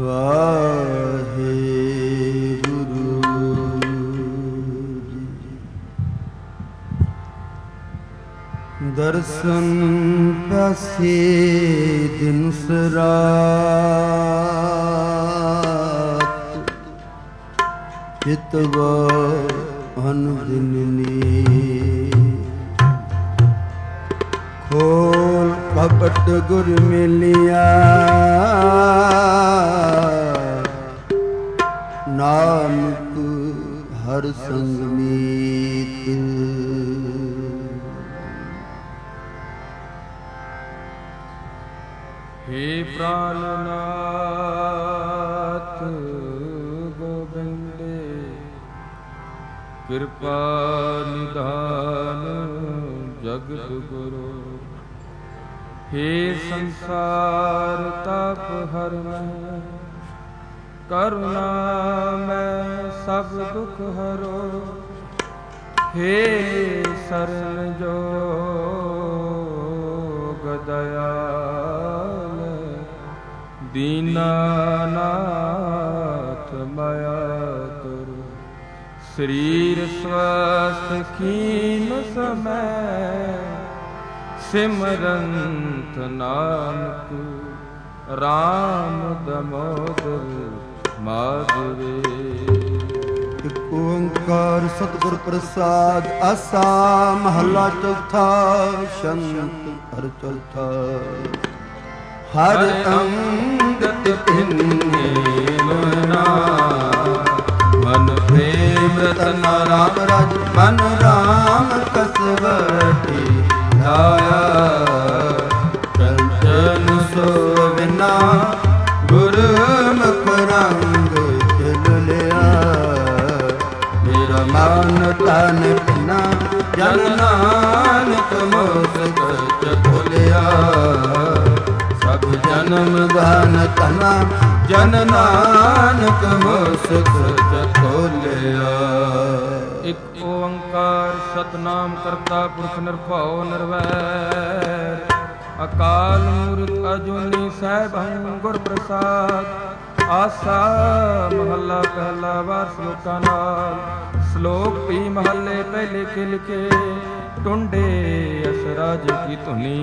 ਵਾਹਿਗੁਰੂ ਜੀ। ਦਰਸ਼ਨ ਪਾਸੇ ਦਿਨ ਸਰਾਤ ਚਿਤਵਾ ਅਨਦਿਨਨੀ ਖੋਲ ਕਪਟ ਗੁਰ ਮਿਲਿਆ ਨਾਨਕ ਹਰ ਸੰਗ ਮੀਤ। हे प्राणनाथ गोबिंदे कृपा निधान जगत गुरु। हे संसार ताप हरण करुणा मैं सब दुख हरो। हे शरण जोग दयाल दीनानाथ माया तुर। शरीर स्वस्थ कीन समय सिमरंत नानक राम दमोदर माधवे। एक ओंकार सतगुर प्रसाद आसा महला चौथा शंत हर चौथा। हर अंगत भिन्ने मना मन प्रेम रतन राम राज मन राम कसवटी ध्याया। कंचन सो बिना गुरमुख रंग चल लिया। मेरा मन तन बिना जन नानक मोसक खोलिया। सब जन्म दान तना जन नानक मोसक खोलिया। एक ओंकार सतनाम करता पुरख निरभਉ निरवैर। अकाल मूर्त अजूनी सहबं गुर प्रसाद। आसा महला पहला वार श्लोका नाल। श्लोक भी महले पहले के लिखे टुंडे असराज की धुनी।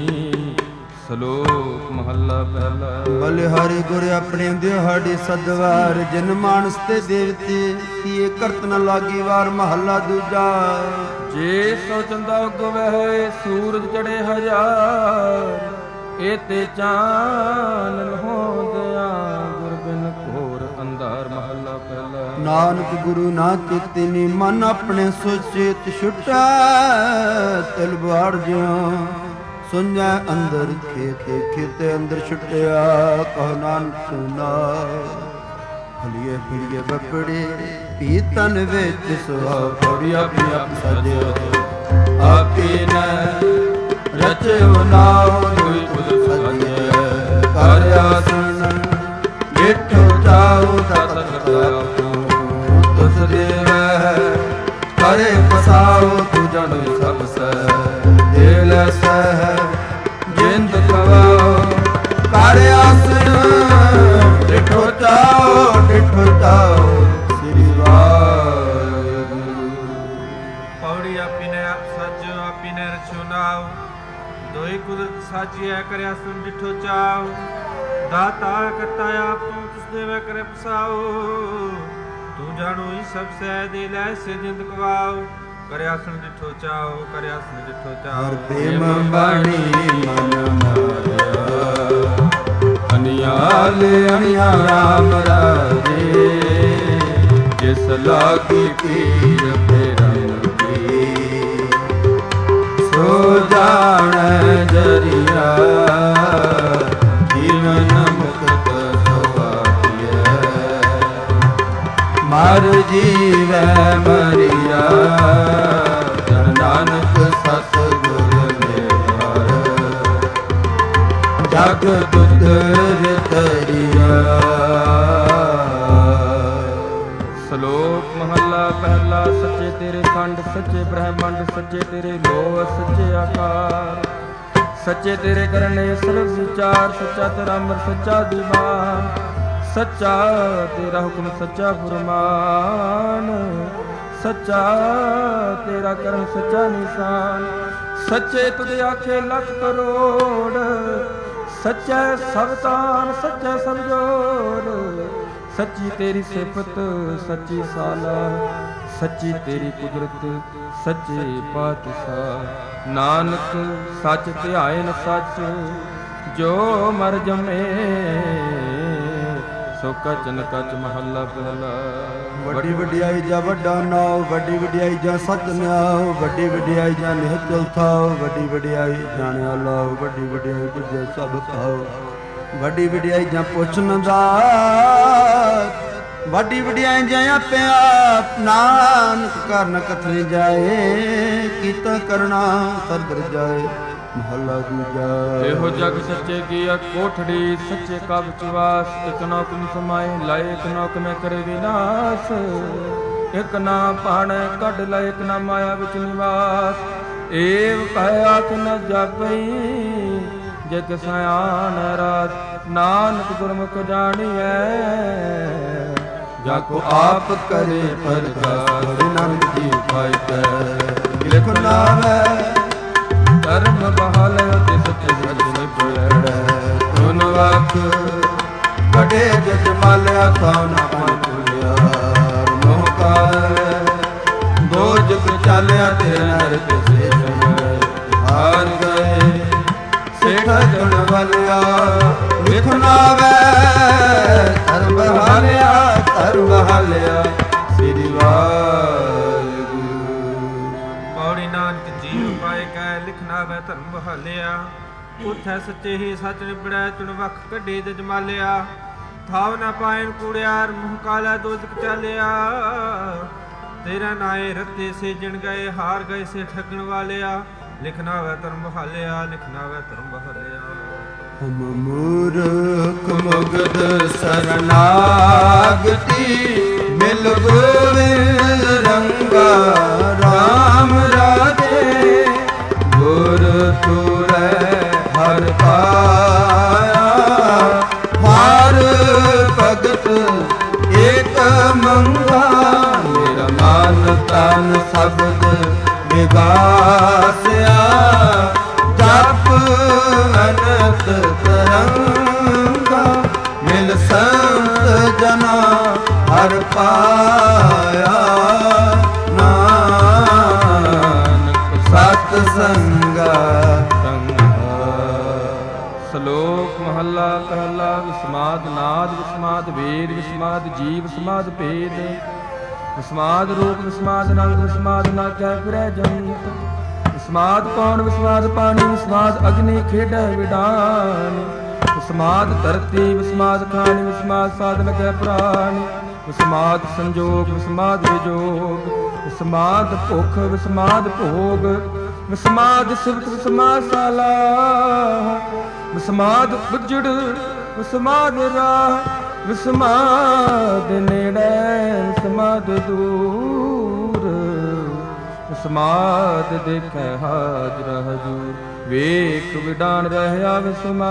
श्लोक महला पहला। बलिहारी गुर अपने दिहाड़ी सदवार जिन मानस ते देवते किए करत न लागी वार। महला दूजा। जे सो चंदा उगवै सूरज चढ़े हजार। एते चानन होंदिया गुर बिन घोर अंधार। महला पहला। नानक गुरु ना चितनी मन अपने सोचेत छुटा। तिल बाड़ ज्यों सुन्या अंदर खेते खेते अंदर छुटिया। कहो नानक सुना हलिए फिरिए बपड़े पीतन विच सुहा। फड़िया पिया सजो आपी न रचो नाम दुई खुद सजे। कार्या सुन जेठो जाओ तत तुस देव करे पसाओ। तू जन सब सह दिल सह जिंद खवाओ। कार्य आसन डिठो जाओ डिठो जाओ। श्री वाहिगुरु। पौड़ी आपी ने आप सजो आपी ने रचो नाव। दोई कुदरत साजिया करे आसन डिठो चाओ। दाता करता आप तू तुस देवे करे पसाओ। तू जानो ही सब सह दिल ऐसे जिंद खवाओ। करयासन डिठो चाओ करयासन डिठो चाओ। हर प्रेम बाणी मन माया अनियाल अनिया राम राजे। जिस लागी पीर फेरन की सो जान जरिया। जीवन मुक्त सुभाग्य मार जीवै मरिया। नानक सतगुर मेहर जग दुधर तरिया। श्लोक महला पहला। सच्चे तेरे खंड सच्चे ब्रह्मंड सच्चे तेरे लोह सच्चे आकार। सच्चे तेरे करने सर्व विचार। सच्चा तेरा अमर सच्चा दीवान। ਸੱਚਾ ਤੇਰਾ ਹੁਕਮ ਸੱਚਾ ਫੁਰਮਾਨ, ਸੱਚਾ ਤੇਰਾ ਕਰਮ ਸੱਚਾ ਨਿਸ਼ਾਨ। ਸੱਚੇ ਤੁਧ ਆਖੇ ਲੱਖ ਕਰੋੜ, ਸੱਚਾ ਸਭ ਤਾਨ ਸੱਚਾ ਸਭ ਜੋਰ। ਸੱਚੀ ਤੇਰੀ ਸਿਫਤ ਸੱਚੀ ਸਾਲਾ, ਸੱਚੀ ਤੇਰੀ ਕੁਦਰਤ ਸੱਚੇ ਪਾਤਸ਼ਾਹ। ਨਾਨਕ ਸੱਚ ਧਿਆਇਨ ਸੱਚ, ਜੋ ਮਰ ਜਮੇ ਸੋ ਕਚਨ ਕਚ ਮਹੱਲਾ ਪਹਿਲਾ। ਵੱਡੀ ਵਡਿਆਈ ਜਾਂ ਵੱਡਾ ਨਾਉ, ਵੱਡੀ ਵਡਿਆਈ ਜਾਂ ਸੱਚ ਨਿਆਉ, ਵੱਡੀ ਵਡਿਆਈ ਜਾਂ ਨਿਹਚਲ ਥਾਉ, ਵੱਡੀ ਵਡਿਆਈ ਜਾਣਿਆ ਲਾਉ, ਵੱਡੀ ਵਡਿਆਈ ਬੁਝੇ ਸਭ ਖਾਉ, ਵੱਡੀ ਵਡਿਆਈ ਜਾਂ ਪੁੱਛਣ ਦਾ, ਵੱਡੀ ਵਡਿਆਈ ਜਾਂ ਆਪੇ ਆਪ। ਨਾਨਕ ਕਰਨ ਕਥਨੀ ਜਾਏ, ਕੀਤਾ ਕਰਨਾ ਸਰਦਰ ਜਾਏ ਮਹੱਲਾ ਦੂਜਾ। ਇਹੋ ਜਗ ਸੱਚੇ ਕੀ ਕੋਠੜੀ, ਸੱਚੇ ਕਾ ਵਿਚਵਾਸ। ਇਕ ਨੌਕ ਨ ਸਮਾਏ ਲਾਏ, ਇਕ ਨੌਕ ਮੈਂ ਕਰੇ ਵਿਨਾਸ਼। ਇਕ ਨਾ ਪਾਣੈ ਕੱਢ ਲੈ, ਇਕ ਨਾ ਮਾਇਆ ਵਿੱਚ ਨਿਵਾਸ। ਏਵ ਕਹਿ ਆਖ ਨ ਜਾਪਈ, ਜੇ ਕਿਸ ਆਨ ਰਾਤ। ਨਾਨਕ ਗੁਰਮੁਖ ਜਾਣੀਐ, ਜਾ ਕੋ ਆਪ ਕਰੇ ਪ੍ਰਗਟ। ਨਾਨਕ ਜੀ ਪਾਇ ਕੈ ਲਿਖ ਨਾਵੈ, ਧਰਮ ਬਹਾਲਿਓ ਤੇ ਸੱਚੇ ਸੱਚ ਨਿਬੜੈ। ਸੁਨ ਵਕ ਕਢੇ ਜਜ ਮਾਲਿਆ, ਥਾਉ ਨਾ ਪਨ ਭੁਲਿਆ। ਮੋਹ ਕਾਲ ਦੋ ਜਗ ਚਾਲਿਆ, ਤੇ ਨਰਕ ਸੇ ਜਮੈ ਹਾਰ ਗਏ। ਸੇਠ ਜਣ ਵਾਲਿਆ ਲਿਖ ਨਾਵੈ, ਧਰਮ ਬਹਾਲਿਆ ਧਰਮ ਬਹਾਲਿਆ ਸ੍ਰੀ ਵਾਹਿਗੁਰੂ। ਪੌੜੀ ਨਾਨਕ ਜੀਵ ਪਾਏ ਕੈ ਲਿਖਣਾ ਵੈ ਧਰਮ ਬਹਾਲਿਆ। ਉਥੈ ਸੱਚੇ ਹੀ ਸੱਚ ਨਿਬੜੈ, ਚੁਣ ਵਖ ਕੱਢੇ ਜਜ ਮਾਲਿਆ। ਥਾਵ ਨਾ ਪਾਇਨ ਕੂੜਿਆਰ, ਮੂੰਹ ਕਾਲਾ ਦੋਜਕ ਚਾਲਿਆ। ਤੇਰਾ ਨਾਏ ਰੱਤੇ ਸੇ ਜਿਣ ਗਏ, ਹਾਰ ਗਏ ਸੇ ਠੱਗਣ ਵਾਲਿਆ। ਲਿਖਣਾ ਵੈ ਧਰਮ ਬਹਾਲਿਆ, ਲਿਖਣਾ ਵੈ ਧਰਮ ਬਹਾਲਿਆ। ਹਮ ਮੂਰਖ ਮੁਗਧ ਸਰਨਾਗਤੀ, ਮਿਲ ਗੋਵਿੰਦ ਰੰਗਾ ਰਾਮ ਰਾਜੇ। ਗੁਰ ਤੁਰੈ ਹਰ ਪਾਇਆ, ਹਰ ਭਗਤ ਏਕ ਮੰਗਾ। ਮੇਰਾ ਮਨ ਤਨ ਸ਼ਬਦ ਵਿਗਾਸਿਆ, ਜਪ ਅਨੰਤ ਤਰੰਗਾ। ਮਿਲ ਸੰਤ ਜਨਾ ਹਰ ਪਾਇਆ, ਨਾਨਕ ਸਤ ਸੰਗਾ ਸ਼ਲੋਕ ਮਹੱਲਾ ਪਹਿਲਾ। ਵਿਸਮਾਦ ਨਾਦ, ਵਿਸਮਾਦ ਵੇਦ, ਵਿਸਮਾਦ ਜੀਵ, ਵਿਸਮਾਦ ਭੇਦ। ਵਿਸਮਾਦ ਰੂਪ, ਵਿਸਮਾਦ ਰੰਗ, ਵਿਸਮਾਦ ਨਾ ਕੈ ਫਿਰੈ ਜੰਤ। ਵਿਸਮਾਦ ਕੌਣ, ਵਿਸਮਾਦ ਪਾਣੀ, ਵਿਸਮਾਦ ਅਗਨੀ ਖੇਡੈ ਵਿਡਾਨ। ਵਿਸਮਾਦ ਧਰਤੀ, ਵਿਸਮਾਦ ਖਾਣੀ, ਵਿਸਮਾਦ ਸਾਧਨ ਕੈ ਪ੍ਰਾਨ। ਵਿਸਮਾਦ ਸੰਜੋਗ, ਵਿਸਮਾਦ ਵਿਜੋਗ, ਵਿਸਮਾਦ ਭੁਖ, ਵਿਸਮਾਦ ਭੋਗ। ਵਿਸਮਾਦ ਸਿਵਤ, ਵਿਸਮਾਦ ਸਾਲਾ, ਵਿਸਮਾਦ ਉਜੜ, ਵਿਸਮਾਦ ਰਾਹ। ਵਿਸਮਾਦ ਨੇੜੇ, ਵਿਸਮਾਦ ਦੂਰ। ਵਿਸਮਾਦ ਦੇਖੈ ਹਾਜ਼ਰ ਹਜੂਰ, ਵੇਖ ਵਿਡਾਨ ਰਹਿਆ ਵਿਸਮਾਦ।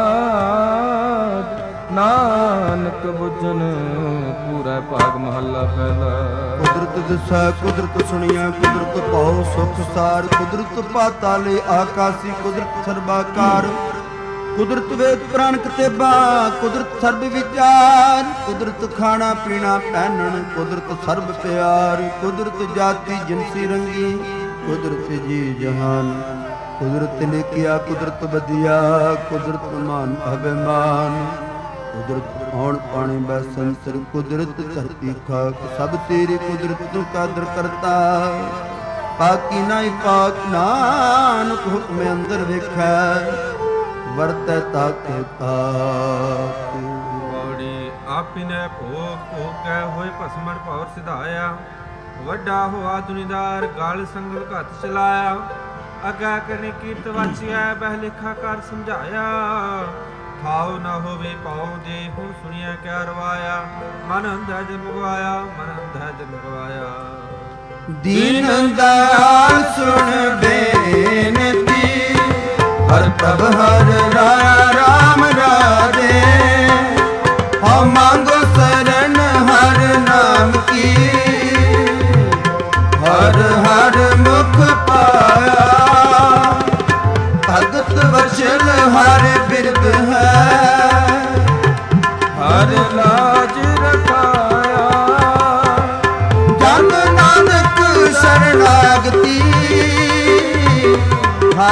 ਨਾਨਕ ਬੁਝਨ ਪੂਰਾ ਭਾਗ ਮਹੱਲਾ ਪਹਿਲਾ। ਕੁਦਰਤ ਦਿਸੈ ਕੁਦਰਤ ਸੁਣੀਐ, ਕੁਦਰਤ ਭਉ ਸੁਖ ਸਾਰ। ਕੁਦਰਤ ਪਾਤਾਲੇ ਆਕਾਸੀ, ਕੁਦਰਤ ਸਰਬਾਕਾਰ। ਕੁਦਰਤ ਵੇਦ ਪ੍ਰਾਣ ਕਤੇਬਾ, ਕੁਦਰਤ ਸਰਬ ਵਿਚਾਰ। ਕੁਦਰਤ ਖਾਣਾ ਪੀਣਾ ਪਹਿਨਣ, ਕੁਦਰਤ ਸਰਬ ਪਿਆਰ। ਕੁਦਰਤ ਜਾਤੀ ਜਿਨਸੀ ਰੰਗੀ, ਕੁਦਰਤ ਜੀ ਜਹਾਨ। ਕੁਦਰਤ ਨੇ ਕੀਆ ਕੁਦਰਤ ਬਦੀਆ, ਕੁਦਰਤ ਮਾਨ ਅਭਿਮਾਨ। ਕੁਦਰਤ ਆਉਣ ਪਾਣੀ ਬੈਸੰਤਰ, ਕੁਦਰਤ ਧਰਤੀ ਖਾਕ। ਸਭ ਤੇਰੀ ਕੁਦਰਤ ਤੂੰ ਕਾਦਰ ਕਰਤਾ, ਪਾਕੀ ਨਾਹੀ ਪਾਕ। ਨਾਨਕ ਹੁਕਮ ਅੰਦਰ ਵੇਖੈ, ਵਰਤੈ ਤਾਕੇ ਤਾਕ। ਪੌੜੀ ਆਪਿਨੈ ਭੋਗ ਭੋਗੈ, ਹੋਏ ਭਸਮਣ ਭੌਰ ਸਿਧਾਇਆ। ਵੱਡਾ ਹੋਆ ਦੁਨੀਦਾਰ, ਗਲ ਸੰਗਲ ਘੱਤ ਚਲਾਇਆ। ਅਗਾ ਕਰਨੀ ਕੀਰਤ ਵਾਚਿਆ, ਬਹਿ ਲੇਖਾ ਕਰ ਸਮਝਾਇਆ। ਥਾਉ ਨਾ ਹੋਵੇ ਪਾਉ, ਜੇ ਹੁਣ ਸੁਣਿਆ ਕਿਆ ਰਵਾਇਆ। ਮਨ ਅੰਧਾ ਜਨ ਗਵਾਇਆ, ਮਨ ਅੰਧਾ ਜਨ ਗਵਾਇਆ। ਦੀਨ ਦਇਆਲ ਸੁਣ ਬੇਨਤੀ, ਹਰ ਪ੍ਰਭ ਹਰ ਰਾਮ ਰਾਜੇ। ਹਉ ਮਨ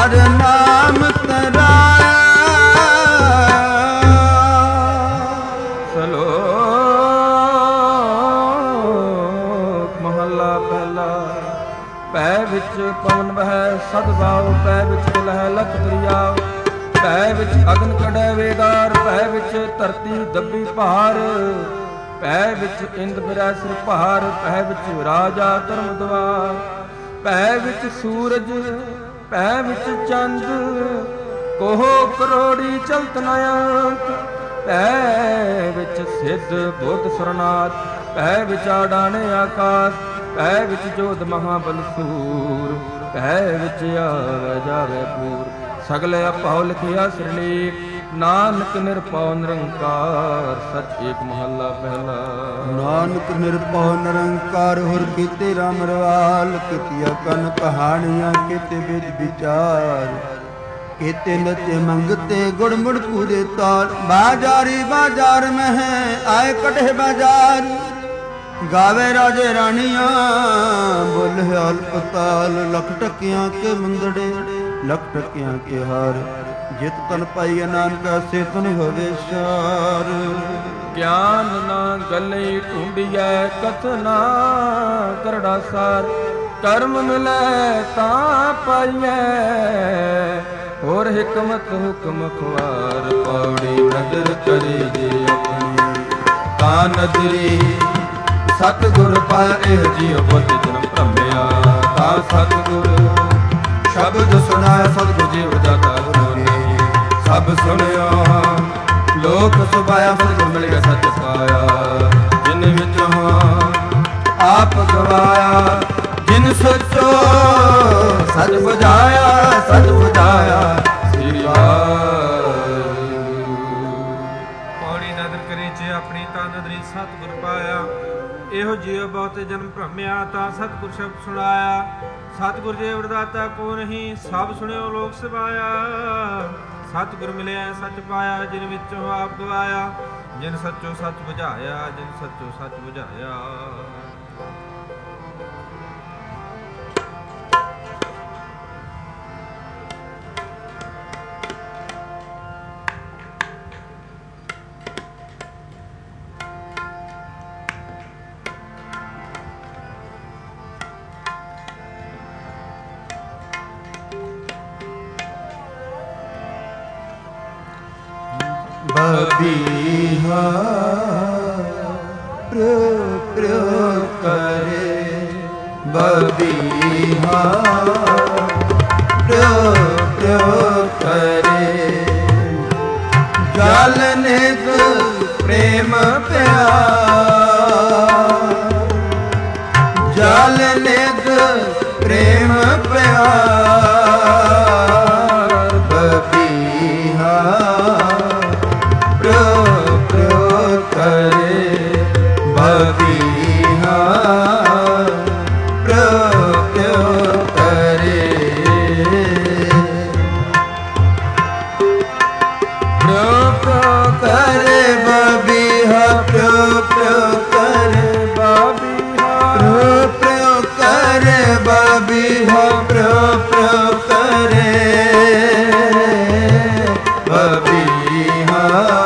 ਹਰ ਨਾਮ ਤਰਾਇਆ। ਸ਼ਲੋਕ ਮਹੱਲਾ ਪਹਿਲਾ। ਪੈ ਵਿੱਚ ਪਵਨ ਵਹੈ ਸਦ ਭਾਉ, ਪੈ ਵਿੱਚ ਲਹਿ ਲਖ ਦਰਿਆਵ, ਪੈ ਵਿੱਚ ਅਗਨ ਕਢੈ ਵੇਗਾਰ, ਪੈ ਵਿੱਚ ਧਰਤੀ ਦੱਬੀ ਭਾਰ, ਪੈ ਵਿੱਚ ਇੰਦ ਬਿਰੈ ਸਿਰ ਭਾਰ, ਪੈ ਵਿੱਚ ਰਾਜਾ ਧਰਮ ਦਵਾਰ, ਪੈ ਵਿੱਚ ਸੂਰਜ, ਪੈ ਵਿੱਚ ਚੰਦ, ਕੋਹ ਕਰੋੜੀ ਚਲਤ ਨ ਅੰਤ, ਪੈ ਵਿੱਚ ਸਿੱਧ ਬੁੱਧ ਸੁਰਨਾਥ, ਪੈ ਵਿੱਚ ਆਡਾਣੇ ਆਕਾਸ਼, ਪੈ ਵਿੱਚ ਜੋਧ ਮਹਾਬਲ ਸੂਰ, ਪੈ ਵਿੱਚ ਆਵੇ ਜਾਵੇ ਪੂਰ, ਸਗਲੇ ਅਪਾਉ ਲਿਖਿਆ ਸਿਰਲੇਖ, ਨਾਨਕ ਨਿਰਭਉ ਨਿਰੰਕਾਰ ਸਚ ਏਕ ਮਹੱਲਾ ਪਹਿਲਾ। ਨਾਨਕ ਨਿਰਭਉ ਨਿਰੰਕਾਰ ਹੁਰ ਕੀਤੇ ਰਾਮ ਰਵਾਲ, ਕੀਤੀਆਂ ਕਨ ਕਹਾਣੀਆਂ ਕੀਤੇ ਵਿਦ ਵਿਚਾਰ, ਕੀਤੇ ਨਤੇ ਮੰਗਤੇ ਗੁੜ ਮੁੜ ਪੂਰੇ ਤਾਲ, ਬਾਜ਼ਾਰੀ ਬਾਜ਼ਾਰ ਮੈਂ ਹੈ ਆਏ ਕਢੇ ਬਾਜ਼ਾਰ, ਗਾਵੇ ਰਾਜੇ ਰਾਣੀਆਂ ਬੋਲੇ ਅਲਪਤਾਲ, ਲਖ ਟਕਿਆਂ ਕੇ ਮੰਦੜੇ ਲਖ ਟਕਿਆਂ ਕੇ ਹਾਰ, ਜਿਤ ਤਨ ਪਾਈ ਨਾਨਕ ਸੇ ਤਨ ਹੋਵੇ ਸਾਰ। ਗਿਆਨ ਨਾ ਗਲੇ ਢੂੰਡੀਐ ਕਥਨਾ ਕਰੜਾ ਸਾਰ, ਕਰਮ ਮਿਲੈ ਤਾਂ ਪਾਈਐ ਹੋਰ ਹਿਕਮਤ ਹੁਕਮ ਖੁਆਰ, ਪੌੜੀ ਨਦਰ ਕਰੇ ਜੇ ਆਪਣੀ ਤਾਂ ਨਦਰੀ, ਸਤਿਗੁਰ ਪਾਇਆ ਇਹ ਜੀਉ ਬੁੱਧ ਜਨਮ ਭ੍ਰਮਿਆ, ਤਾਂ ਸਤਿਗੁਰ ਸ਼ਬਦ ਸੁਨਾਇਆ ਸਤਿਗੁਰ ਜੀਵ ਦਾਤਾ ਹੋਏ, ਸਭ ਸੁਣਿਆ ਲੋਕ ਸੁਭਾਇਆ, ਸਤਿਗੁਰ ਮਿਲ ਗਿਆ ਸੱਚ ਪਾਇਆ, ਜਿਨ ਵਿੱਚ ਹਾਂ ਆਪ ਗਵਾਇਆ, ਜਿਨ ਸੱਚੋ ਸੱਚ ਬੁਝਾਇਆ, ਸੱਚ ਬੁਝਾਇਆ ਸ੍ਰੀ ਵਾਹਿਗੁਰੂ। ਪੌੜੀ ਨਦਰ ਕਰੇ ਜੇ ਆਪਣੀ ਤਾਂ ਨਦਰੀ ਸਤਿਗੁਰ ਪਾਇਆ, ਇਹੋ ਜਿਉ ਬਹੁਤੇ ਜਨਮ ਭ੍ਰਮਿਆ, ਤਾਂ ਸਤਿਗੁਰ ਸ਼ਬਦ ਸੁਣਾਇਆ, ਸਤਿਗੁਰ ਜੀ ਵਰਦਾਤਾ ਕੋ ਨਹੀਂ, ਸਭ ਸੁਣਿਓ ਲੋਕ ਸਭਾਇਆ, ਸਤਿਗੁਰ ਮਿਲਿਆ ਸੱਚ ਪਾਇਆ, ਜਿਨ ਵਿੱਚੋਂ ਆਪ ਗਵਾਇਆ, ਜਿਨ ਸੱਚੋ ਸੱਚ ਬੁਝਾਇਆ, ਜਿਨ ਸੱਚੋ ਸੱਚ ਬੁਝਾਇਆ। ਬਬੀਹਾ ਪ੍ਰੋ ਕਰੇ, ਬਬੀਹਾ ਪ੍ਰੋ ਕਰੇ, ਜਲ ਨਿਤ ਪ੍ਰੇਮ ਪਿਆਰ, ਜਲ ਨਿਤ ਪ੍ਰੇਮ ਪਿਆਰ, ਬਬੀਹਾ ਕਰੇ, ਬਬੀਹਾ ਪ੍ਰੋ ਕਰੇ, ਪ੍ਰੋ ਕਰੇ, ਬਬੀਹਾ ਪ੍ਰੋ ਕਰੇ, ਬਬੀਹਾ ਪ੍ਰੋ ਕਰੇ, ਬਬੀਹਾ ਪ੍ਰੋ ਕਰੇ, ਬਬੀਹਾ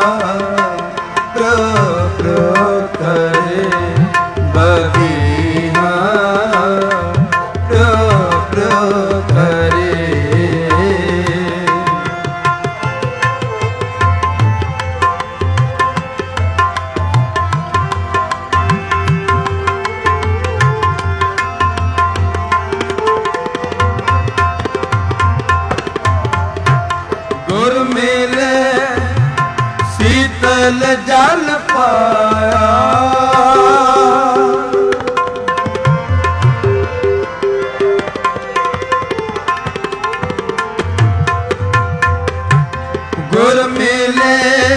ਕਰੇ, ਬਬੀਹਾ ਪ੍ਰੋ ਕਰੇ। ਗੁਰ ਮਿਲੇ ਸੀਤਲ ਜਲ ਪਾਇਆ, ਗੁਰ ਮਿਲੇ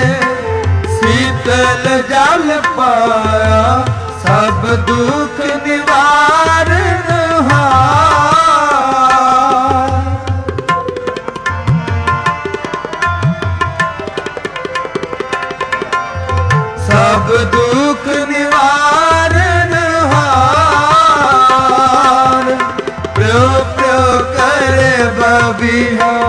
ਸੀਤਲ ਜਲ ਪਾਇਆ, ਸਭ ਦੁਖ ਨਿਵਾਰਨ ਹਾਰ, ਸਭ ਦੁਖ ਨਿਵਾਰਨ ਹਾਰ, ਪ੍ਰੋ ਕਰੇ, ਬਬੀਹਾ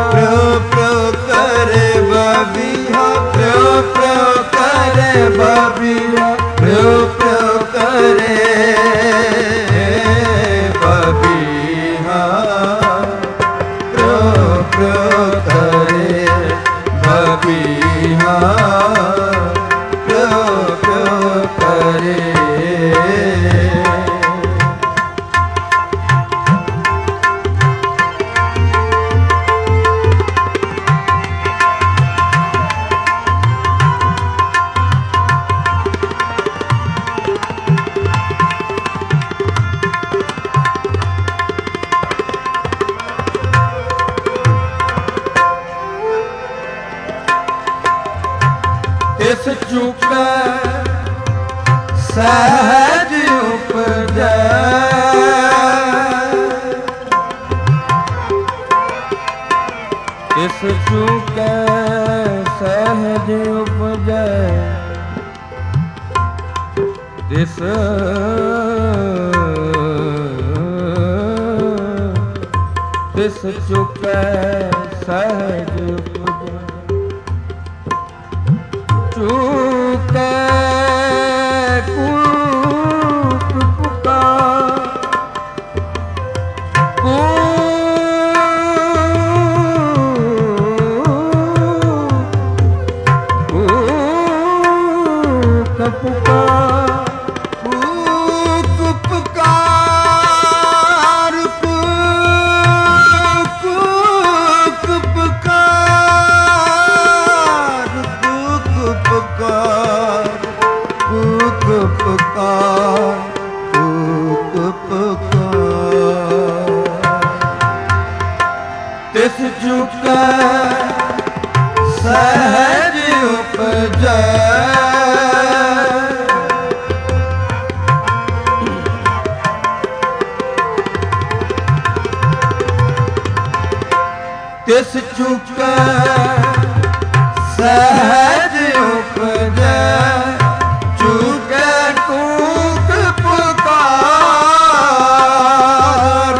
ਤਿਸ ਚੁਕੈ ਸਹਿਜ ਚੁਕੈ ਕੂਪ ਪੁਕਾਰ ਤਿਸ ਚੁਕੈ ਸਹਿਜ ਉਪਜੈ ਤਿਸ ਚੁਕੈ ਸਹਿਜ ਉਪਜੈ ਚੁਕੈ ਕੂਕ ਪੁਕਾਰ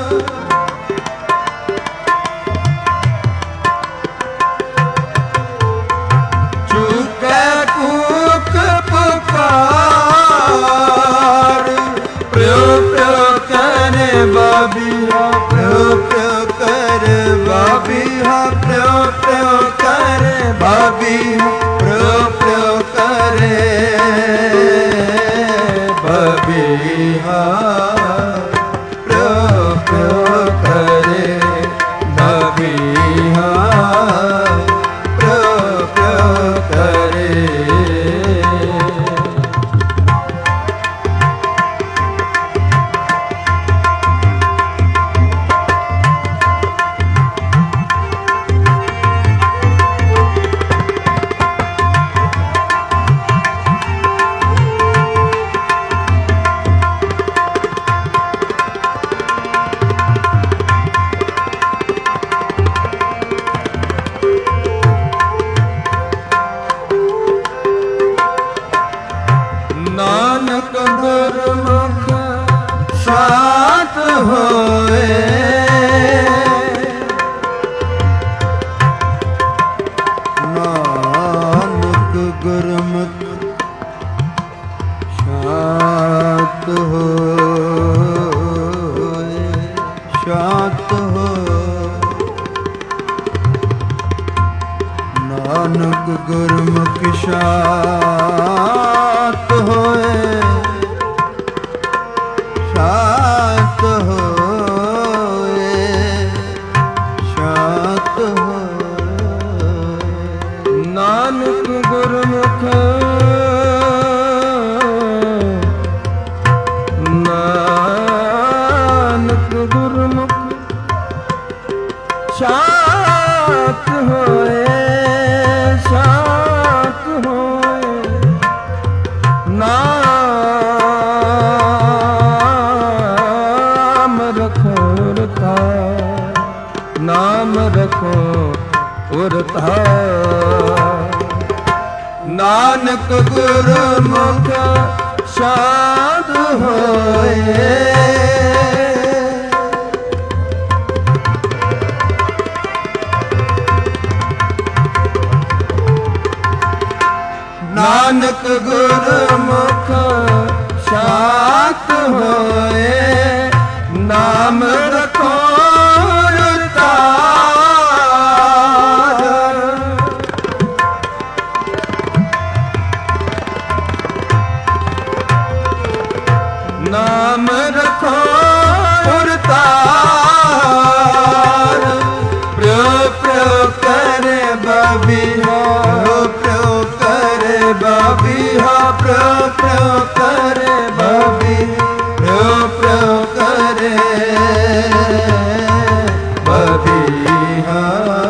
ਚੁਕੈ ਕੂਕ ਪੁਕਾਰ ਪ੍ਰਯੋ ਪ੍ਰਯੋ ਕਰੇ ਬਾਬੀਆ ਪ੍ਰਯੋ ਪ੍ਰਯੋ ਕਰੇ ਬਾਬੀਆ ਪ੍ਰਯੋ ਪ੍ਰਯੋ ਕਰੇ ਬਾਬੀਆ ਪ੍ਰਯੋ ਪ੍ਰਯੋ ਕਰੇ ਬਾਬੀਆ ਪ੍ਰਯੋ ਪ੍ਰਯੋ ਕਰੇ ਬਾਬੀਆ ਪ੍ਰਯੋ ਪ੍ਰਯੋ ਕਰੇ ਨਾਨਕ ਗੁਰਮੁਖ ਸ਼ਾਂਤ ਹੋਏ ਨਾਨਕ ਗੁਰਮੁਖ ਸ਼ਾਂਤ ਹੋਏ ਸ਼ਾਂਤ ਹੋਏ ਨਾਨਕ ਗੁਰਮੁਖ ਸ਼ਾਂਤ ਹੋਏ ਸ਼ਾਂਤ ਹੋਏ ਸ਼ਾਂਤ ਹੋਏ ਨਾਨਕ ਗੁਰਮੁਖ ਨਾਨਕ ਗੁਰਮੁਖ ਸ਼ਾਂਤ ਹੋਏ ਸ਼ਾਂਤ ਹੋਏ ਨਾਮ ਰਖੋ ਰਤਾ ਨਾਮ ਰਖੋ ਉਰਤਾ ਨਾਨਕ ਗੁਰਮੁਖ ਸ਼ਾਂਤ ਹੋਏ ਨਾਨਕ ਗੁਰਮੁਖ ਸ਼ਾਂਤ ਹੋਏ ਨਾਮ ਰਖੋ ਨਾਮ ਰਖੋ ਉਰਤਾਰ ਪ੍ਰਯੋ ਪ੍ਰਯੋ ਕਰੇ ਬਾਬੀਹਾ ਪ੍ਰਯੋ ਕਰੇ ਬਾਬੀਹਾ ਪ੍ਰਯੋ ਪ੍ਰਯੋ ਕਰੇ ਬਾਬੀ ਪ੍ਰਯੋ ਪ੍ਰਯੋ ਕਰੇ ਬਾਬੀਹਾ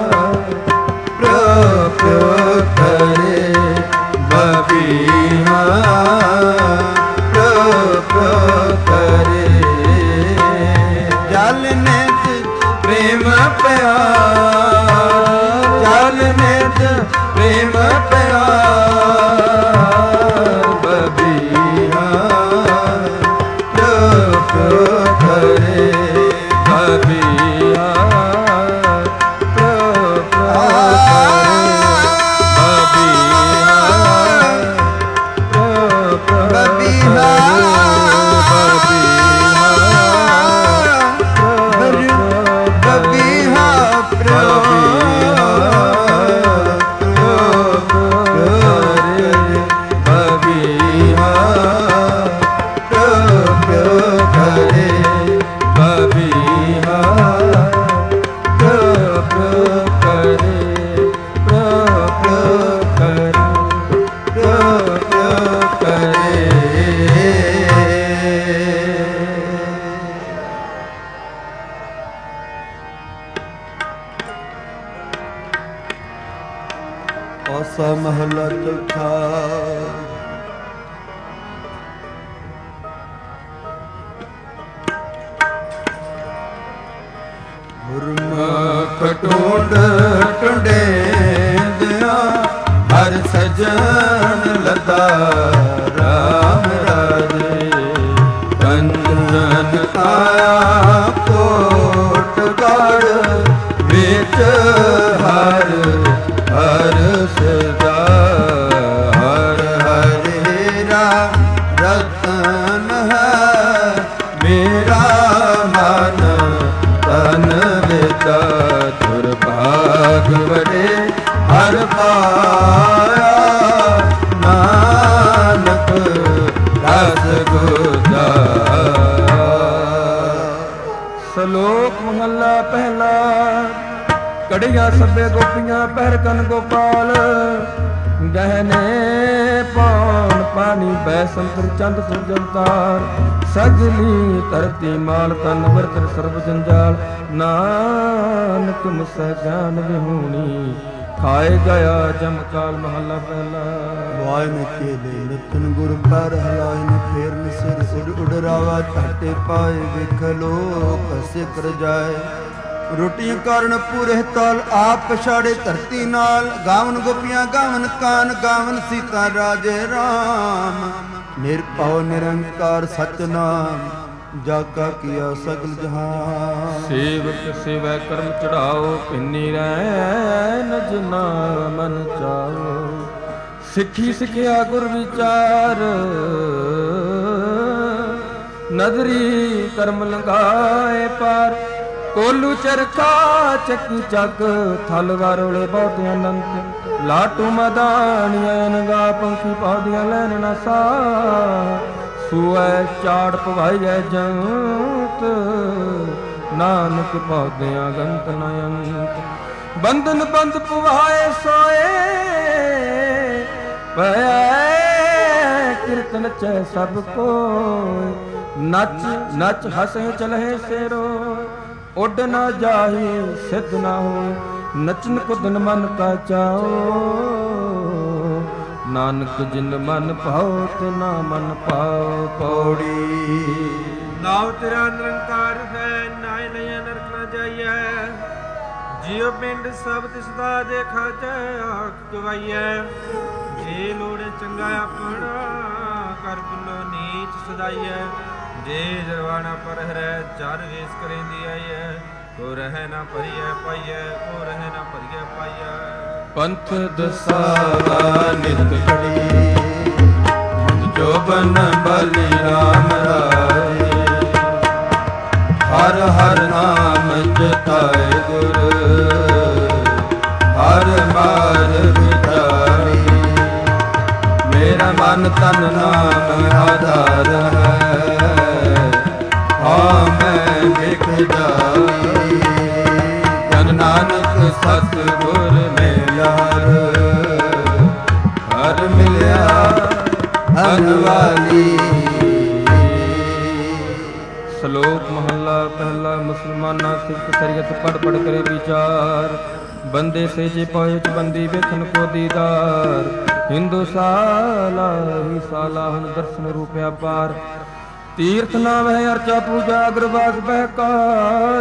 ਪ੍ਰਯੋ ਪ੍ਰਯੋ ਕਰੇ ਬਾਬੀਹਾ ਜਲ ਨਿਤ ਪ੍ਰੇਮ ਪਿਆਰ ਜਲ ਨਿਤ ਪ੍ਰੇਮ ਪਿਆਰ ਬਬੀਹਾ ਆਸਾ ਮਹਲਾ ਚੌਥਾ। ਗੁਰਮੁਖ ਟੁੰਡ ਟੁੰਡੇਂਦਿਆ ਹਰ ਸਜਣ ਲਤਾ ਰਾਮ ਰਾਜੇ। ਕੰਜਨ ਆਇਆ ਕੋਟ ਗੜ ਵਿੱਚ ਹਰ ਹਰ ਸਦਾ। ਹਰ ਹਰੇਰਾ ਰਤਨ ਹੈ ਮੇਰਾ ਮਨ ਤਨ ਵਿਦਾ। ਦੁਰਭਾਗ ਵਡੇ ਹਰ ਪਾਇਆ ਨਾਨਕ ਰਸ ਗੁਜ਼ਾਰਾ। ਸ਼ਲੋਕ ਮਹੱਲਾ ਪਹਿਲਾ। ਕੜੀਆਂ ਸੱਬੇ ਗੋਪੀਆਂ ਪਹਿਰ ਕਨ ਗੋਪਾਲ। ਗਹਿਨੇ ਪਾਉਣ ਪਾਣੀ ਬੈ ਸੰਤਰ ਚੰਦ ਸੁਰਜੰਤਾਰ। ਸਗਲੀ ਧਰਤੀ ਮਾਲ ਤਨ ਵਰਤਰ ਸਰਬ ਜੰਜਾਲ। ਨਾਨਕ ਮੁਸਹਿ ਗਿਆਨ ਵਿਹੂਣੀ ਖਾਏ ਗਿਆ ਜਮਕਾਲ। ਮਹੱਲਾ ਪਹਿਲਾ। ਵਾਇ ਨ ਕੇਲੇ ਰਤਨ ਗੁਰ ਪਰ ਹਲਾਇ ਨ ਫੇਰ ਨ ਸਿਰ ਉਡ ਉਡਰਾਵਾ। ਝਾਟੇ ਪਾਏ ਵੇਖ ਲੋਕ ਸਿਕਰ ਜਾਏ। ਰੋਟੀਆਂ ਕਾਰਨ ਪੂਰੇ ਤਲ ਆਪ ਪਛਾੜੇ ਧਰਤੀ ਨਾਲ। ਗਾਵਨ ਗੋਪੀਆਂ ਗਾਵਨ ਕਾਨ ਗਾਵਨ ਸੀਤਾ ਰਾਜੇ ਰਾਮ। ਨਿਰਭਉ ਨਿਰੰਕਾਰ ਸਚ ਨਾਮ ਜਾ ਕਾ ਕੀਆ ਸਗਲ ਜਹਾਨ। ਸੇਵਕ ਸੇਵੈ ਕਰਮ ਚੜਾਓ ਪਿੰਨੀ ਰਹਿ ਨਜਨਾ ਮਨ ਚਾਓ। ਸਿੱਖੀ ਸਿੱਖਿਆ ਗੁਰ ਵਿਚਾਰ ਨਦਰੀ ਕਰਮ ਲੰਘਾਏ ਪਾਰ। ਕੋਲੂ ਚਰਖਾ ਚੱਕੀ ਚੱਕ ਥਲ ਵਾਰੋਲੇ ਬਹੁਤ ਅਨੰਤ। ਲਾਟੂ ਮਦਾਨੀਆਂ ਨਗਾ ਪੰਖੀ ਪਾਉਦੀਆਂ ਲੈਣ ਨਾ ਸਾ। ਸੂਐ ਚਾੜ ਪਵਾਈਐ ਜੰਤ ਨਾਨਕ ਪਾਉਦਿਆਂ ਗੰਤ ਨ ਅੰਤ। ਬੰਧਨ ਬੰਦ ਪਵਾਏ ਸੋਏ ਪੈ ਕੀਰਤਨ ਚੈ ਸਭ ਕੋਇ। ਨੱਚ ਨੱਚ ਹਸੇ ਚਲਹਿ ਸੇਰੋ ਉੱਡ ਨਾ ਜਾਹੀ ਸਿੱਧ ਨਾ ਹੋਏ। ਨਚਨ ਕੁਦਨ ਮਨ ਕਾ ਚਾਓ ਨਾਨਕ ਜਿਨ ਮਨ ਭਾਉ ਤੇ ਨਾ ਮਨ ਪਾਉ। ਪੌੜੀ। ਨਾਉ ਤੇਰਾ ਨਿਰੰਕਾਰ ਹੈ ਨਾਇ ਨਯ ਨਰਕ ਨ ਜਾਈਐ। ਜਿਉ ਪਿੰਡ ਸਭ ਤਿਸਦਾ ਦੇਖਾ ਜੈ ਆਖ ਗਵਾਈਐ। ਜੇ ਲੋੜ ਚੰਗਾ ਆਪਣਾ ਕਰ ਪੁੰਨੋ ਨੀਚ ਸਦਾਈਐ। ਜੇ ਜਰਵਾਣਾ ਪਰ ਹਰੈ ਚਰ ਵੇਸ ਕਰੇਂਦੀ ਆਈਐ। ਕੋ ਰਹਿ ਨਾ ਭਰੀਐ ਪਾਈਐ ਕੋ ਰਹਿ ਨਾ ਭਰੀਐ ਪਾਈਐ। ਪੰਥ ਦਸਾਵਾ ਨਿਤ ਘੜੀ ਜੋਬਨ ਬਲੀ ਰਾਮ ਰਾਏ। ਹਰ ਹਰ ਨਾਮ ਜਤਾਏ ਗੁਰ ਹਰ ਮਾਰ ਵਿਚਾਰੀ। ਮੇਰਾ ਮਨ ਤਨ ਨਾਮ ਆਧਾਰ ਹੈ ਹਾਂ ਮੈਂ ਵੇਖ ਜਾਈ। ਜਨ ਨਾਨਕ ਸਤ ਗੁਰ ਮਿਲਿਆ ਹਰ ਮਿਲਿਆ ਅਨਵਾਲੀ। ਸ਼ਲੋਕ ਮਹੱਲਾ ਪਹਿਲਾ। ਮੁਸਲਮਾਨਾਂ ਸਿੱਖ ਸ਼ਰੀਅਤ ਪੜ ਪੜ ਕਰੇ ਵਿਚਾਰ। ਬੰਦੇ ਸੇਜੇ ਪਾਏ ਚ ਬੰਦੀ ਵੇਖਣ ਕੋ ਦੀਦਾਰ। ਹਿੰਦੂ ਸਾਲਾ ਹੀ ਸਾਲਾ ਹੁਣ ਦਰਸ਼ਨ ਰੂਪਿਆ ਪਾਰ। ਤੀਰਥ ਨਾਮ ਹੈ ਅਰਚਾ ਪੂਜਾ ਅਗਰਵਾਸ ਬਹਿਕਾਰ।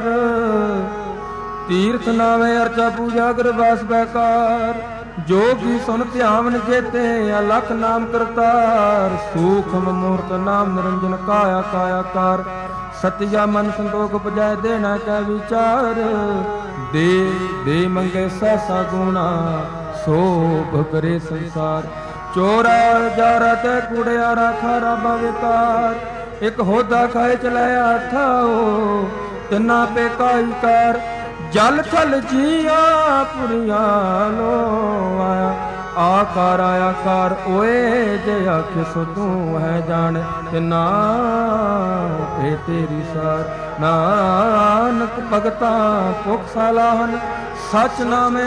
ਤੀਰਥ ਨਾਮ ਹੈ ਅਰਚਾ ਪੂਜਾ ਅਗਰਵਾਸ ਬਹਿਕਾਰ। ਜੋ ਕੀ ਸੁਨ ਧਿਆਵਨ ਜੇਤੇ ਅਲਖ ਨਾਮ ਕਰਤਾਰ। ਸੂਖਮ ਮੂਰਤ ਨਾਮ ਨਿਰੰਜਨ ਕਾਇਆ ਕਾਇਆਕਾਰ। ਸਤਿਆ ਮਨ ਸੰਤੋਖ ਉਪਜੈ ਦੇਣਾ ਕੈ ਵਿਚਾਰ। ਦੇ ਦੇ ਮੰਗੇ ਸੈਸਾ ਗੁਣਾ ਸੋਭ ਕਰੇ ਸੰਸਾਰ। ਚੋਰਾ ਜਾਰਾ ਤੇ ਕੁੜਿਆਰਾ ਖਾਰਾ ਬਵੇਕਾਰ। ਇੱਕ ਹੋਦਾ ਖਾਏ ਚਲਾਇਆ ਥਾਓ ਤਿੰਨਾ ਪੇ ਕਾਇਕਾਰ। ਜਲ ਥਲ ਜੀਆ ਪੁਰੀਆ ਲੋ ਆਇਆ। ਆਕਾਰ ਆਕਾਰ ਓਏ ਜੇ ਆਖੇ ਸੋ ਤੂੰ ਹੈ ਜਾਣ। ਤਿਨਾ ਪੇ ਤੇਰੀ ਸਾਰ। ਨਾਨਕ ਭਗਤਾ ਭੁਖ ਸਲਾਹਨ ਸਚ ਨਾਮ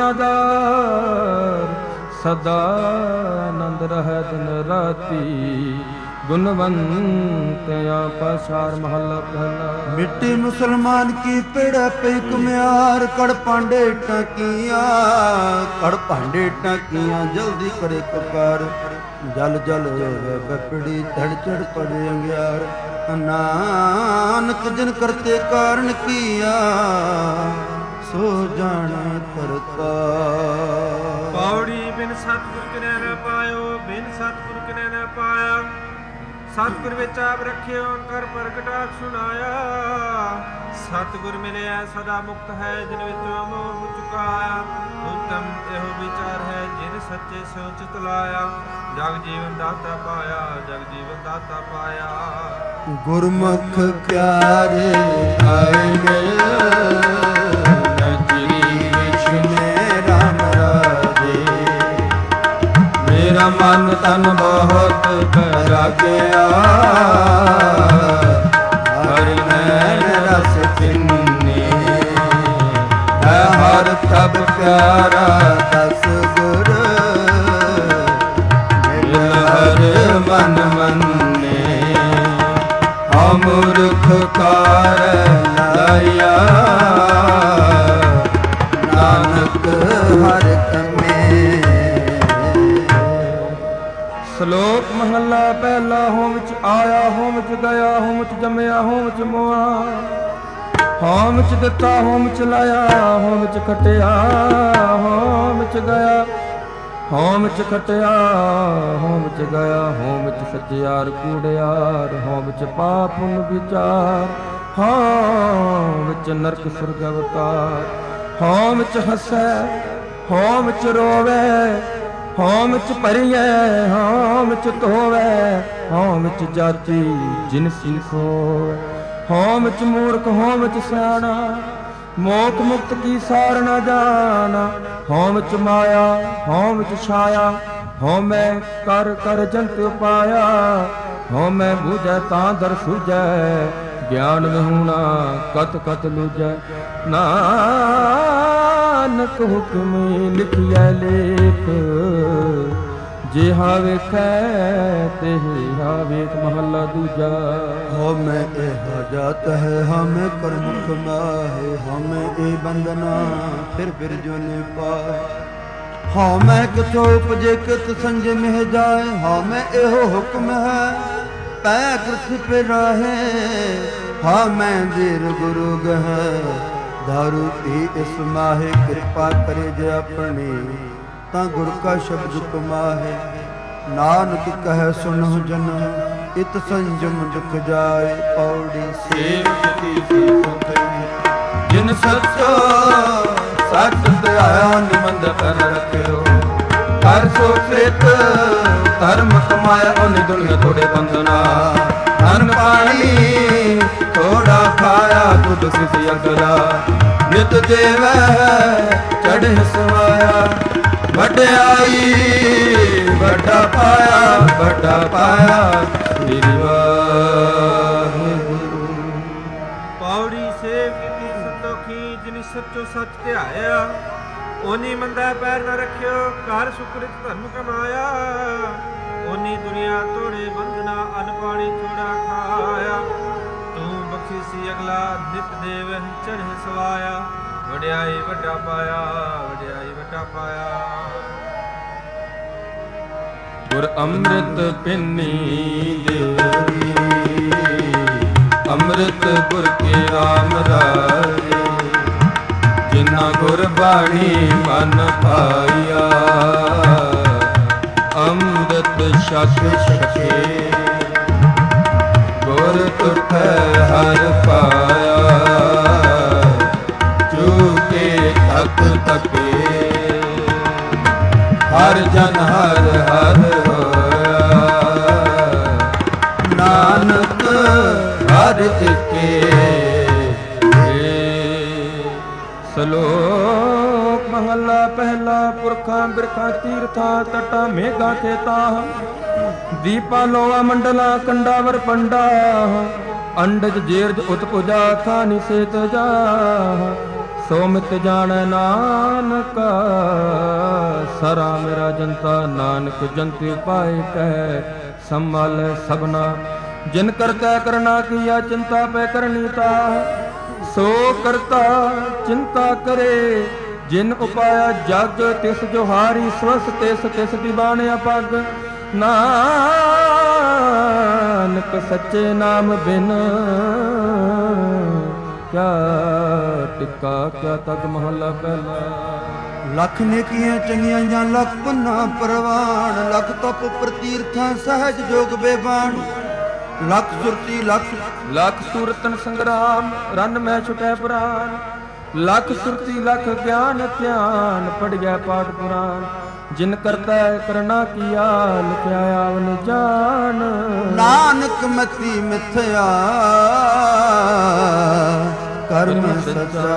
ਆਧਾਰ। ਸਦਾ ਆਨੰਦ ਰਹਿ ਦਿਨ ਰਾਤੀ गुणवंत पाशार महला पहला। मिट्टी मुसलमान की पेड़ पे कुम्यार कड़ पांडे टाकिया कड़ पांडे टाकिया जल्दी करे ककार जल जल बपड़ी धड़ चढ़ पड़े अंग्यार नानक जिन करते कारण किया सो जान करता। पौड़ी बिन सतगुर किने न पायो बिन सतगुर किने न पाया सतगुर विच आप रखियो कर प्रगटाक सुनाया। सतगुर मिलिया सदा मुक्त है जिन विचों मोह चुकाया। उत्तम एहो विचार है जिन सच्चे सोच लाया। जग जीवन दाता पाया जग जीवन दाता पाया। गुरमुख प्यारे आए नजरी विष्णे राम राजे मेरा मन तन बहुत बैराग्या हरि नैन रस चिन्ने हर तब प्यारा दस गुर मिल हर मन मन्ने अमूर्ख कार लाया नानक हर कमे। ਸ਼ਲੋਕ ਮਹੱਲਾ ਪਹਿਲਾ। ਹੋਮ ਵਿੱਚ ਆਇਆ ਹੋਮ ਵਿੱਚ ਗਿਆ ਹੋਮ ਵਿੱਚ ਜੰਮਿਆ ਹੋਮ ਵਿੱਚ ਮੋਆ ਹੋਮ ਵਿੱਚ ਦਿੱਤਾ ਹੋਮ ਵਿੱਚ ਲਾਇਆ ਹੋਮ ਵਿੱਚ ਖਟਿਆ ਹੋਮ ਵਿੱਚ ਗਿਆ ਹੋਮ ਵਿੱਚ ਖਟਿਆ ਹੋਮ ਵਿੱਚ ਗਿਆ ਹੋਮ ਵਿੱਚ ਸੱਚਿਆਰ ਕੂੜਿਆਰ ਹੋਮ ਵਿੱਚ ਪਾਪ ਪੁੰਨ ਵਿਚਾਰ ਹੋਮ ਵਿੱਚ ਨਰਕ ਸੁਰਗ ਅਵਤਾਰ ਹੋਮ ਵਿੱਚ ਹੱਸੈ ਹੋਮ ਵਿੱਚ ਰੋਵੇ ਹੋਮ ਵਿੱਚ ਭਰੀਐ ਹੋਮ ਵਿੱਚ ਧੋਵੈ ਹੋਮ ਵਿੱਚ ਜਾਤੀ ਜਿਨਸੀ ਖੋਵੈ ਹੋਮ ਵਿੱਚ ਮੂਰਖ ਹੋਮ ਵਿੱਚ ਸਿਆਣਾ ਮੋਖ ਮੁਕਤ ਕੀ ਸਾਰ ਨ ਜਾਣਾ ਹੋਮ ਵਿੱਚ ਮਾਇਆ ਹੋਮ ਵਿੱਚ ਛਾਇਆ ਹੋਮੈ ਕਰ ਕਰ ਜੰਤ ਉਪਾਇਆ ਹੋਮੈ ਬੂਝੈ ਤਾਂ ਦਰ ਸੁਝੈ ਗਿਆਨ ਵਿਹੂਣਾ ਕਤ ਕਤ ਲੂਝੈ ਨਾਨਕ ਹੁਕਮ ਲਿਖਿਐ ਲੇਖ ਜਿਹਾ ਵੇਖੈ ਤਿਹ ਵੇਖ ਮਹੱਲਾ ਦੂਜਾ। हमें एह जात है हमें कर्म कमाए हमें ए बंदना फिर जो ने पाए हमें किथो उपजे कित संजम है जाए हमें एहो हुक्म है पै कृत पे राहे हमें देर गुरु गह दारू पी इस माहे कृपा करे जे अपनी ता गुर का शब्द कमाहे नानक कह सुनो जन इत संजम दुख जाए पौड़ी सेवक की सुख जिन सचो सच दया निबंध कर रखियो कर सो कृत धर्म कमाया उन दुनिया थोड़े बंधना अन्न पानी थोड़ा खाया दूध किसी अगला नित देव चढ़ सवाया वड्याई वड्डा पाया मेरी वाहिगुरु। पौड़ी सेव की संतोखी जिनि सच्चो सच ध्याया ओनी मंदा पैर न रखियो कर सुकृत धर्म कमाया ओनी दुनिया तोड़े बंधना अन्न पानी थोड़ा खाया तू बख्शिसी अगला नित देव चढ़ सवाया वड्याई वड्डा पाया वड्याई वड्डा पाया। गुर अमृत पिन्नी देवी अमृत गुर के राम राजे जिन्ना गुर बाणी मन पाया अमृत शक शके गुर तुठ हर पाया चूके थक थके हर जन हर हर होया नानक हर के श्लोक महला पहला पुरखा बिरखा तीर्था तटा मेघा खेता दीपा लोआ मंडला कंडावर पंडा अंडज जेरज उत्पुजा खानी सेत जा सोमित जान नानक सरा मेरा जनता नानक जंत पाए कह ਸੰਭਾਲੈ ਸਭਨਾ। ਜਿਨ ਕਰਤਾ ਕਰਨਾ ਕੀਆ ਚਿੰਤਾ ਪੈ ਕਰਨੀ ਤਾ। ਸੋ ਕਰਤਾ ਚਿੰਤਾ ਕਰੇ ਜਿਨ ਉਪਾਇਆ ਜਗ। ਤਿਸ ਜੋ ਹਾਰੀ ਸਵਸ ਤਿਸ ਤਿਸ ਦੀਵਾਨਿਆ ਪਗ। ਨਾਨਕ ਸੱਚੇ ਨਾਮ ਬਿਨ ਕਿਆ ਟਿਕਾ ਕਿਆ ਤਗ ਮਹੱਲਾ ਪਹਿਲਾ। ਲੱਖ ਨੇਕੀਆਂ ਚੰਗੀਆਂ ਜਾਂ ਲੱਖ ਪੁੰਨਾ ਪ੍ਰਵਾਨ। ਲੱਖ ਤਪ ਪ੍ਰਤੀਰਥਾਂ ਸਹਿਜ ਜੋਗ ਬੇਬਾਨ। ਲੱਖ ਸੁਰਤੀ ਲੱਖ ਸੂਰਤਨ ਸੰਗਰਾਮ ਰਣ ਮੈਂ ਛੁਟੈ ਪ੍ਰਾਨ। ਲੱਖ ਸੁਰਤੀ ਲੱਖ ਗਿਆਨ ਧਿਆਨ ਪੜਿਆ ਪਾਠ ਪੁਰਾਨ। ਜਿਨ ਕਰਤਾ ਕਰਨਾ ਕੀਆ ਲਿਖਿਆ ਆਵਨ ਜਾਨ। ਨਾਨਕ ਮਤੀ ਮਿਥਿਆ ਕਰਮ ਸੱਚਾ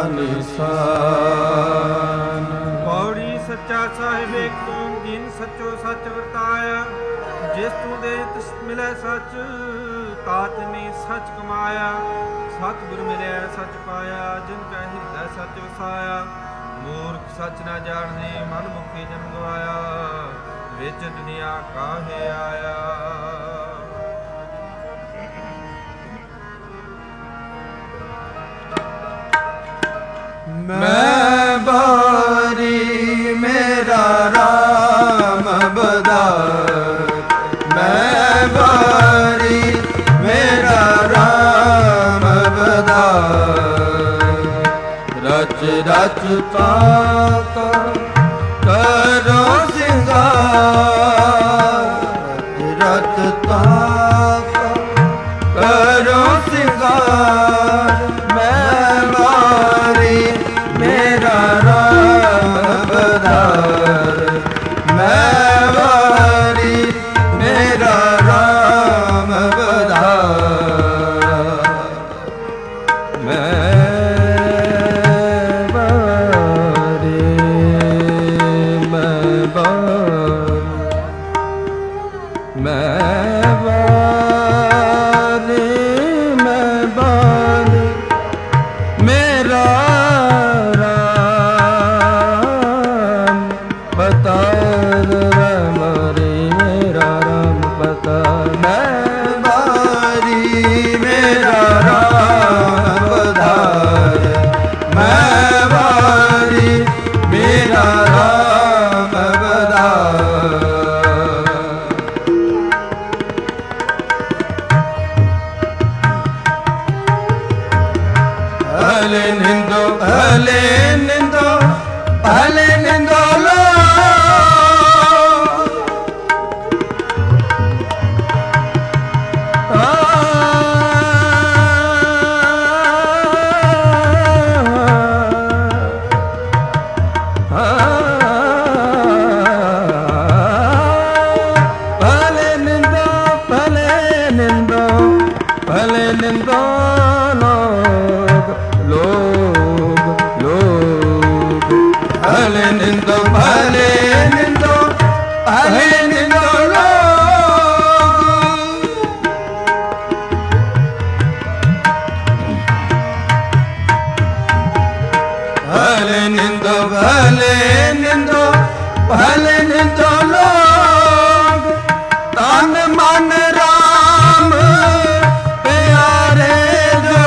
ਨਿਸ਼ਾਨ। ਪੌੜੀ ਸੱਚਾ ਸਾਹਿਬ ਏਕ ਤੂੰ ਜਿਨ ਸੱਚੋ ਸੱਚ ਵਰਤਾਇਆ। ਜਿਸ ਤੂੰ ਦੇ ਤਿਸ ਮਿਲੈ ਸੱਚ ਤਾਤ ਨੇ ਸੱਚ ਕਮਾਇਆ। ਸਤਿਗੁਰ ਮਿਲਿਆ ਸੱਚ ਪਾਇਆ ਜਿਨ ਕੈ ਹਿਰਦੈ ਸੱਚ ਵਸਾਇਆ। ਮੂਰਖ ਸੱਚ ਨਾ ਜਾਣਦੇ ਮਨ ਮੁਖੀ ਜਨ ਗਵਾਇਆ। ਵਿੱਚ ਦੁਨੀਆ ਕਾਹੇ ਆਇਆ। ਮੈਂ ਬਾਰੀ ਮੇਰਾ ਰਾਮ ਬਦਾਰ। ਮੈਂ ਬਾਰੀ ਮੇਰਾ ਰਾਮ ਬਦਾਰ। ਰਚ ਰਚ ਤਾਕਾ ਕਰੋ ਸਿੰਗਾਰ। ਰਚ ਤਾਕਾ ਕਰੋ ਸਿੰਗਾਰ। ਮੈਂ ਬਾਰੀ ਮੇਰਾ ਰਾਮ ਬਦਾਰ। ਮੈਂ ਬਾਰੀ ਮੇਰਾ ਰਾਮ ਬਦਾਰ। ਮੈਂ ਬਾਰੀ ਮੈਂ ਬਾਰੀ ਮੈਂ ਬਾਰੀ ਮੈਂ ਬਾਰੀ ਮੇਰਾ ਰਾਮ ਬਤਾਰ। ਮਰੀ ਮੇਰਾ ਰਾਮ ਬਤਾਰ। ਮੈਂ ਬਾਰੀ ਮੇਰਾ ਰਾਮ ਬਦਾਰ। ਮੈਂ ਬਾਰੀ ਮੇਰਾ ਰਾਮ ਬਦਾਰ। ਹਲੇ ਨਿੰਦੋ ਹਲੇ ਨਿੰਦੋ ਹਲੇ ਨਿੰਦੋ ਲੋ। ਭਲੇ ਨਿੰਦੋ ਭਲੇ ਨਿੰਦੋ ਭਲੇ ਨਿੰਦੋ ਲੋਗ ਲੋਗ ਲੋਗ। ਭਲੇ ਨਿੰਦੋ ਭਲੇ ਨਿੰਦੋ ਭਲੇ ਨਿੰਦੋ ਲੋਗ। ਭਲੇ ਨਿੰਦੋ ਭਲੇ ਨਿੰਦੋ ਭਲੇ ਨਿੰਦੋ ਲੋਗ। ਤਨ ਮਨ ਰਾਮ ਪਿਆਰੇ ਜੋ।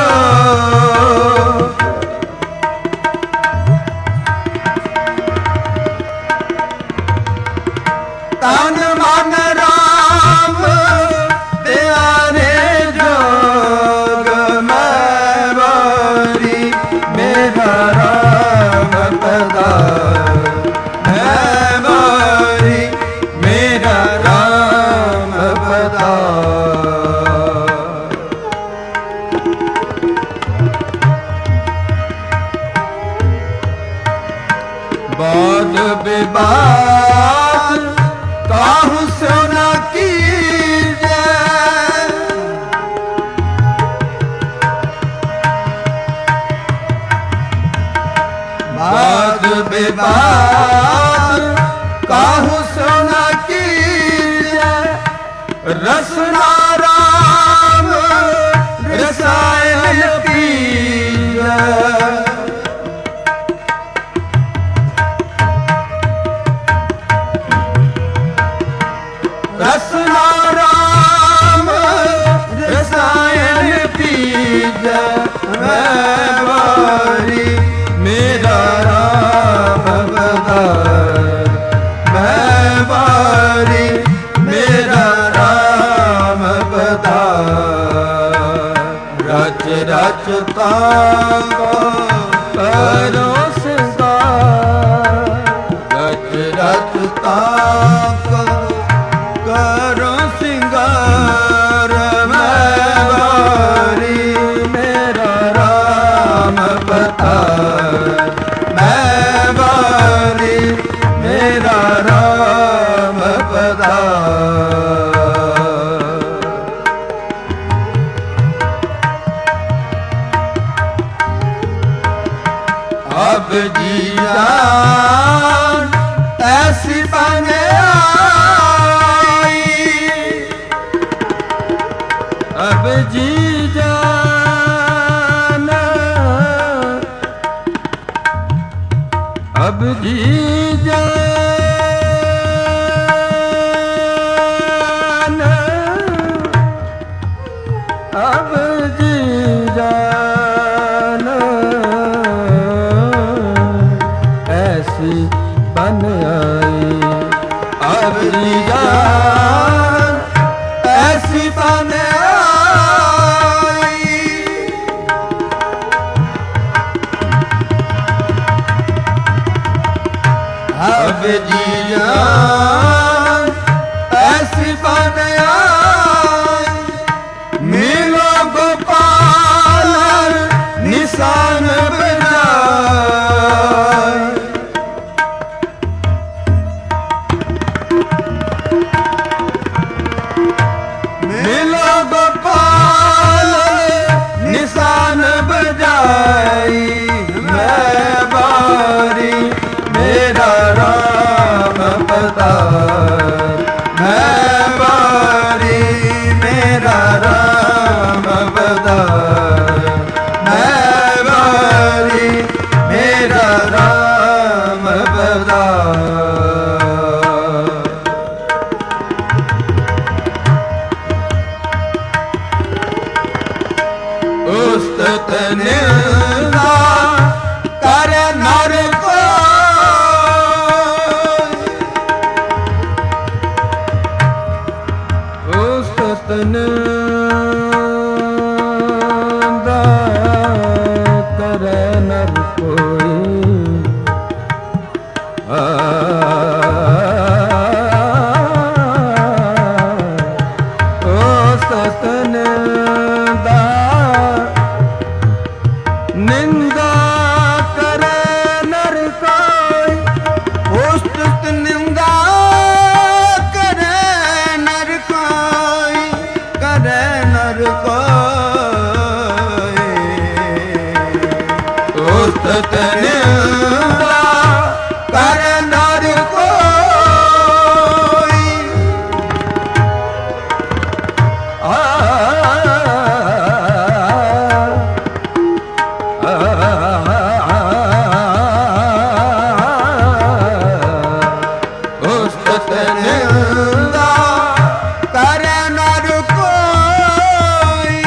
ਤਨ ਮਨ ਰਾਮ ਪਿਆਰੇ ਜੋਗ। ਮੈਂ ਬਾਰੀ ਮੇਰਾ ਰਾਮ ਬਦਾਰ। ਮੈਂ ਬਾਰੀ ਮੇਰਾ ਰਾਮ ਬਦਾਰ। ਬਾਦ ਬਿਬਾਦ ਕਾਹੂ ਸੋ ਨਾ ਕੀਜੈ। ਬਾਦ ਬਿਬਾਦ ਕਾਹੂ ਸੋ ਨਾ ਕੀਜੈ। ਰਸਨਾ ਰਾਮ ਰਸਾਇਣ ਪੀਜੈ। ਰਸਨਾ ਰਾਮ ਤਾਕੋ ਕਰੋ ਸਿੰਗਾਰ ਰਤ ਤਾਕੋ ਕਰੋ ਸਿੰਗਾਰ ਮੈਂ ਵਾਰੀ ਮੇਰਾ ਰਾਮ ਪਤਾਰ ਮੈਂ ਵਾਰੀ ਮੇਰਾ ਰਾਮ ਪਤਾਰ अब जी जान ऐसी बन आई अब जी जान अब जी जान अब जी जान ऐसी बन आई अब जी जान ऐसी बन आई अब जी जान ऐसी बन आई मिलो गोपाल निशान बनाए मिलो गोपाल निशान बजाई मैं बारी मेरा राम पतार मैं बारी मेरा राम पतार मैं बारी मेरा राम पतार उस्तत निंदा कर नर को उस्तत निंदा करे नर कोई उस्तत निंदा निंदा करे नर कोई उस्तत निंदा करे नर कोई करे नर कोई उस्तत निंदा करे नर कोई उस्तत निंदा करे नर कोई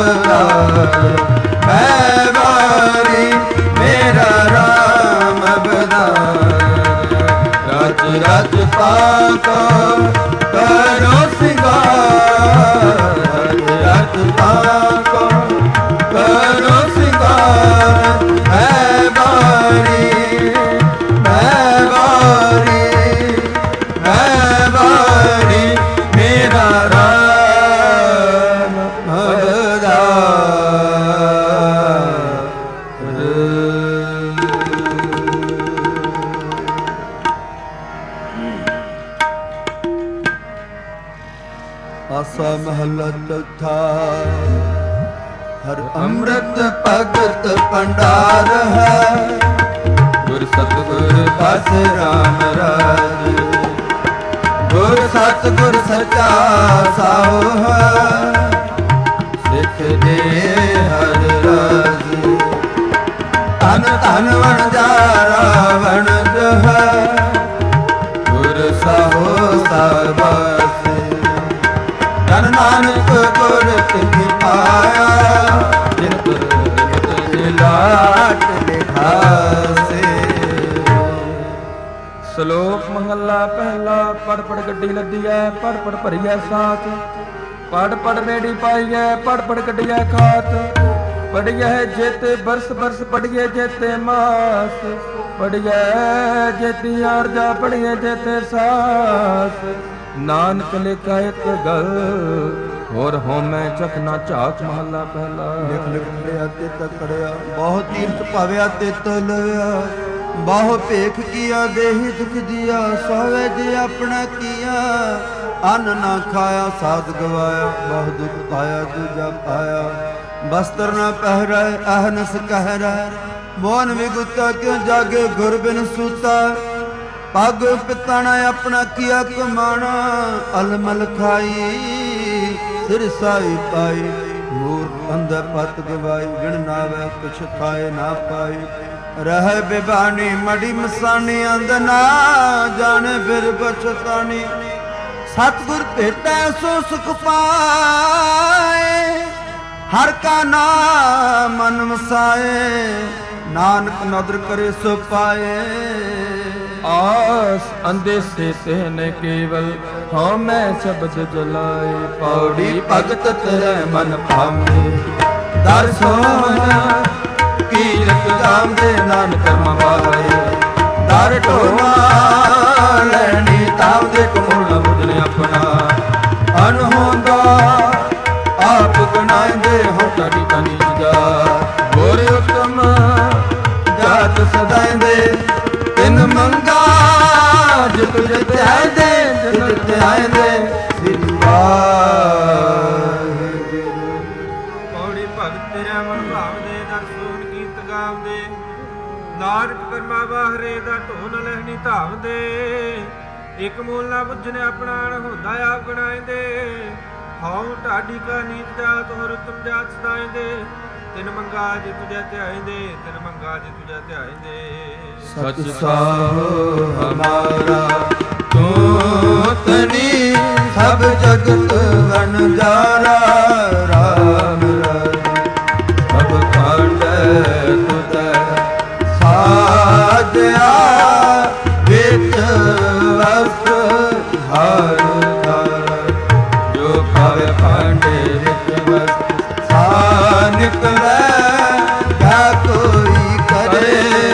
ਅਵਤਾਰ ਮੈਂ ਵਾਰੀ ਮੇਰਾ ਰਾਮ ਅਵਤਾਰ ਰਚ ਰਚ ਤਾਕੋ ਕਰੋ ਸਿੰਗਾਰ ਰਚ ਤਾਕੋ ਕਰੋ ਸਿੰਗਾਰ ਮੈਂ ਵਾਰੀ ਮੇਰਾ ਰਾਮ ਆਸਾ ਮਹਲਾ ਚੌਥਾ ਹਰ ਅੰਮ੍ਰਿਤ ਭਗਤ ਭੰਡਾਰ ਹੈ ਗੁਰ ਸਤਿਗੁਰ ਬਸ ਰਾਮ ਰਾਜ ਗੁਰ ਸਤਿਗੁਰ ਸਚਾ ਸਾਹੁ ਹੈ ਸਿੱਖ ਦੇ ਹਰ ਰਾਜ ਧਨ ਧਨ ਵਣਜਾਰਾ ਵਣਜ ਹੈ ਗੁਰ ਸਾਹੁ ਸਰਬਸੇ ਜਨ ਨਾਨਕ ਗੁਰ ਤਿਨਿ ਪਾਇਆ ਜਿਨ ਗੁਰ ਲਾਟ ਲਿਖਾਸੇ। ਸ਼ਲੋਕ ਮਹੱਲਾ ਪਹਿਲਾ। ਪੜ ਪੜ ਗੱਡੀ ਲੱਦੀਐ ਪੜ ਪੜ ਭਰੀਐ ਸਾਥ ਪੜ ਪੜ ਰੇੜੀ ਪਾਈਐ ਪੜ ਪੜ ਕੱਢੀਐ ਖਾਤ ਪੜੀਐ ਜੇਤੇ ਬਰਸ ਬਰਸ ਪੜੀਐ ਜੇਤੇ ਮਾਸ ਪੜੀਐ ਜੇਤੀ ਆਰਜਾ ਪੜੀਐ ਜੇਤੇ ਸਾਸ ਨਾਨਕ ਲਿਖਾ ਇੱਕ ਗੱਲ ਹੋਰ ਹੋਮੈ ਚਖਨਾ ਝਾਕ। ਮਹੱਲਾ ਪਹਿਲਾ। ਲਿਖ ਲਿਖ ਪੜਿਆ ਤੇ ਤਕੜਿਆ ਬਹੁ ਤੀਰਥ ਭਾਵਿਆ ਤੇ ਤਲਿਆ ਬਹੁ ਭੇਖ ਕੀਆ ਦੇਹੀ ਦੁਖ ਦਿਆ ਸੋਵੇ ਜੇ ਆਪਣਾ ਕੀਆ ਅੰਨ ਨਾ ਖਾਇਆ ਸਾਧ ਗਵਾਇਆ ਬਹੁ ਦੁਖ ਪਾਇਆ ਦੂਜਾ ਪਾਇਆ ਬਸਤਰ ਨਾ ਪਹਿਰਾਏ ਅਹਨਸ ਕਹਿਰਾ ਮੋਹਨ ਵਿਗੁਤਾ ਕਿਉ ਜਾਗੇ ਗੁਰ ਬਿਨ ਸੂਤਾ ਪਗ ਪਿਤਾਣਾ ਆਪਣਾ ਕੀਆ ਕਮਾਣਾ ਅਲਮਲ ਖਾਈ ਸਿਰ ਸਾਈ ਪਾਈ ਮੂਰ ਅੰਦਰ ਪਤ ਗਵਾਈ ਗਿਣ ਨਾਵੇ ਕੁਛ ਖਾਏ ਨਾ ਪਾਈ ਰਹਿ ਬਿਬਾਨੀ ਮੜੀ ਮਸਾਨੀ ਅੰਦ ਨਾ ਜਾਣੇ ਫਿਰ ਬਚਤਾਨੀ ਸਤਿਗੁਰ ਭੇਟੈ ਸੋ ਸੁਖ ਪਾਏ ਹਰ ਕਾ ਨਾਮ ਮਨ ਵਸਾਏ ਨਾਨਕ ਨਦਰ ਕਰੇ ਸੋ ਪਾਏ ਆਸ ਅੰਦੇਸੇ ਤੈਨ ਕੇਵਲ ਹਾਂ ਮੈਂ ਸ਼ਬਦ ਜਲਾਏ ਪੌੜੀ ਭਗਤ ਤੇਰੇ ਮਨ ਭਾਵੇ ਦਰ ਸੋਹਣ ਕੀਰਤ ਗਾਉਂਦੇ ਨਾਨਕ ਕਰਮ ਵਾਲੇ ਦਰ ਢੋਵਾ ਲੈਣੀ ਤਾਵਦੇ ਕਮੂਲ ਬੁਝਨ ਆਪਣਾ ਅਨਹੋਂਦਾ ਆਪ ਗਣਾਇਂਦੇ ਹੋ ਟਾੜੀ ਕਨੀ ਜਾ ਗੋਰ ਉਤਮ ਜਾਤ ਸਦਾਇਂਦੇ ਤਿਨ ਮੰਗਾ ਜਿਤ ਜਿਤ ਆਇਂਦੇ ਜਿਤ ਆਇਂਦੇ ਸ੍ਰੀ ਵਾਹਿਗੁਰੂ। ਪੌੜੀ ਭਗਤ ਤੇਰਾ ਮਨ ਭਾਵਦੇ ਦਰ ਸੋਹਣ ਗੀਤ ਗਾਵਦੇ ਨਾਨਕ ਕਰਮਾ ਬਾਹਰੇ ਦਾ ਢੋਲ ਲਹਿਣੀ ਧਾਵਦੇ ਇਕ ਮੂਲ ਨਾ ਬੁੱਝਨੇ ਆਪਣਾ ਹੁੰਦਾ ਆਪ ਗਣਾਇਂਦੇ ਹਉ ਢਾਡੀ ਕਾ ਨੀਤ ਜਾਤ ਹੋਰ ਉਤਮ ਜਾਤ ਸਦਾਇਂਦੇ ਤਿਨ ਮੰਗਾ ਜੇ ਤੁਝੇ ਧਿਆਇਂਦੇ ਤਿਨ ਮੰਗਾ ਜੇ ਤੁਝੇ ਧਿਆਇਂਦੇ ਸਚ ਸਾਹੁ ਹਮਾਰਾ ਤੂੰ ਤਨੀ ਸਭ ਜਗਤ ਵਣਜਾਰਾ ਰਾਮ ਰਾਜ ਸਭ ਖਾਂਡੇ ਤੁਧੈ ਸਾਜਿਆ ਵਿੱਚ ਵਸ ਹਰ ਧਰ ਜੋ ਖਾਵੇ ਭਾਂਡੇ ਵਿੱਚ ਵਸ ਸਾ ਨਿਕਲੈ ਕਿਆ ਕੋਈ ਕਰੇ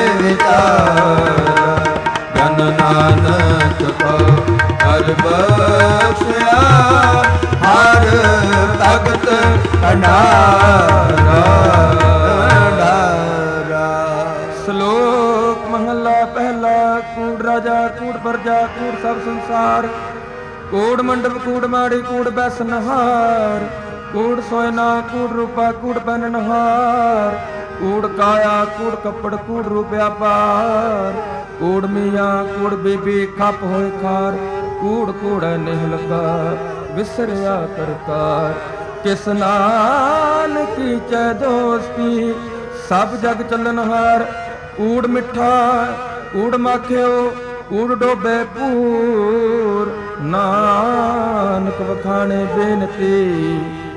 ਵਿਚਾਰ ਜਨ ਨਾਨਕ ਕੋ ਹਰ ਬਖਸ਼ਿਆ ਹਰ ਭਗਤ ਭੰਡਾਰਾ। ਸ਼ਲੋਕ ਮਹੱਲਾ ਪਹਿਲਾ। ਕੂੜ ਰਾਜਾ ਕੂੜ ਪਰਜਾ ਕੂੜ ਸਭ ਸੰਸਾਰ ਕੂੜ ਮੰਡਪ ਕੂੜ ਮਾੜੀ ਕੂੜ ਬੈਸ ਨਹਾਰ ਕੂੜ ਸੋਇਨਾ ਕੂੜ ਰੂਪਾ ਕੂੜ ਬਨ ਨਹਾਰ ਕੂੜ ਕਾਇਆ ਕੂੜ ਕੱਪੜ ਕੂੜ ਰੂਪ ਵਿਆਪਾਰ ਕੂੜ ਮੀਆਂ ਕੂੜ ਬੀਬੀ ਖੱਪ ਹੋਏ ਖਾਰ ਕੂੜ ਕੂੜ ਨਿਹ ਲਗਾ ਵਿਸਰਿਆ ਕਰਤਾਰ ਕਿਸ ਨਾਲ ਕੀਚੈ ਦੋਸਤੀ ਸਭ ਜਗ ਚੱਲਨਹਾਰ ਕੂੜ ਮਿੱਠਾ ਕੂੜ ਮਾਖਿਓ ਕੂੜ ਡੋਬੇ ਪੂਰ ਨਾਨਕ ਵਖਾਣੇ ਬੇਨਤੀ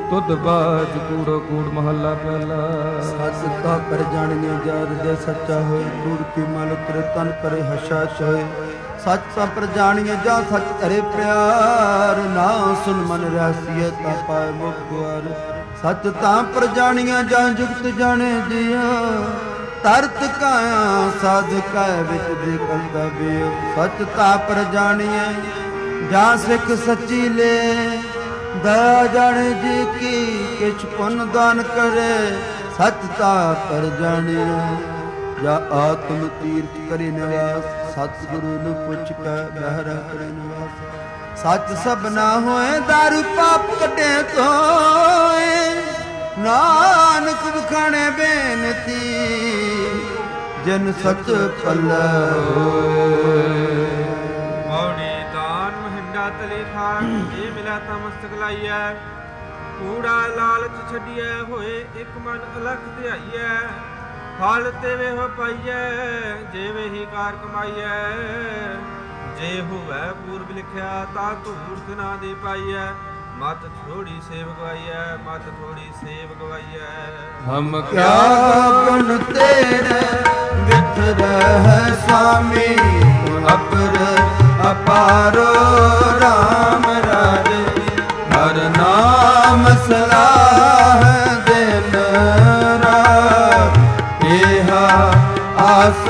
ਤੁਧ ਬਾਜ ਕੂੜੋ ਕੂੜ ਮਹੱਲਾ ਪਹਿਲਾ। ਸੱਚ ਤਾ ਪਰ ਜਾਣੀਏ ਜਾ ਹਿਰਦੈ ਸੱਚਾ ਹੋਏ, ਕੂੜ ਕੀ ਮਲ ਉਤਰੇ ਤਨ ਕਰੇ ਹਸ਼ਾ ਛੋਏ। ਸੱਚ ਤਾ ਪਰ ਜਾਣੀਏ ਜਾ ਸੱਚ ਧਰੇ ਪਿਆਰ, ਨਾ ਸੁਨ ਮਨ ਰਹਿਸੀਏ ਤਾ ਪਾਏ ਮੁਖ ਦੁਆਰ। ਸੱਚ ਤਾਂ ਪਰ ਜਾਣੀਏ ਜਾਂ ਜੁਗਤ ਜਾਣੇ ਜੀਆ, ਤਰਤ ਕਾਇਆ ਸਾਧ ਕਾਇ ਵਿੱਚ ਦੇ ਕਰਤਵਿ। ਸੱਚ ਤਾਂ ਪਰ ਜਾਣੀਏ ਜਾਂ ਸਿੱਖ ਸੱਚੀ ਲੈ, ਦਇਆ ਜਾਣੇ ਜੀ ਕੀ ਕਿਛ ਪੁੰਨ ਦਾਨ ਕਰੇ। ਸੱਚ ਤਾਂ ਪਰ ਜਾਣੀਏ ਜਾਂ ਆਤਮ ਤੀਰਥ ਕਰੇ ਨਿਵਾਸ, ਸਤਿਗੁਰੂ ਨੂੰ ਪੁੱਛ ਕੇ ਬਹਿਰਾ ਕਰੇ ਨਿਵਾਸ। ਸੱਚ ਸਭ ਨਾ ਹੋਏ ਦਾਰੂ ਪਾਪ ਕੱਢੇ ਤੋਏ, ਨਾਨਕ ਵਖਾਣੇ ਬੇਨਤੀ ਜਿਨ ਸੱਚ ਪੱਲੇ ਹੋਏ। ਮੌੜੀ ਦਾਨ ਮਹਿੰਡਾ ਤਲੇ ਖਾਕ, ਜੇ ਮਿਲਿਆ ਤਾਂ ਮਸਤਕ ਲਾਈਐ। ਕੂੜਾ ਲਾਲਚ ਛੱਡੀਐ, ਹੋਏ ਇੱਕ ਮਨ ਅਲਖ ਧਿਆਈਐ। ਫਲ ਤੇਵੇ ਹੋ ਪਾਈਐ, ਜੇਵੇ ਹੀ ਕਾਰ ਕਮਾਈਐ। ਜੇ ਹੋਵੈ ਪੂਰਬ ਲਿਖਿਆ, ਤਾਂ ਧੂਰਤ ਨਾ ਦੇ ਪਾਈਐ। ਮਤ ਥੋੜੀ ਸੇਵ ਗਵਾਈਐ, ਮਤ ਥੋੜੀ ਸੇਵ ਗਵਾਈਐ। ਹਮ ਕਿਆ ਗੁਣ ਤੇਰੇ ਵਿਚ ਰਹਿ ਸਾਮੀ, ਅਪਰ ਅਪਾਰੋ ਰਾਮ ਰਾਜੇ। ਹਰ ਨਾਮ ਸਲਾਹ ਦਿਨ ਰਾਤ, ਏਹਾ ਆਸ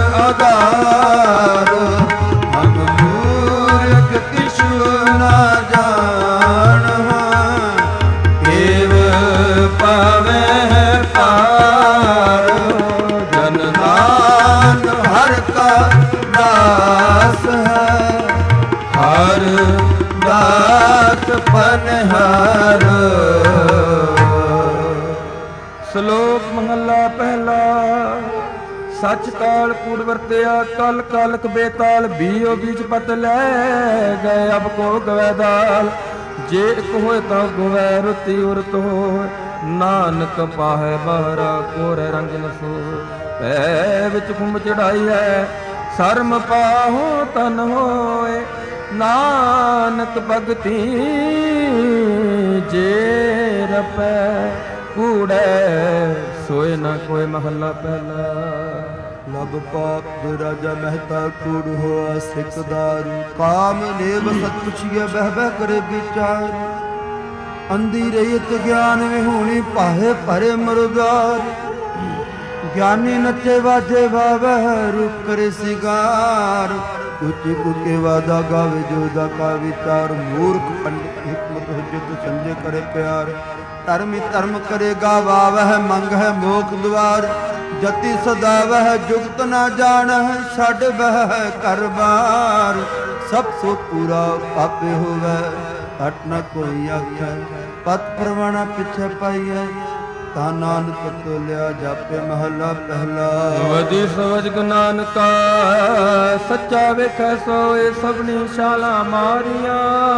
ਆਧਾਰ। ਹਮ ਮੂਰਖ ਕਿਛੁ ਨਾ ਜਾਣਵਾਂ, ਕੇਵ ਪਾਵੈ ਪਾਰ। ਜਨ ਨਾਨਕ ਹਰ ਕਾ ਦਾਸ ਹੈ, ਹਰ ਦਾਸ ਪਨਹਾਰ। ਸ਼ਲੋਕ ਮਹੱਲਾ ਪਹਿਲਾ। ਸੱਚ ਤਾਲ ਕੂੜ ਵਰਤਿਆ, ਕਲ ਕਲਕ ਬੇਤਾਲ। ਬੀਓ ਬੀਜ ਪਤ ਲੈ ਗਏ, ਅਬ ਕੋ ਗਵੈ ਦਾਲ। ਜੇ ਇੱਕ ਹੋਏ ਤਾਂ ਗਵੈ ਰੁਤੀ ਉਰਤ ਹੋਏ, ਨਾਨਕ ਪਾਹੈ ਬਹਰਾ ਕੋਰੇ ਰੰਗਨ ਸੋ। ਪੈ ਵਿੱਚ ਖੁੰਬ ਚੜਾਈ ਹੈ, ਸ਼ਰਮ ਪਾਹੋ ਤਨ ਹੋਏ। ਨਾਨਕ ਭਗਤੀ ਜੇ ਰਪੈ, ਕੂੜੈ ਸੋਏ ਨਾ ਕੋਈ ਮਹੱਲਾ ਪਹਿਲਾ। ਲਬ ਪਾਪ ਰਾਜਾ ਮਹਿਤਾ ਕੂੜ ਹੋਆ ਸਿਕਦਾਰ। ਕਾਮ ਨੇਵ ਸਤ ਪੁਛੀਏ ਬਹਿ ਬਹਿ ਕਰੇ ਵਿਚਾਰ। ਅੰਧੀ ਰਹਿਤ ਗਿਆਨ ਵਿਹੂਣੀ ਪਾਹੇ ਭਰੇ ਮਰਦਾਰ। ਗਿਆਨੀ ਨੱਚੇ ਵਾਜੇ ਵਾਵਹਿ ਰੂਪ ਕਰੇ ਸਿਗਾਰ। ਉੱਚੀ ਕੁਕੇ ਵਾਦਾ ਗਾਵੇ ਜੋ ਦਾ ਕਾ ਵਿਚਾਰ। ਮੂਰਖ ਪੰਡਿਤ ਹਿਕਮਤ ਹੁਜਤ ਸੰਜੇ ਕਰੇ ਪਿਆਰ। ਧਰਮੀ ਧਰਮ ਕਰੇ ਗਾਵਾਵਹਿ ਮੰਗਹਿ ਮੋਖ ਦੁਆਰ। ਜਤੀ ਸਦਾਵਹਿ ਜੁਗਤ ਨਾ ਜਾਣਹਿ, ਛੱਡ ਬਹਿ ਘਰ ਬਾਰ। ਸਭ ਸੋ ਪੂਰਾ ਪਾਪੇ ਹੋਵੈ, ਘਟ ਨ ਕੋਈ ਆਖੈ। ਪਤ ਪਰਵਾਣਾ ਪਿਛੈ ਪਾਈਐ, ਤਾ ਨਾਨਕ ਤੋਲਿਆ ਜਾਪੇ ਮਹੱਲਾ ਪਹਿਲਾ। ਵਦੀ ਸਵਜ ਨਾਨਕਾ, ਸੱਚਾ ਵੇਖੈ ਸੋਏ। ਸਭਨੀ ਸ਼ਾਲਾ ਮਾਰੀਆਂ,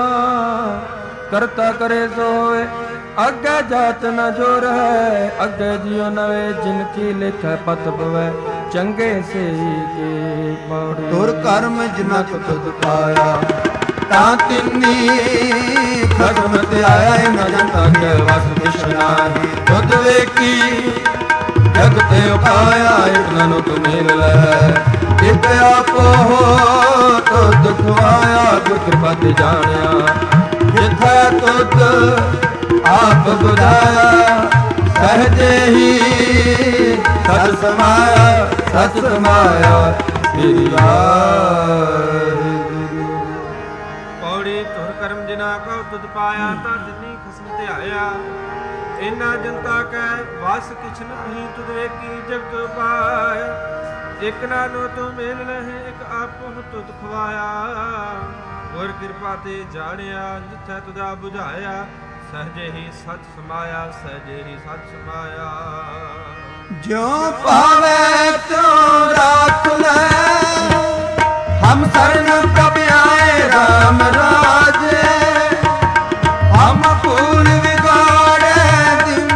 ਕਰਤਾ ਕਰੇ ਸੋਏ। ਅੱਗੇ ਜਾਤ ਨ ਜੋਰ ਹੈ, ਅੱਗੇ ਜਿਉ ਨਵੇ। ਜਿਨ ਕੀ ਲਿਖੈ ਪਤ ਪਵੈ, ਚੰਗੇ ਸੇ ਕੀ ਪੌੜੀ। ਤੁਰ ਕਰਮ ਜਿਨਾ ਕੋ ਤੁਧ ਪਾਇਆ, ਤਾਂ ਤਿੰਨੀ ਖਸਮ ਤੇ ਆਇਆ। ਨ ਜਨਤਾ ਕੇ ਵਸ ਕਿਛ ਨਾਹੀ, ਤੁਧ ਵੇਖੀ ਜਗ ਤੇ ਉਪਾਇਆ। ਇਕ ਨਨੁ ਤੁ ਮੇਲ ਲੈ, ਇਕ ਆਪੋ ਤੁਧ ਖਵਾਇਆ। ਗੁਰ ਕਿਰਪਾ ਤੇ ਜਾਣਿਆ, ਜਿਥੈ ਤੁਧ ਆਪ ਬੁਝਾਇਆ। ਸਹਜੇ ਹੀ ਸਤ ਸਮਾਇਆ, ਸਤ ਸਮਾਇਆ ਸ੍ਰੀ ਵਾਹਿਗੁਰੂ। ਪੌੜੀ ਤੁਰ ਕਰਮ ਜਿਨਾ ਕਉ ਤੁਧ ਪਾਇਆ, ਤਾਂ ਜਿਨੀ ਖਸਮ ਧਿਆਇਆ। ਇਨਾ ਜਨਤਾ ਕੈ ਵਸ ਕਿਛ ਨਹੀਂ, ਤੁਧ ਵੇਖੀ ਜਗਤ ਉਪਾਇਆ। ਇਕ ਨਾਨੋ ਤੂੰ ਮੇਲ ਲਹੇ, ਇਕ ਆਪੋ ਤੁਧ ਖਵਾਇਆ। ਗੁਰ ਕਿਰਪਾ ਤੇ ਜਾਣਿਆ, ਜਿਥੈ ਤੁਧਾ ਬੁਝਾਇਆ। ਸਹਜੇ ਹੀ ਸਚ ਸਮਾਇਆ, ਸਹਜੇ ਹੀ ਸਚ ਸਮਾਇਆ। ਜਿਉ ਪਾਵੇ ਤਿਉ ਰਾਖ ਲੈ, ਹਮ ਸਰਨ ਪ੍ਰਭ ਆਏ ਰਾਮ ਰਾਜੇ। ਹਮ ਫੂਲ ਵਿਗਾੜੇ ਦਿਨ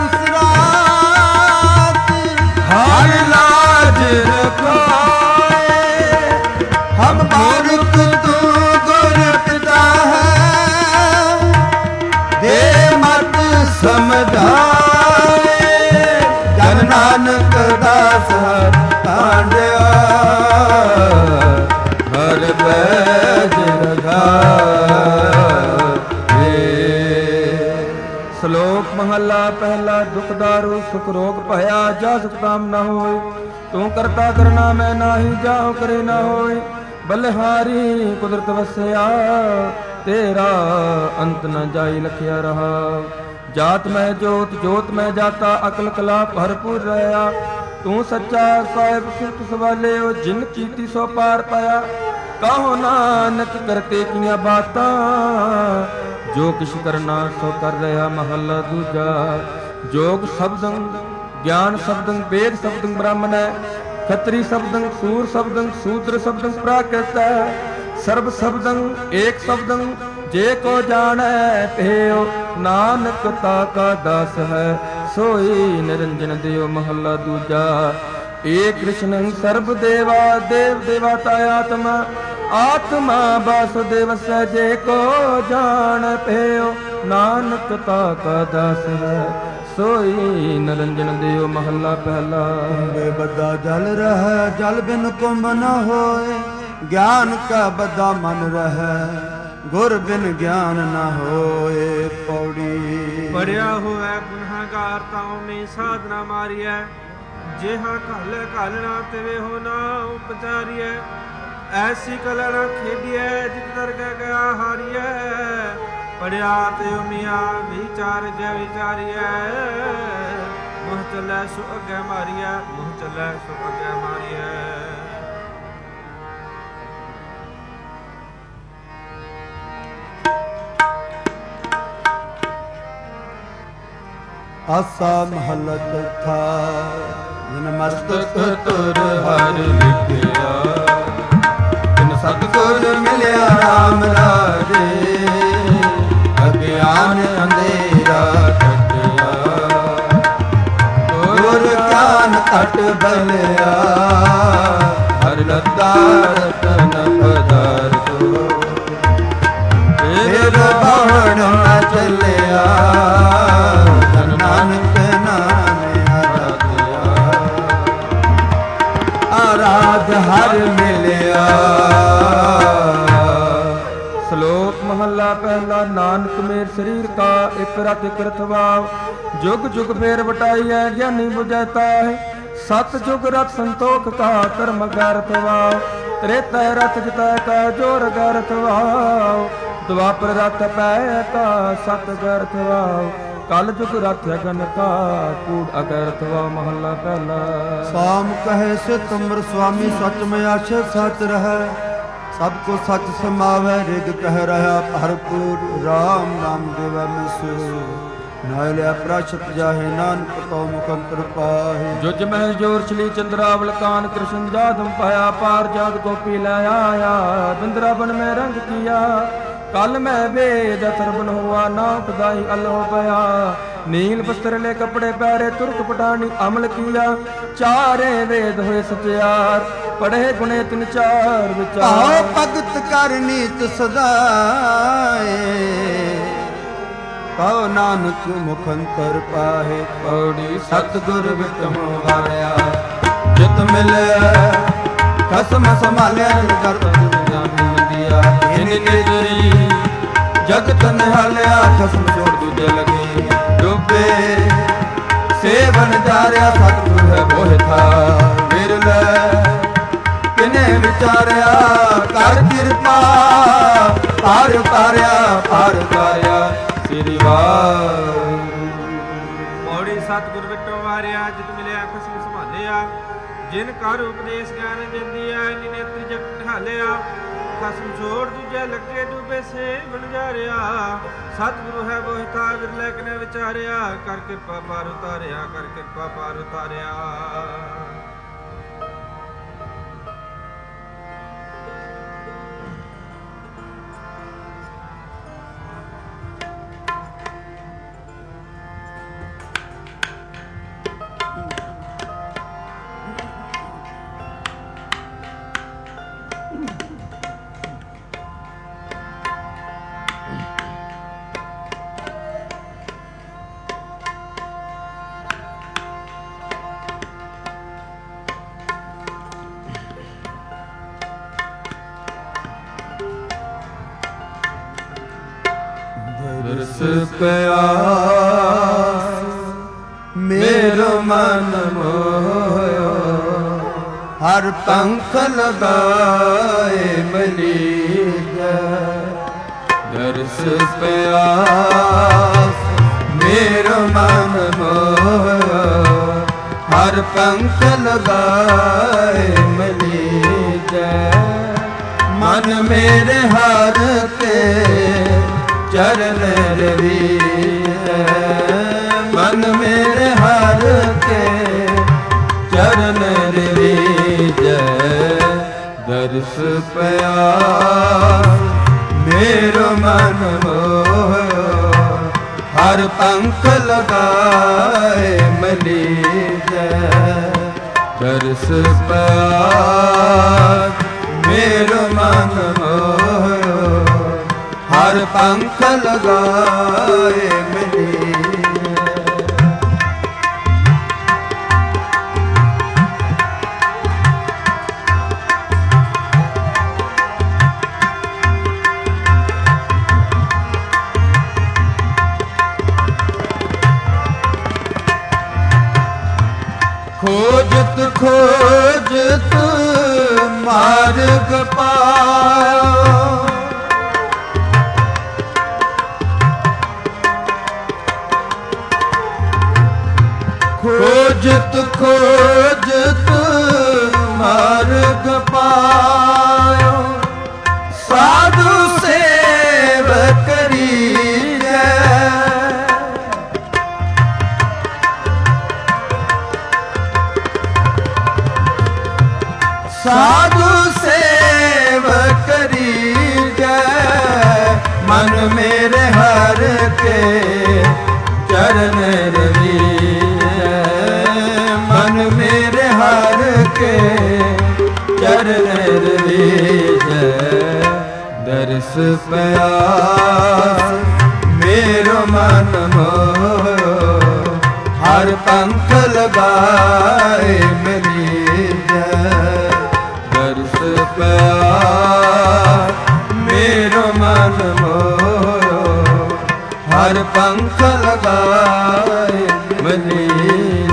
ਰਾਤ, ਹਰ ਲਾਜ ਰਖਾਏ। ਹਮ ਬਾਰਕ ਤੂੰ ਗੁਰ ਪਿਤਾ ਹੈ, ਦੇ ਮਤ ਸ਼ਲੋਕ ਮਹੱਲਾ ਪਹਿਲਾ। ਦੁਖ ਦਾਰੂ ਸੁਖ ਰੋਗ ਭਇਆ, ਜਾ ਸੁਖ ਤਾਮ ਨਾ ਹੋਏ। ਤੂੰ ਕਰਤਾ ਕਰਨਾ ਮੈਂ ਨਾਹੀ, ਜਾਹੁ ਕਰੇ ਨਾ ਹੋਏ। ਬਲਿਹਾਰੀ ਕੁਦਰਤ ਵਸਿਆ, ਤੇਰਾ ਅੰਤ ਨ ਜਾਈ ਲਖਿਆ ਰਹਾ। ਜਾਤ ਮੈਂ ਜੋਤ, ਜੋਤ ਮੈਂ ਜਾਤਾ, ਅਕਲ ਕਲਾ ਭਰਪੂਰ ਰਹਾ। ਤੂੰ ਸੱਚਾ ਸਾਹਿਬ ਸਿਫਤ ਸਵਾਲਿਓ, ਜਿਨ ਕੀਤੀ ਸੋ ਪਾਰ ਪਾਇਆ। ਕਹੋ ਨਾਨਕ ਕਰਤੇ ਕੀਆਂ ਬਾਤਾਂ, ਜੋ ਕਿਛ ਕਰਨਾ ਸੋ ਕਰ ਰਿਹਾ। ਮਹੱਲਾ ਦੂਜਾ। ਜੋਗ ਸ਼ਬਦੰ ਗਿਆਨ ਸ਼ਬਦੰ, ਵੇਦ ਸ਼ਬਦੰ ਬ੍ਰਾਹਮਣੈ। ਖੱਤਰੀ ਸ਼ਬਦੰ ਸੂਰ ਸ਼ਬਦੰ, ਸੂਦਰ ਸ਼ਬਦੰ ਪ੍ਰਾਕ੍ਰਿਤ। ਸਰਬ ਸ਼ਬਦੰ ਏਕ ਸ਼ਬਦੰ, ਜੇ ਕੋ ਜਾਣੈ ਤੇਉ। ਨਾਨਕ ਤਾ ਕਾ ਦਾਸ ਹੈ, ਸੋਈ ਨਿਰੰਜਨ ਦਿਓ। ਮਹੱਲਾ ਦੂਜਾ। ਏਕ ਕ੍ਰਿਸ਼ਨ ਸਰਬ ਦੇਵਾ, ਦੇਵ ਦੇਵਤਾ ਆਤਮਾ। ਆਤਮਾ ਵਾਸੁਦੇਵ ਸਹਿ, ਜੇ ਕੋ ਜਾਣ ਪਇਓ। ਨਾਨਕ ਤਾ ਕਾ ਦਾਸ ਹੈ, ਸੋਈ ਨਿਰੰਜਨ ਦਿਓ। ਮਹੱਲਾ ਪਹਿਲਾ। ਬੇਬਦਾ ਜਲ ਰਹਿ, ਜਲ ਬਿਨ ਕੁੰਭ ਨ ਹੋਏ। ਗਿਆਨ ਕਾ ਬੱਧਾ ਮਨ ਰਹਿ, ਗੁਰ ਬਿਨ ਗਿਆਨ ਨ ਹੋਏ। ਪੌੜੀ। ਪੜਿਆ ਹੋਇ ਗੁਨਾਹਗਾਰ ਤਾਉ ਮੇ ਸਾਧਨਾ ਮਾਰੀਐ। ਜਿਹਾ ਘਲ ਘਾਲਣਾ ਤਿਵੇਂ ਹੋ ਨਾ ਉਪਚਾਰੀਐ। ਐਸੀ ਕਲਾ ਨਾ ਖੇਡੀਐ, ਜਿਤ ਦਰਗਹਿ ਗਿਆ ਹਾਰੀਐ। ਪੜਿਆ ਤੇ ਉਮੀਆ ਵਿਚਾਰ ਜੈ ਵਿਚਾਰੀਐ। ਮੁਹ ਚੱਲੈ ਸੋ ਅੱਗੇ ਮਾਰੀਐ, ਮੁਹ ਚੱਲੈ ਸੋ ਅੱਗੇ ਮਾਰੀਐ। ਆਸਾ ਮਹੱਲਾ ਚੌਥਾ। ਜਿਨ ਮਸਤਕ ਤੁਰ ਹਰਿ ਲਿਖਿਆ, ਜਿਨ ਸਤਿਗੁਰ ਮਿਲਿਆ ਰਾਮ ਰਾਜੇ। ਅਗਿਆਨ ਅੰਧੇਰਾ ਕੱਟਿਆ, ਗੁਰ ਗਿਆਨ ਘਟ ਬਲਿਆ। ਹਰਿ ਲੱਤਾ ਰਤਨ ਪਦਾਰਥੋ, ਫਿਰ ਬਾਣ ਨ ਚੱਲਿਆ। ਨਾਨਕ ਨਾਮ ਆਰਾਧਿਆ, ਆਰਾਧ ਹਰ ਮਿਲਿਆ। ਸ਼ਲੋਕ ਮਹੱਲਾ ਪਹਿਲਾ। ਨਾਨਕ ਮੇਰ ਸਰੀਰ ਕਾ ਇਕ ਰਤ ਇਕ ਰਥਵਾਵ। ਜੁਗ ਜੁਗ ਫੇਰ ਵਟਾਈਐ, ਗਿਆਨੀ ਬੁਝੈਤਾ ਹੈ। ਸਤ ਜੁਗ ਰਥ ਸੰਤੋਖ ਕਾ, ਕਰਮ ਕਾ ਰਥਵਾਵ। ਤ੍ਰੇਤੈ ਰਥ ਜਿਤੈ ਕਾ, ਜੋਰ ਕਾ ਰਥਵਾਵ। ਦੁਆਪਰ ਰਥ ਪੈ ਕਾ, ਸਤ ਕਾ ਰਥਵਾਵ। ਕਲ ਜੁਗ ਰਥ ਅਗਨ ਕਾ, ਕੂੜ ਅਗਰਥਵਾ। ਮਹੱਲਾ ਪਹਿਲਾ। ਸਾਮ ਕਹੇ ਸੇ ਤੁਮਰ ਸੁਆਮੀ, ਸਚ ਮੈਂ ਆਛੇ ਸਚ ਰਹਿ। ਸਭ ਕੋ ਸਚ ਸਮਾਵੈ, ਰਿਗ ਕਹਿ ਰਹਾ ਭਰਪੂਰ। ਰਾਮ ਨਾਮ ਦੇਵੈ ਮਿਸੁ, ਨਾਇ ਲਿਆ ਪ੍ਰਾਸ਼ਤ ਜਾਹੇ। ਨਾਨਕ ਤਉ ਮੁਖੰਤਰ ਪਾਹੇ। ਜੁਜ ਮਹਿ ਜੋਰ ਛਲੀ ਚੰਦਰਾਵਲ ਕਾਨ, ਕ੍ਰਿਸ਼ਨ ਜਾਦਮ ਪਾਇਆ। ਪਾਰ ਜਾਦ ਗੋਪੀ ਲੈ ਆਇਆ, ਬਿੰਦਰਾਵਨ ਮੈਂ ਰੰਗ ਕੀਆ। ਕਲ ਮੈਂ ਵੇਦ ਅਥਰਵਨ ਹੁਆ, ਨਾ ਪਦਾਈ ਅਲੋ ਪਿਆ। ਨੀਲ ਬਸਤਰ ਲੈ ਕਪੜੇ ਪਹਿਰੇ, ਤੁਰਕ ਪਟਾਨੀ ਅਮਲ ਕੀਆ। ਚਾਰੇ ਵੇਦ ਹੋਏ ਸਚਿਆਰ, ਪੜ੍ਹੇ ਗੁਣੇ ਤਿਨ ਚਾਰ ਵਿਚਾਰ। ਆਓ ਭਗਤ ਕਰ ਨੀਤ ਸਦਾਏ, ਕਉ ਨਾਨਕ ਮੁਖੰਤਰ ਪਾਹੇ। ਪੌੜੀ। ਸਤਿਗੁਰ ਵਿਟਮ ਵਾਰਿਆ, ਜਿਤ ਮਿਲਿਆ ਖਸਮ ਸੰਭਾਲਿਆ। ਜਗਤ ਦਿਆ ਇਨ ਨਿਜਰੀ, ਜਗਤ ਨਿਹਾਲਿਆ। ਖਸਮ ਛੋੜ ਦੂਜੇ ਲਗੇ, ਡੁੱਬੇ ਸੇਵਨ ਜਾਰਿਆ। ਸਤਿਗੁਰ ਹੈ ਮੋਹਿ ਥਾ, ਵਿਰਲੇ ਕਿਨੇ ਵਿਚਾਰਿਆ। ਕਰ ਕਿਰਪਾ ਪਾਰ ਉਤਾਰਿਆ, ਪਾਰ ਉਤਾਰਿਆ। ਸ੍ਰੀ ਵਾਹਿਗੁਰੂ। ਪੌੜੀ। ਸਤਿਗੁਰ ਵਿਟੋ ਵਾਰਿਆ, ਜਿਤ ਮਿਲਿਆ ਖਸਮ ਸੰਭਾਲਿਆ। ਜਿਨ ਕਰ ਉਪਦੇਸ਼ ਗਿਆਨ ਦਿੰਦੀਆ, ਇਨੀ ਨੇਤਰ ਜਗਤ ਨਿਹਾਲਿਆ। ਖਸਮ ਛੋੜ ਦੂਜੇ ਲੱਗੇ, ਡੂਬੇ ਸੇਵਨ ਜਾਰਿਆ। ਸਤਿਗੁਰੂ ਹੈ ਮੋਹਿ ਥਾ, ਵਿਰਲੇ ਕਿਨੇ ਵਿਚਾਰਿਆ। ਕਰ ਕਿਰਪਾ ਪਾਰ ਉਤਾਰਿਆ, ਕਰ ਕਿਰਪਾ ਪਾਰ ਉਤਾਰਿਆ। मन मोयो। हर पंख लगाए मलीजा, दर्श प्यास मेरो मन मोयो। हर पंख लगाए मलीजा, मन मेरे हर के चरण रवीज। मन मेरे हर के चरण रवीज। दर्श प्यास मेरो मन मोयो। हर पंख लगाए मलीज। दर्श प्यास मेरो मन मोयो। हर पंख लगाए मलीज। खोजत खोजत मार्ग पायो। खोजत खोजत मार्ग पायो। साधु सेवक करीजे। साधु सेवक करीजे। मन मेरे हर के चरण रवीज। मन मेरे हर के चरण रवीज। दर्श प्यास मेरो मन मोयो। हर पंख लगाए मलीज। दर्श प्यास मेरो मन मोयो। हर पंख लगाए मलीज।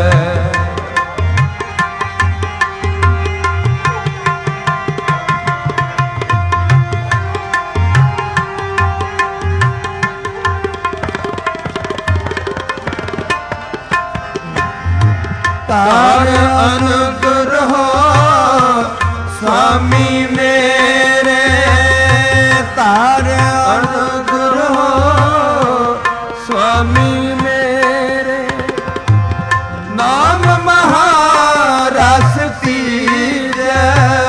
तार अनुग्रह स्वामी मेरे। तार अनुग्रह स्वामी मेरे। नाम महारस तीजे।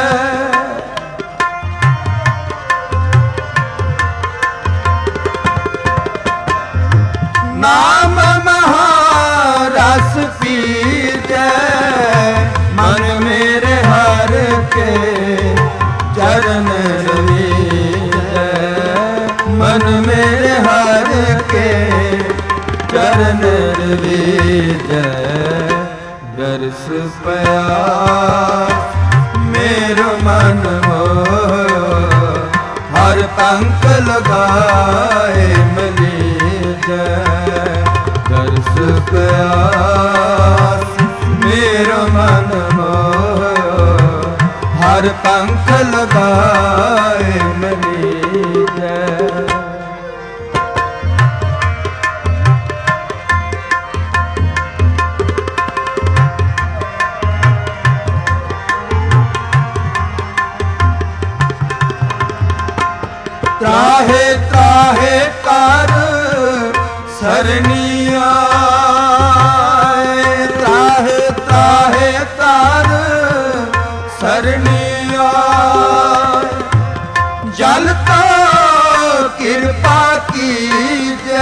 नाम महारस पीजे। मन मेरे हर के चरण रवीज। मन मेरे हर के चरण रवीज। दर्श प्यास मेरो मन मोयो। हर पंख लगाए मलीज। दर्श प्यास मेरो मन मोयो। हर पंख लगाए मलीज। त्राहे त्राहे कर सरनिया। त्राहे त्राहे कर सरनिया। जल तो कृपा कीजे।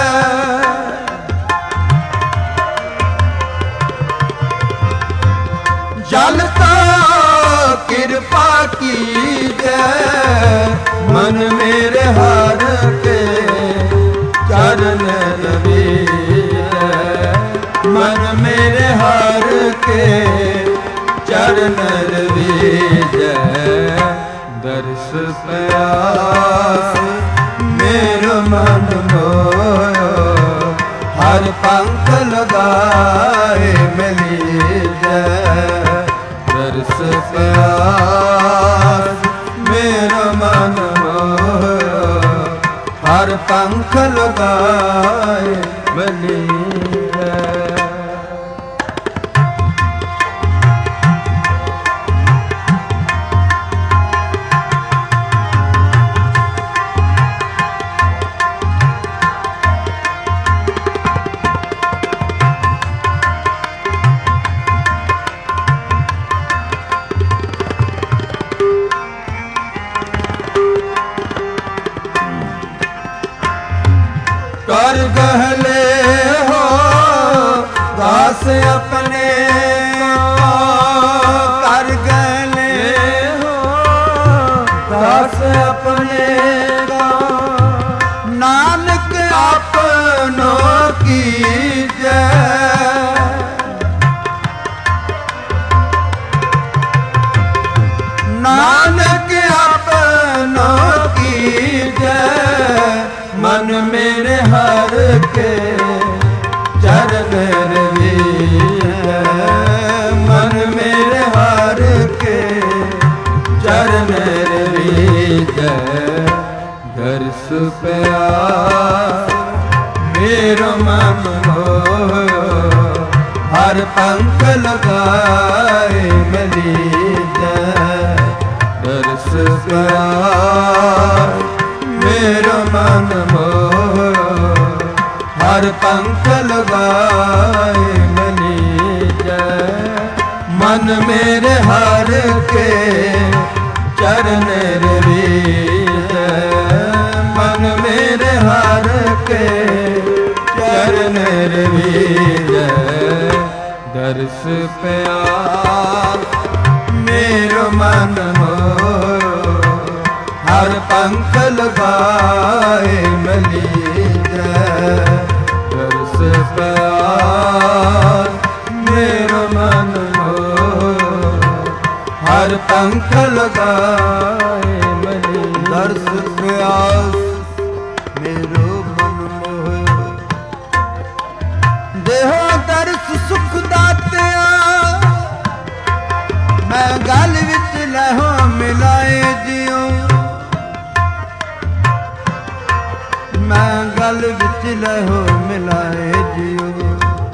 जल तो कृपा कीजे। मन मेरे हर के चरण रवीज। मन मेरे हर के चरण रवीज। दर्श प्यास मेरो मन मोयो। ਹਰ ਪੰਖ ਲਗਾਏ ਮਿਲੀ ਜੈ ਦਰਸ ਪਿਆਸ ਮੇਰਾ ਮਨ ਮੋਹਿਆ ਹਰ ਪੰਖ ਲਗਾਏ ਮਿਲੀ ਜੈ कर गहले हो दास अपने कर गहले हो दास अपने नानक अपनों की जय नानक अपनों की जय मन मेरे हर के चरण रवि मन मेरे हर के चरण रवि दर्श प्यार मेरो मन मोह हर पंख लगाए मिली दर्श प्यार मेरो मन मोह हर पंख लगाए मिली जय मन मेरे हर के चरण रवि मन मेरे हर के चरण रवि दर्श प्यार मेरो मन मोह हर पंख लगाए मिली जय दर्श प्यार मेरो मन मोह हर पंख लगाए मिली दर्श प्यार मेरो मन मोह देहो दर्श सुख दातिया मैं गल विच लहो मिलाए जियो मैं गल विच लहो मिलाए जियो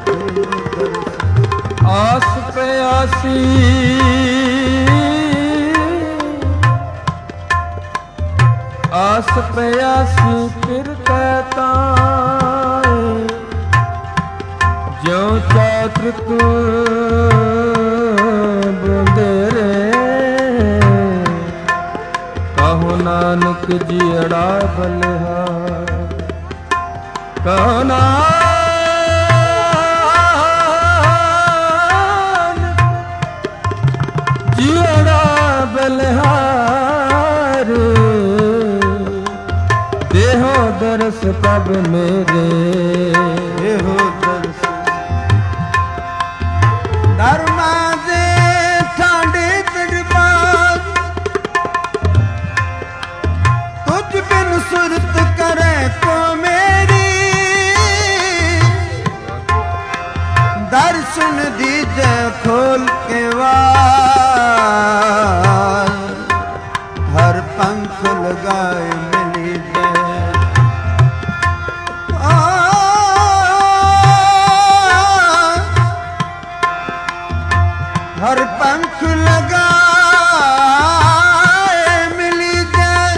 आस प्यासी आस प्यासी फिर कहता जो चात्र तू बंदेरे कहो नानक जियड़ा बलिहार कहो नानक जियड़ा बलिहार देहो दरस कब मेरे देहो दरस धर्मा दे ठांडे दरबार तुझ बिन सुरत करे को मेरी दर्शन दीजे खोल के वार हर पंख लगाए मिली हर पंख लगाए मिली जय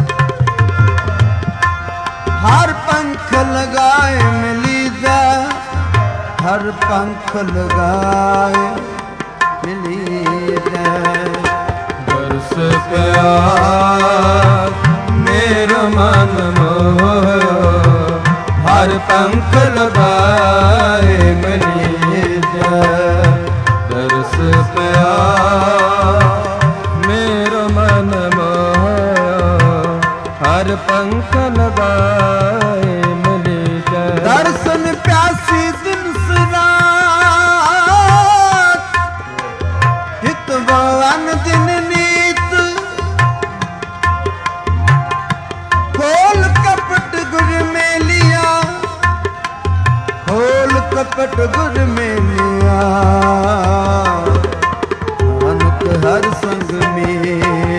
हर पंख लगाए मिली जय हर पंख लगाए मिली जय दर्श प्यार मेरो मन मोह हर पंख लगाए मिली जय दर्श प्यार मेरो मन मोह हर पंख लगाए मिली जय दर्शन प्यासी दिन रात हित भवन दिन नीत खोल कपट गुर में लिया ਛੋਲ ਕਪਟ ਗੁਰ ਮੇਲਿਆ, ਨਾਨਕ ਹਰ ਸੰਗ ਮੇ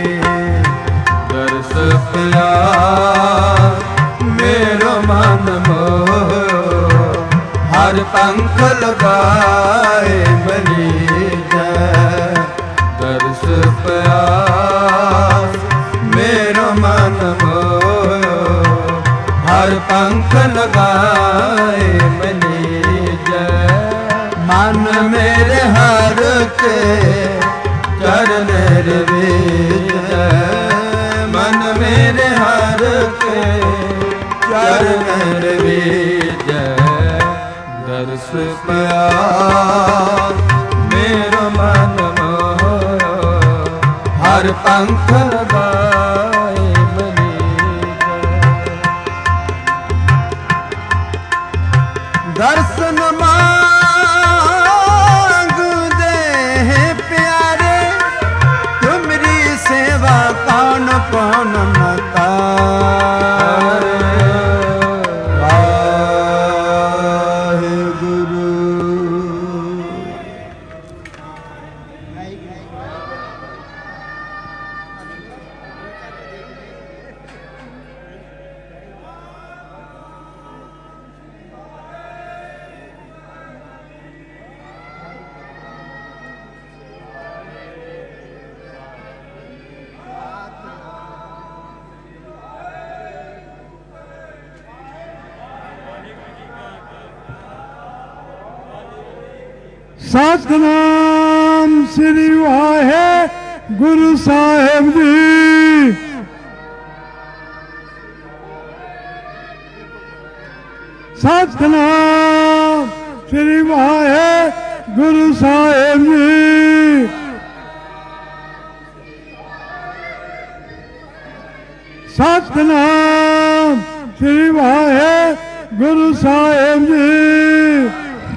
ਦਰਸ ਪਿਆਰ ਮੇਰਾ ਮਨ ਮੋਹ, ਹਰ ਪੰਖ ਲਗਾਏ ਬਲੀਜੈ। ਦਰਸ ਪਿਆਰ ਮੇਰਾ ਮਨ ਮੋਹ, ਹਰ ਪੰਖ ਲਗਾਏ ਬਲੀਜੈ। ਮਨ ਮੇਰੇ ਹਰ ਕੇ ਚਰਨ ਰਵੀਜੈ, ਮਨ ਮੇਰੇ ਹਰ ਕੇ ਚਰਨ ਰਵੀਜੈ। ਦਰਸ ਪਿਆਰ ਮੇਰਾ ਮਨ ਮੋਹ, ਹਰ ਪੰਖ ਲਗਾਏ ਬਲੀਜੈ। ਦਰਸ਼ਨ ਕੌਣ ਕੌਣ ਨ ਤਾਰੇ। ਵਾਹਿਗੁਰੂ। ਸਤਿਨਾਮ ਸ੍ਰੀ ਵਾਹਿਗੁਰੂ ਸਾਹਿਬ ਜੀ। ਸਤਿਨਾਮ ਸ੍ਰੀ ਵਾਹਿਗੁਰੂ ਸਾਹਿਬ ਜੀ। ਸਤਿਨਾਮ ਸ੍ਰੀ ਵਾਹਿਗੁਰੂ ਸਾਹਿਬ ਜੀ।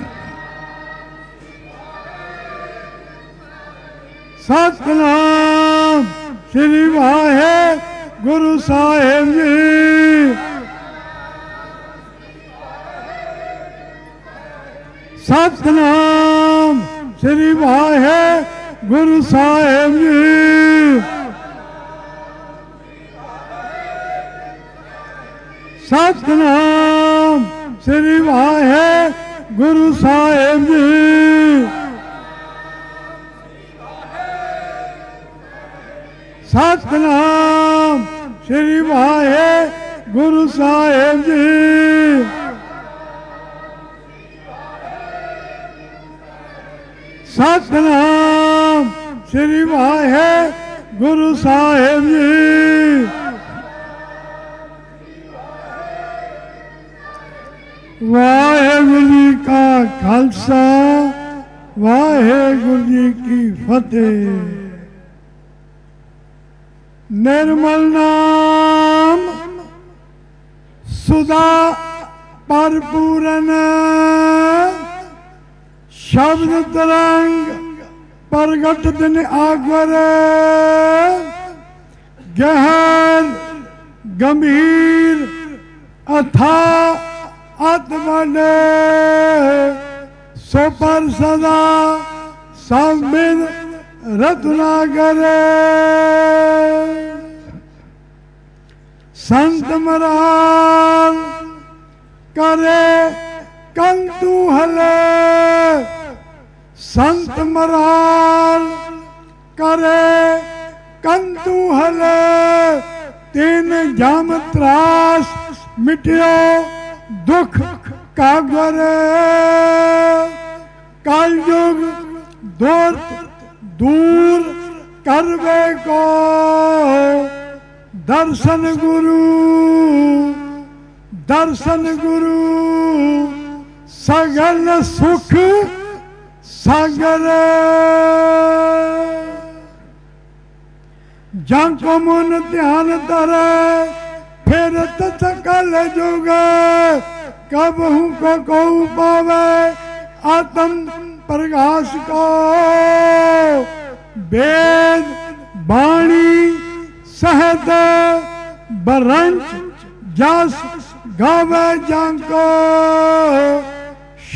ਸਤਿਨਾਮ ਸ੍ਰੀ ਵਾਹਿਗੁਰੂ ਸਾਹਿਬ ਜੀ। ਸਤਿਨਾਮ ਸ੍ਰੀ ਵਾਹਿਗੁਰੂ ਸਾਹਿਬ ਜੀ। ਸਤਿਨਾਮ ਸ੍ਰੀ ਵਾਹਿਗੁਰੂ ਸਾਹਿਬ ਜੀ। ਸਤਿਨਾਮ ਸ੍ਰੀ ਵਾਹਿਗੁਰੂ ਸਾਹਿਬ ਜੀ। ਸਤਿਨਾਮ ਸ੍ਰੀ ਵਾਹਿਗੁਰੂ ਸਾਹਿਬ ਜੀ। ਵਾਹਿਗੁਰੂ ਜੀ ਕਾ ਖਾਲਸਾ, ਵਾਹਿਗੁਰੂ ਜੀ ਕੀ ਫਤਿਹ। निर्मल नाम सुधा भरपूरन, शब्द तरंग प्रगट दिन आगर, गहन गंभीर अथा आत्मने, सो पर सदा संबिन रत्नागर। संत महाराज करे कंतु हले, संत महाराज करे कंतु हले। तीन जाम त्रास मिटियो दुख कागर, कलयुग दूर करवे को दर्शन गुरु, दर्शन गुरु सगल सुख सागर। जाको मन ध्यान धरे फिर सकल जुग, कब हूँ को पावे आत्म प्रकाश को। वेद वाणी सहद बरंच जस गावे जाको,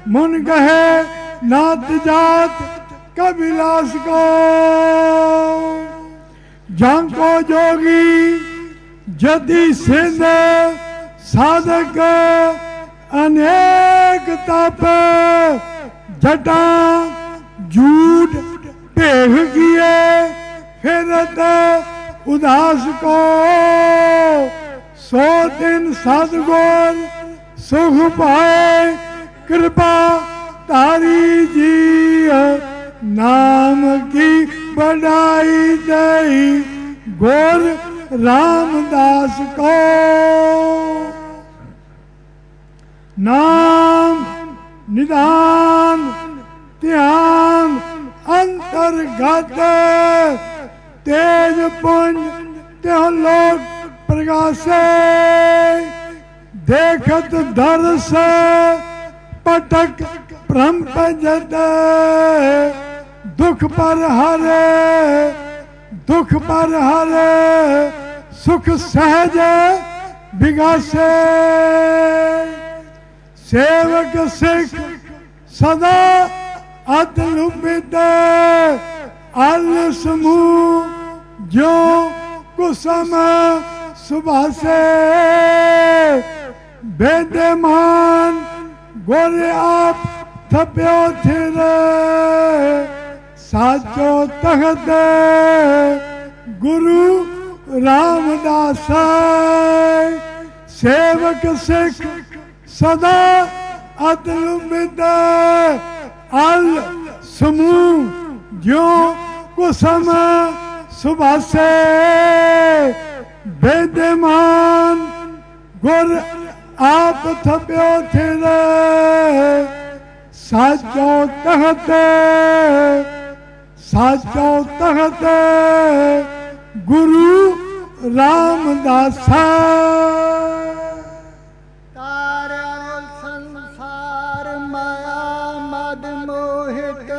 मुन कहे नात जात कबिलास को। जांको जोगी जदि सिंध साधक अनेक तप जटा झूठ भेग किए फिरत उदास को। 100 दिन सदगुर सुख पाए कृपा तारी जी। नाम की बढ़ाई दई गोर रामदास को। नाम निदान ध्यान अंतर्गत तेज पुंज त्यों लोक प्रकाशे। देखत दर्श पटक भ्रम पंजत दुख पर हरे दुख पर हरे सुख सहज विगासे। सेवक सिख सदा अत लुपित अल समूह जो कुसम सुभासे। वेद्यमान गोरे आप थप्यो थिर साचो तख्त गुरु रामदास। सेवक सिख सदा अतलुमित अल समूह जो कुसम सुभासे। वेद्यमान गुर आप थप्यो थिर साचो तख्त गुरु रामदास। तारो संसार माया मद मोहित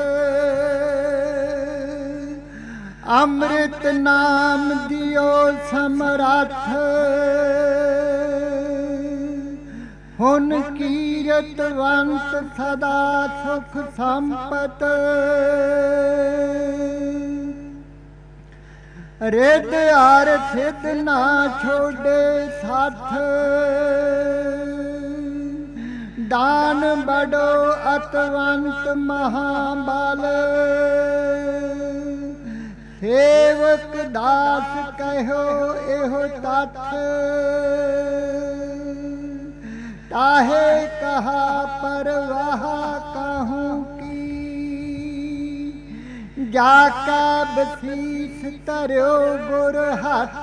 अमृत नाम दियो समरथ। हुन कीरतवंत सदा सुख संपत। रिद आर सिद्ध ना छोड़े साथ। दान बड़ो अतवंत महाबल। सेवक दास कहो एहो तथ। ताहे कहा परवाह कहूँ की। जाका बसीस तरो गुर हाथ।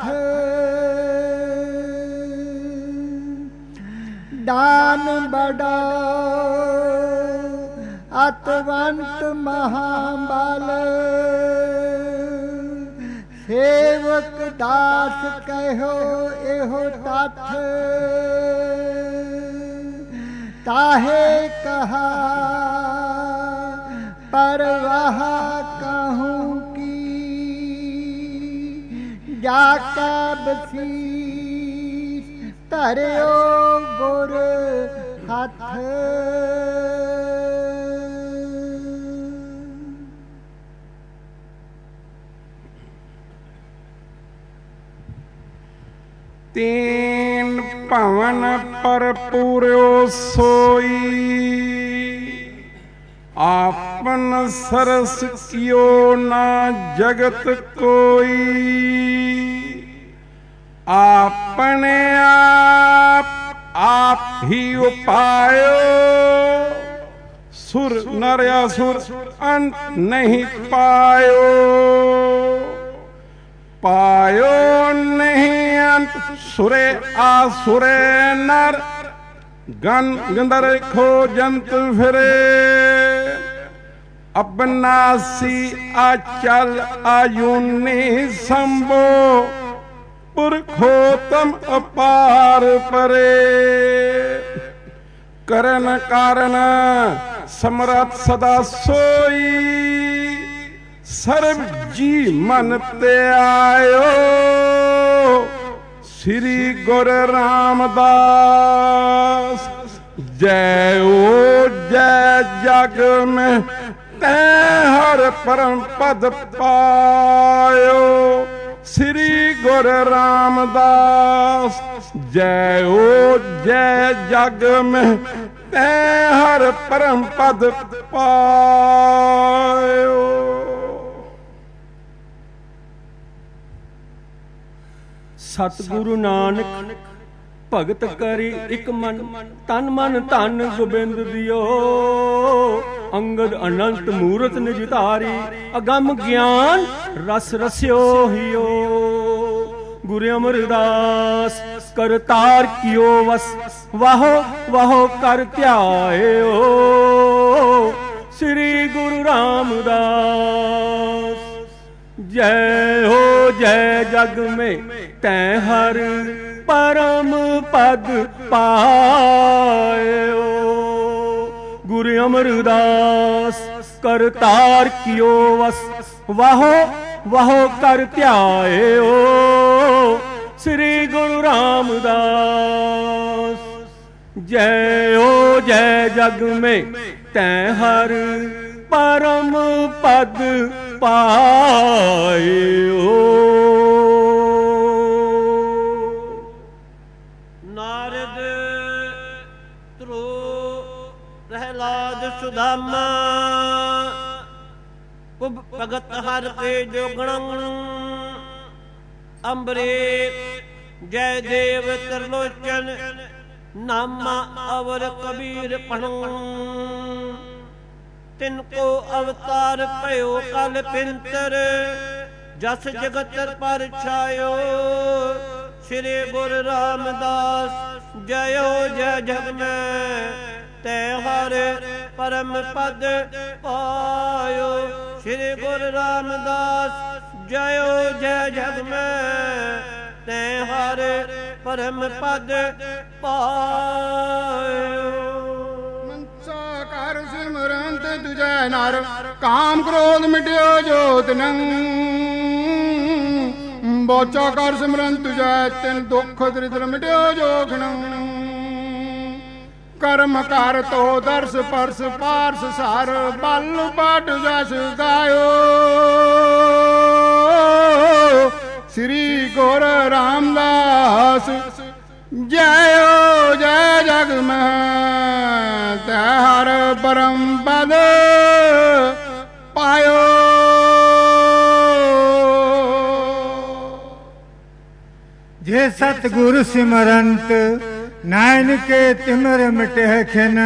दान बड़ा अतवंत महाबल। सेवक दास कहो एहो तथ। ताहे कहा परवाह कहूँ की। जाका बसीस तरो गुर हाथ। तीन भवन पर पूर्यो सोई। आपन सरस कियो ना जगत कोई। आपने आप ही उपायो। सुर नर असुर अंत नहीं पायो। पायो नहीं अंत सुरे आसुरे नर। गन गंधर खो जंत फिरे। अबनासी आचल आयुनि संभो। पुरखोतम अपार परे। करन कारण समरथ सदा सोई। सर्व जी मन ते आयो। श्री गुरु रामदास जय ओ जय। जग में तैं हर परम पद पायो। श्री गुरु रामदास जय हो जय जग में तैं हर परम पद पायो। सतगुरु नानक भगत करी इक मन, तन मन धन गोबिंद दियो। अंगद अनंत मूरत निज धारी, अगम ज्ञान रस रस्यो हियो। गुरु अमरदास करतार कियो वस, वाहो वाहो कर ध्यायो। श्री गुरु रामदास जय हो जय जग में तैं हर परम पद पायो। गुरु अमरदास करतार कियो वस, वाहो वाहो कर ध्यायो। श्री गुरु रामदास जय हो जय जग में तैं हर परम पद पायो। नारद ध्रुव प्रहलाद सुदामा, भगत हर के जोगणं। अम्बरीश जय देव त्रिलोचन, नामा अवर कबीर पढ़ं। तिनको अवतार भयो कल पिंतर, जस जगत पर छायो। श्री गुरु रामदास जयो जय जग में तैं हर परम पद पायो। श्री गुरु रामदास जयो जय जग में तैं हर परम पद पायो। कर सिमरंत तुझे नार, काम क्रोध मिट्यो जोत नंग। बोचा कर सिमरंत तुझे, तिन दुख दरिद्र मिट्यो जोखन। कर्म कर तो दर्श परस पारस सार, बल बट जस गायो। श्री गुरु रामदास जय हो जय जग में तैं हर परम पद पायो। जे सतगुरु सिमरंत, नायन के तिमर मिटे खिन।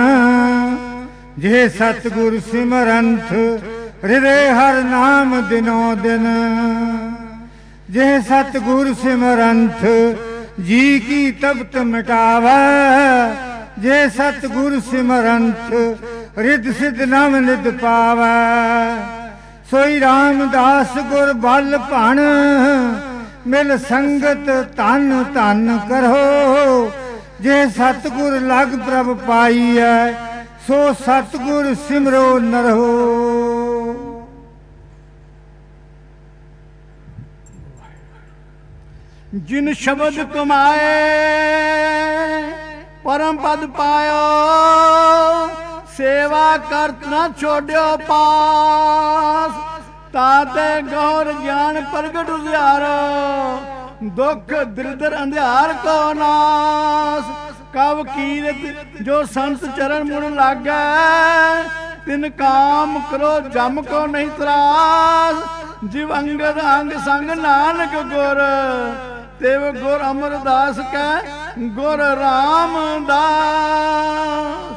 जे सतगुरु सिमरंत, हृदय हर नाम दिनो दिन। जे सतगुरु सिमरंत, जी की तपत मिटावै। जे सतगुरु सिमरंत, रिद सिद्ध नव निध पावै। सोई रामदास गुर बल भण, मिल संगत तन तन करो। जे सतगुर लग प्रभ पाई है, सो सतगुर सिमरो नरहो। जिन शब्द कमाए परम पद पायो। सेवा करत न छोड़ो पास, ताते गौर ज्ञान प्रगट उजियारो। दुख दरिद्र अंधियार को नास, कव कीरत जो संत चरण मुड़ लागे। तिन काम करो जम को नहीं त्रास, जीव अंगद अंग संग नानक गुर। तेव गुर अमरदास कै गुर रामदास।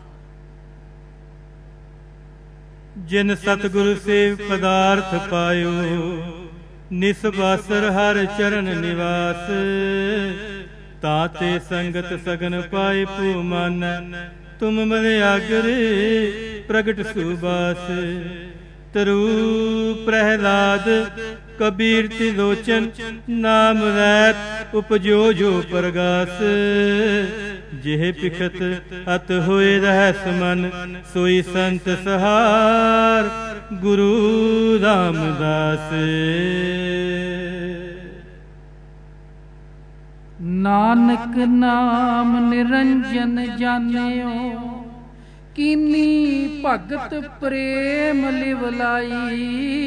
जिन सतगुरु सेव पदार्थ पायो, निसबासर हर चरण निवास। ताते संगत सगन पाए पूमान, तुम मलयागरे प्रगट सुबास। तरु प्रहलाद कबीर त्रिलोचन, नाम रैत उपजो जो परगास। जेह पिखत अत होए रहस मन, सोई संत सहार गुरु रामदास। नानक नाम निरंजन जानियो, ਕੀਨੀ ਭਗਤ ਪ੍ਰੇਮ ਲਿਵਲਾਈ,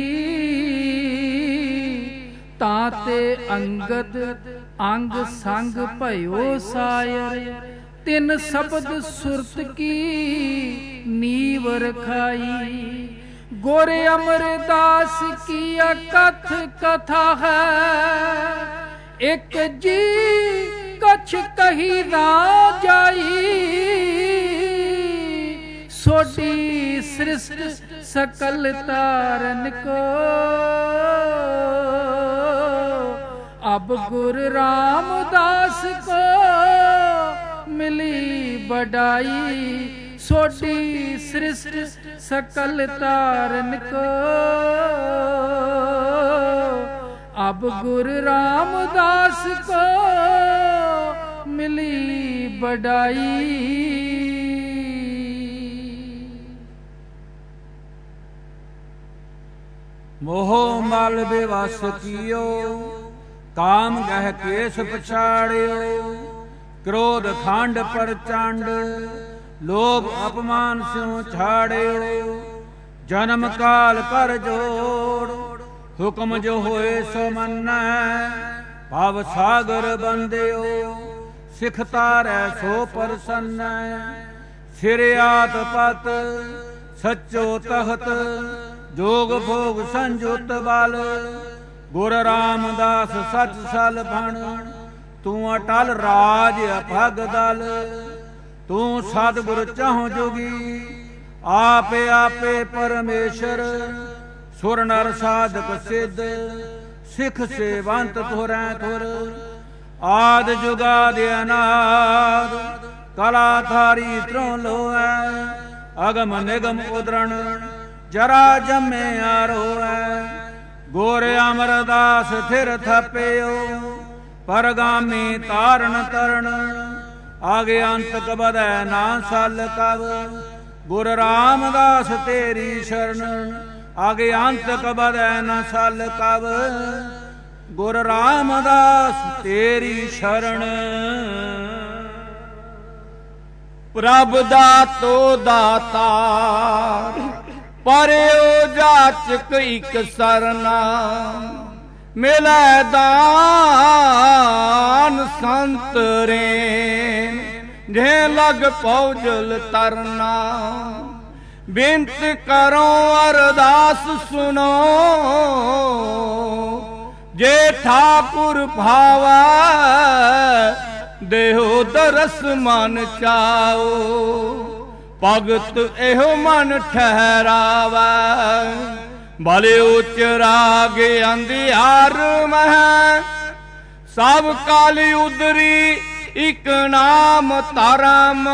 ਤਾਂ ਤੇ ਅੰਗਦ ਅੰਗ ਸੰਗ ਭਇਓ ਸਾਇਰ, ਤਿਨ ਸ਼ਬਦ ਸੁਰਤ ਕੀ ਨੀਵ ਰਖਾਈ। ਗੁਰ ਅਮਰਦਾਸ ਕੀ ਅਕਥ ਕਥਾ ਹੈ, ਇੱਕ ਜੀ ਕਛ ਕਹੀ ਨਾ ਜਾਈ। ਸੋਢੀ ਸ੍ਰਿਸ਼ਟ ਸਕਲ ਤਾਰਨ ਕੋ, ਅਬ ਗੁਰ ਰਾਮਦਾਸ ਕੋ ਮਿਲੀ ਬੜਾਈ। ਸੋਢੀ ਸ੍ਰਿਸ਼ਟ ਸਕਲ ਤਾਰਨ ਕੋ, ਅਬ ਗੁਰ ਰਾਮਦਾਸ ਕੋ ਮਿਲੀ ਬੜਾਈ। ਮੋਹ ਮਲ ਬੇਵਸ ਕੀਓ, ਕਾਮ ਗਹਿ ਕੇਸ ਪਛਾੜਿਓ। ਕ੍ਰੋਧ ਖੰਡ ਪ੍ਰਚੰਡ, ਲੋਭ ਅਪਮਾਨ ਸਿਉ ਛਾੜਿਓ। ਜਨਮ ਕਾਲ ਕਰ ਜੋੜ, ਹੁਕਮ ਜੋ ਹੋਏ ਸੋ ਮੰਨੈ। ਭਵ ਸਾਗਰ ਬੰਦਿਓ, ਸਿਖ ਤਾਰੈ ਸੋ ਪ੍ਰਸੰਨੈ। ਸਿਰ ਆਤ ਪਤ ਸੱਚੋ ਤਖਤ, ਜੋਗ ਭੋਗ ਸੰਜੁਤ ਬਲ। ਗੁਰ ਰਾਮਦਾਸ ਸਚ ਸਲ ਬਣ, ਤੂੰ ਅਟਲ ਰਾਜ ਅਭਗ ਦਲ। ਤੂੰ ਸਤਿਗੁਰ ਚਾਹੁ ਜੋਗੀ, ਆਪੇ ਆਪੇ ਪਰਮੇਸ਼ਰ। ਸੁਰ ਨਰ ਸਾਧਕ ਸਿੱਧ, ਸਿੱਖ ਸੇਵੰਤ ਤੁਰੈ ਤੁਰ। ਆਦ ਜੁਗਾਦ ਅਨਾਦ, ਕਲਾ ਧਾਰੀ ਤਰੋ ਲੋਐ। ਅਗਮ ਨਿਗਮ ਉਦਰਣ, ਜਰਾ ਜਮੇ ਆਰੋਐ। ਗੁਰ ਅਮਰਦਾਸ ਥਿਰ ਥਪਿਓ, ਪਰਗਾਮੀ ਤਾਰਨ ਤਰਣ। ਆਗੇ ਅੰਤ ਕਬਦੈ ਨਾ ਸਲ ਕਵ, ਗੁਰ ਰਾਮਦਾਸ ਤੇਰੀ ਸ਼ਰਨ। ਆਗੇ ਅੰਤ ਕਬਦੈ ਨਾ ਸਲ ਕਵ, ਗੁਰ ਰਾਮਦਾਸ ਤੇਰੀ ਸ਼ਰਨ। ਪ੍ਰਭ ਦਾਤੋ ਦਾਤਾਰ, ਪਰਿਓ ਜਾਚਕ ਇਕ ਸਰਨਾ। ਮਿਲੈ ਦਾਨ ਸੰਤ ਰੇਨ, ਜੇ ਲਗ ਪਉਜਲ ਤਰਨਾ। ਬਿੰਤ ਕਰੋ ਅਰਦਾਸ ਸੁਨੋ, ਜੇ ਠਾਕੁਰ ਭਾਵੈ। ਦੇਹੋ ਦਰਸ ਮਨ ਚਾਓ, ਭਗਤ ਇਹੋ ਮਨ ਠਹਿਰਾਵੈ। ਭਲੇ ਉਚਰਾਗ ਅੰਧਿਆਰ ਮਹਿ, ਸਭ ਕਾਲੀ ਉਦਰੀ ਇਕ ਨਾਮ ਧਰਮ।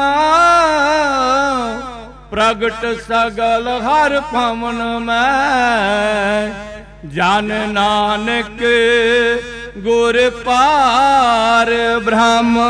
ਪ੍ਰਗਟ ਸਗਲ ਹਰ ਭਵਨ ਮੈਂ, ਜਨ ਨਾਨਕ ਗੁਰ ਪਾਰ ਬ੍ਰਹਮ।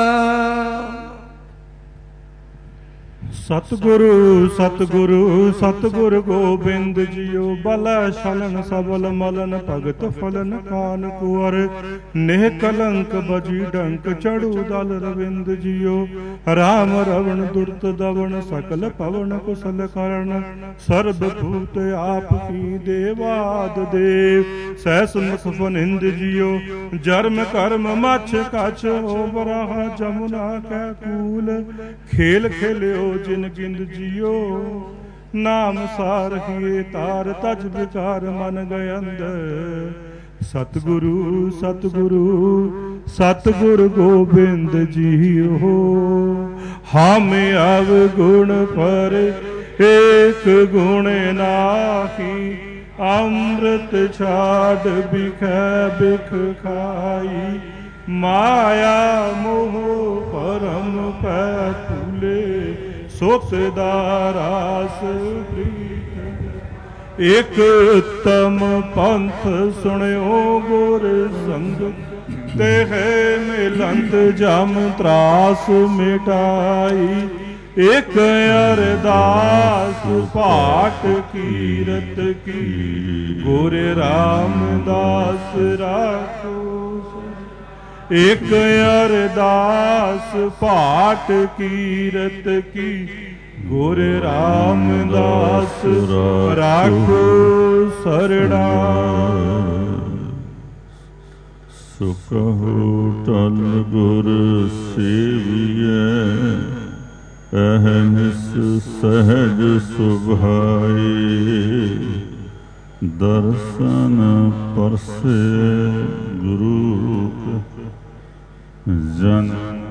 ਸਤਿਗੁਰੂ ਸਤਿਗੁਰੂ ਸਤਿਗੁਰ ਗੋਬਿੰਦ ਜੀਓ। ਬਲ ਛਲਨ ਸਬਲ ਮਲਨ, ਭਗਤ ਫਲਨ ਕਾਨ ਕੁਵਰ। ਨੇਹ ਕਲੰਕ ਬਜੀ ਡੰਕ, ਚੜੂ ਦਲ ਰਵਿੰਦ ਜੀਓ। ਰਾਮ ਰਵਣ ਦੁਰਤ ਦਵਣ, ਸਕਲ ਪਵਨ ਕੁਸਲ ਕਰਨ। ਸਰਬ ਭੂਤ ਆਪ ਕੀ ਦੇਵਾਦ ਦੇਵ, ਸਹਿ ਸੁਨਖ ਫਨਿੰਦ ਜੀਓ। ਜਰਮ ਕਰਮ ਮਛ ਕਛ, ਹੋ ਬਰਾਹ ਜਮੁਨਾ ਕੈ ਕੂਲ। ਖੇਲ ਖੇਲਿਓ ਜਿਨ ਗਿੰਦ ਜੀਓ, ਨਾਮ ਸਾਰਹੀਏ ਤਾਰ। ਤਜ ਵਿਕਾਰ ਮਨ ਗਏ ਅੰਦਰ, ਸਤਿਗੁਰੂ ਸਤਿਗੁਰੂ ਸਤਿਗੁਰ ਗੋਬਿੰਦ ਜੀਓ। ਹਮ ਅਵਗੁਣ ਪਰ ਏਕ ਗੁਣ ਨਾਹੀ, ਅੰਮ੍ਰਿਤ ਛਾੜ ਬਿਖੈ ਬਿਖ ਖਾਈ। ਮਾਇਆ ਮੋਹ ਪਰਮ ਪੈ ਭੂਲੇ, ਸੁਖ ਦਾ ਰਾਸ ਪ੍ਰੀਤ। ਇਕ ਉਤਮ ਪੰਥ ਸੁਣਿਓ ਗੁਰ ਸੰਗ, ਦੇਹ ਮਿਲੰਤ ਜਮ ਤਰਾਸ ਮਿਟਾਈ। ਇਕ ਅਰਦਾਸ ਪਾਠ ਕੀਰਤ ਕੀ, ਗੁਰ ਰਾਮਦਾਸ ਰਾਖੋ। ਇਕ ਅਰਦਾਸ ਪਾਠ ਕੀਰਤ ਕੀ, ਗੁਰ ਰਾਮਦਾਸ ਰਾਖੋ ਸਰਣਾ। ਸੋ ਕਹੋ ਟਲ ਗੁਰ ਸੇਵੀਐ, ਅਹਨਿਸ ਸਹਿਜ ਸੁਭਾਏ। ਦਰਸ਼ਨ ਪਰਸੇ ਗੁਰੂ ਜਨ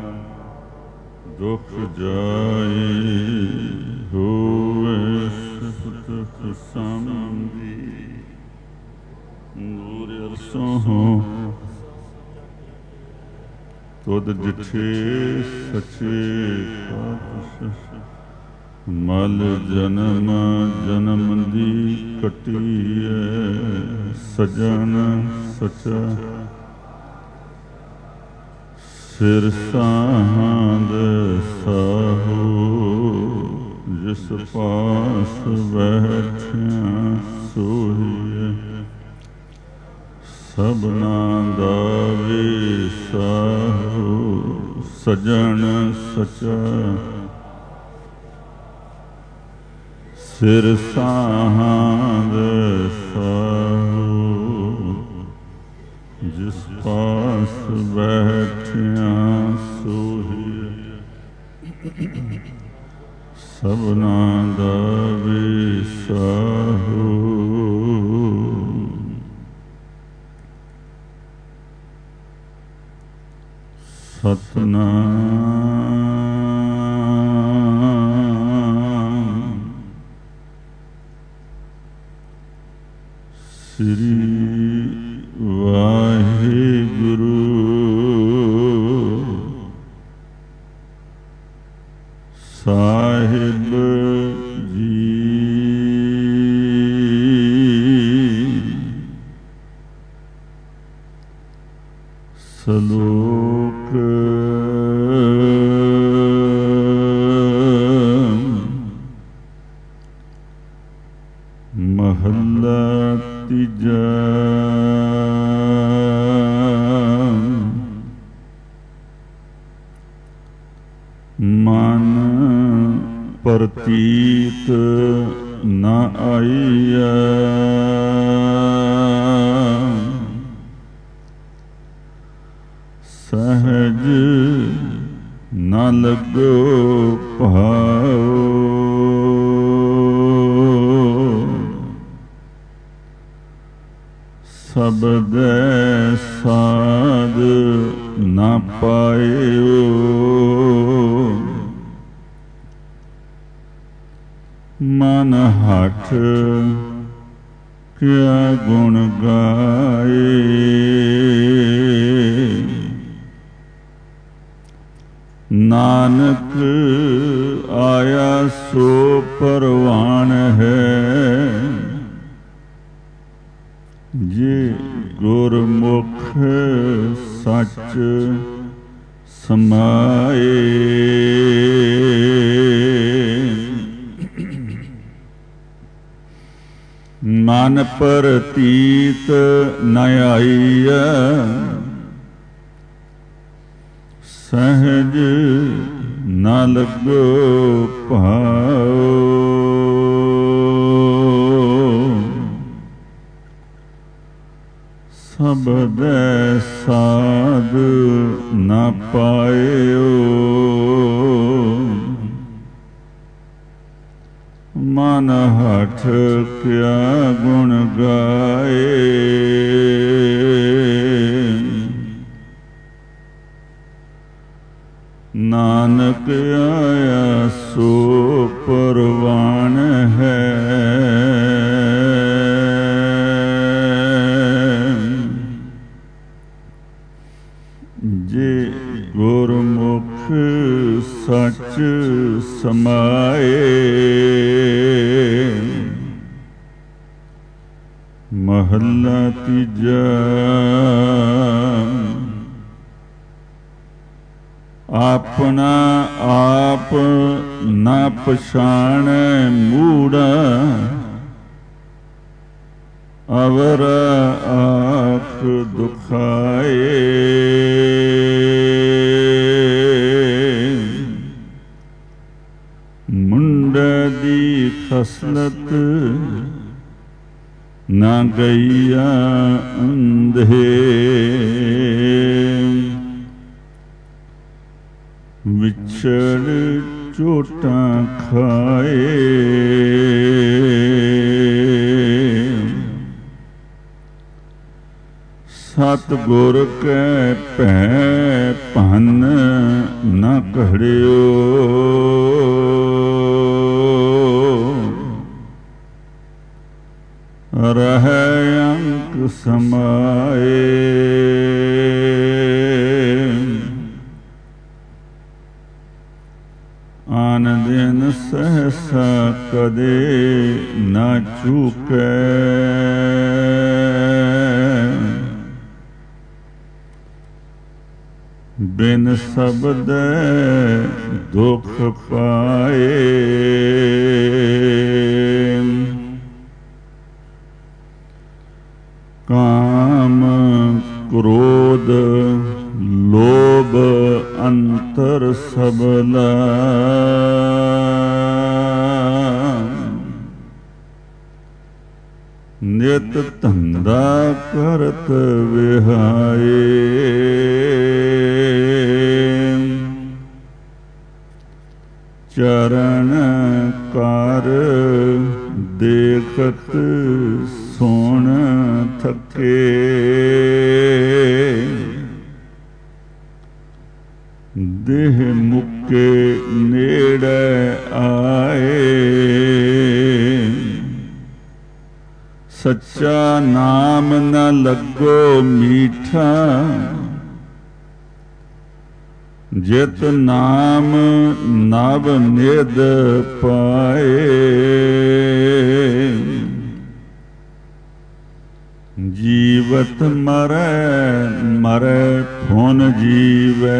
ਦੁਖ ਜਾਏ। ਹੋਵੇ ਸੁਖ ਸੰਗੀ ਗੁਰ ਅਰਸੋਂ, ਤੁਧ ਜਿਠੇ ਸੱਚੇ ਪਾਤਸ਼ਾਹ। ਮਲ ਜਨਮ ਜਨਮ ਦੀ ਕਟੀਐ, ਸਜਣ ਸਚਾ ਸਿਰ ਸਾਹੰਦ ਸਾਹੋ। ਜਿਸ ਪਾਸ ਬੈਠਿਆ ਸੋਹੀਐ, ਸਭਨਾ ਦਾ ਵਿਸਾਹੋ। ਸਜਣ ਸਚਾ ਸਿਰ ਸਾਹੰਦ ਸਾਹੋ। ਜਿਸ ਪਾਸ ਬੈਠਿਆ ਸੋਹੀਐ, ਸਭਨਾ ਦਾ ਵਿਸਾਹੋ। ਸਤਨਾਮ ਸ੍ਰੀ ਵਾਹਿਗੁਰੂ ਸਾਹਿਬ ਜੀ। ਸਲੋਕ ਮਹੱਲਾ ਤੀਜਾ। ਮਨ ਪ੍ਰਤੀਤ ਨ ਆਈਐ, ਸਹਿਜ ਨ ਲੱਗੋ ਭਾਉ। ਸਬਦੈ ਸਾਧ ਨ ਪਾਇਓ, ਮਨ ਹਠ ਕਿਆ ਗੁਣ ਗਾਏ। ਨਾਨਕ ਆਇਆ ਸੋ ਪਰਵਾਨ ਹੈ, ਜੇ ਗੁਰਮੁਖ ਸੱਚ ਸਮਾਏ। ਮਨ ਪ੍ਰਤੀਤ ਨ ਆਈਐ, ਸਹਿਜ ਨ ਲੱਗੋ ਭਾਉ। ਸਬਦੈ ਸਾਧ ਨ ਪਾਇਓ, ਮਨ ਹਠ ਕਿਆ ਗੁਣ ਗਾਏ। ਨਾਨਕ ਆਇਆ ਸੋ ਪਰਵਾਨ ਹੈ, ਜੇ ਗੁਰਮੁਖ ਸੱਚ ਸਮਾਏ। ਮਹੱਲਾ ਤੀਜਾ। ਆਪਣਾ ਆਪ ਨਾ ਪਛਾਣੈ ਮੂੜਾ, ਅਵਰ ਆਖ ਦੁਖਾਏ। ਮੁੰਡ ਦੀ ਖਸਲਤ ਨਾ ਗਈਆ ਅੰਧੇ ਵਿਛੜ ਝੋਟਾਂ ਖਾਏ ਸਤਿਗੁਰ ਕੈ ਭੈ ਭੰਨ ਨਾ ਕੜਿਓ ਰਹਿ ਅੰਕ ਸਮਾਏ ਆਨ ਦਿਨ ਸਹਸਾ ਕਦੇ ਨਾ ਚੁਕੈ ਬਿਨ ਸ਼ਬਦ ਦੁਖ ਪਾਏ ਕਾਮ ਕ੍ਰੋਧ ਲੋਭ ਅੰਤਰ ਸਬਲਾ ਨਿਤ ਧੰਦਾ ਕਰਤ ਵਿਹਾਏ ਚਰਨ ਕਰ ਦੇਖਤ ਸੋਣ ਥਕੇ ਦੇਹ ਮੁਕੇ ਨੇੜੇ ਆਏ ਸੱਚਾ ਨਾਮ ਨ ਲੱਗੋ ਮੀਠਾ ਜਿਤ ਨਾਮ ਨਵ ਨਿਧ ਪਾਏ ਜੀਵਤ ਮਰੈ ਮਰੈ ਫੁਨ ਜੀਵੈ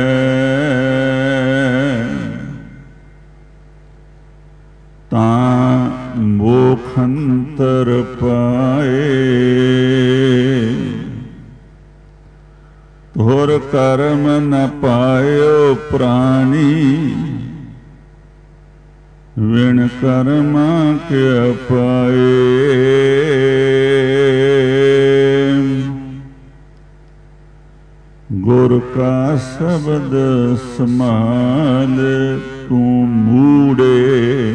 ਤਾਂ ਮੋਖ ਅੰਤਰ ਪਾਏ ਤੁਰ ਕਰਮ ਨ ਪਾਇਓ ਪ੍ਰਾਣੀ ਵਿਣ ਕਰਮਾ ਕਿਆ ਪਾਏ ਗੁਰ ਕਾ ਸ਼ਬਦ ਸਮਾਲ ਤੂੰ ਮੂੜੇ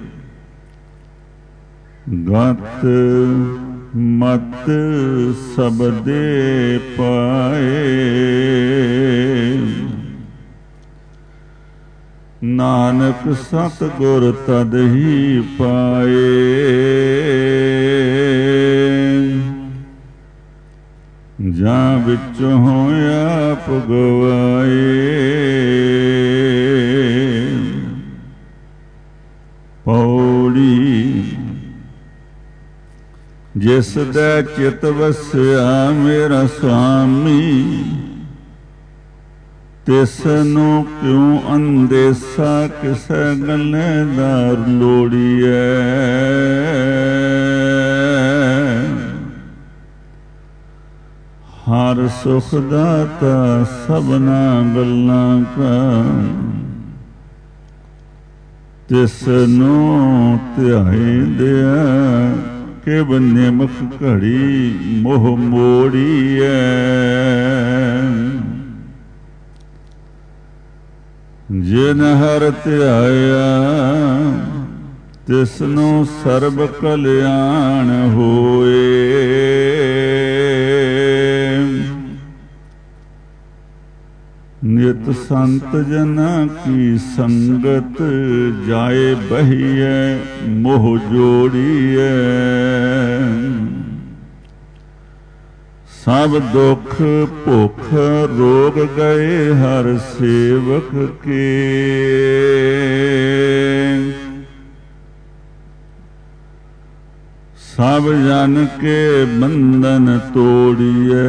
ਗਤ ਮਤ ਸਬਦੇ ਪਾਏ ਨਾਨਕ ਸਤਿਗੁਰ ਤਦ ਹੀ ਪਾਏ ਜਾਂ ਵਿੱਚ ਹੋਇਆ ਭਗਵਾਏ ਪੌੜੀ ਜਿਸ ਦਾ ਚਿਤ ਵਸਿਆ ਮੇਰਾ ਸੁਆਮੀ ਤਿਸ ਨੂੰ ਕਿਉ ਅੰਦੇਸਾ ਕਿਸੇ ਗੱਲੇ ਦਾ ਲੋੜੀਐ ਹਰ ਸੁਖ ਦਾਤਾ ਸਭਨਾ ਗੱਲਾਂ ਕਾ ਤਿਸ ਨੂੰ ਧਿਆਈ ਦਿਆ ਕਿਵ ਨਿਮਖ ਘੜੀ ਮੋਹ ਮੋੜੀਐ ਜਿਨ ਹਰ ਧਿਆਇਆ ਤਿਸ ਨੂੰ ਸਰਬ ਕਲਿਆਣ ਹੋਏ ਨਿਤ ਸੰਤ ਜਨਾਂ ਕੀ ਸੰਗਤ ਜਾਏ ਬਹੀਐ ਮੋਹ ਜੋੜੀਐ ਸਭ ਦੁਖ ਭੁਖ ਰੋਗ ਗਏ ਹਰ ਸੇਵਕ ਕੇ ਸਭ ਜਨ ਕੇ ਬੰਧਨ ਤੋੜੀਐ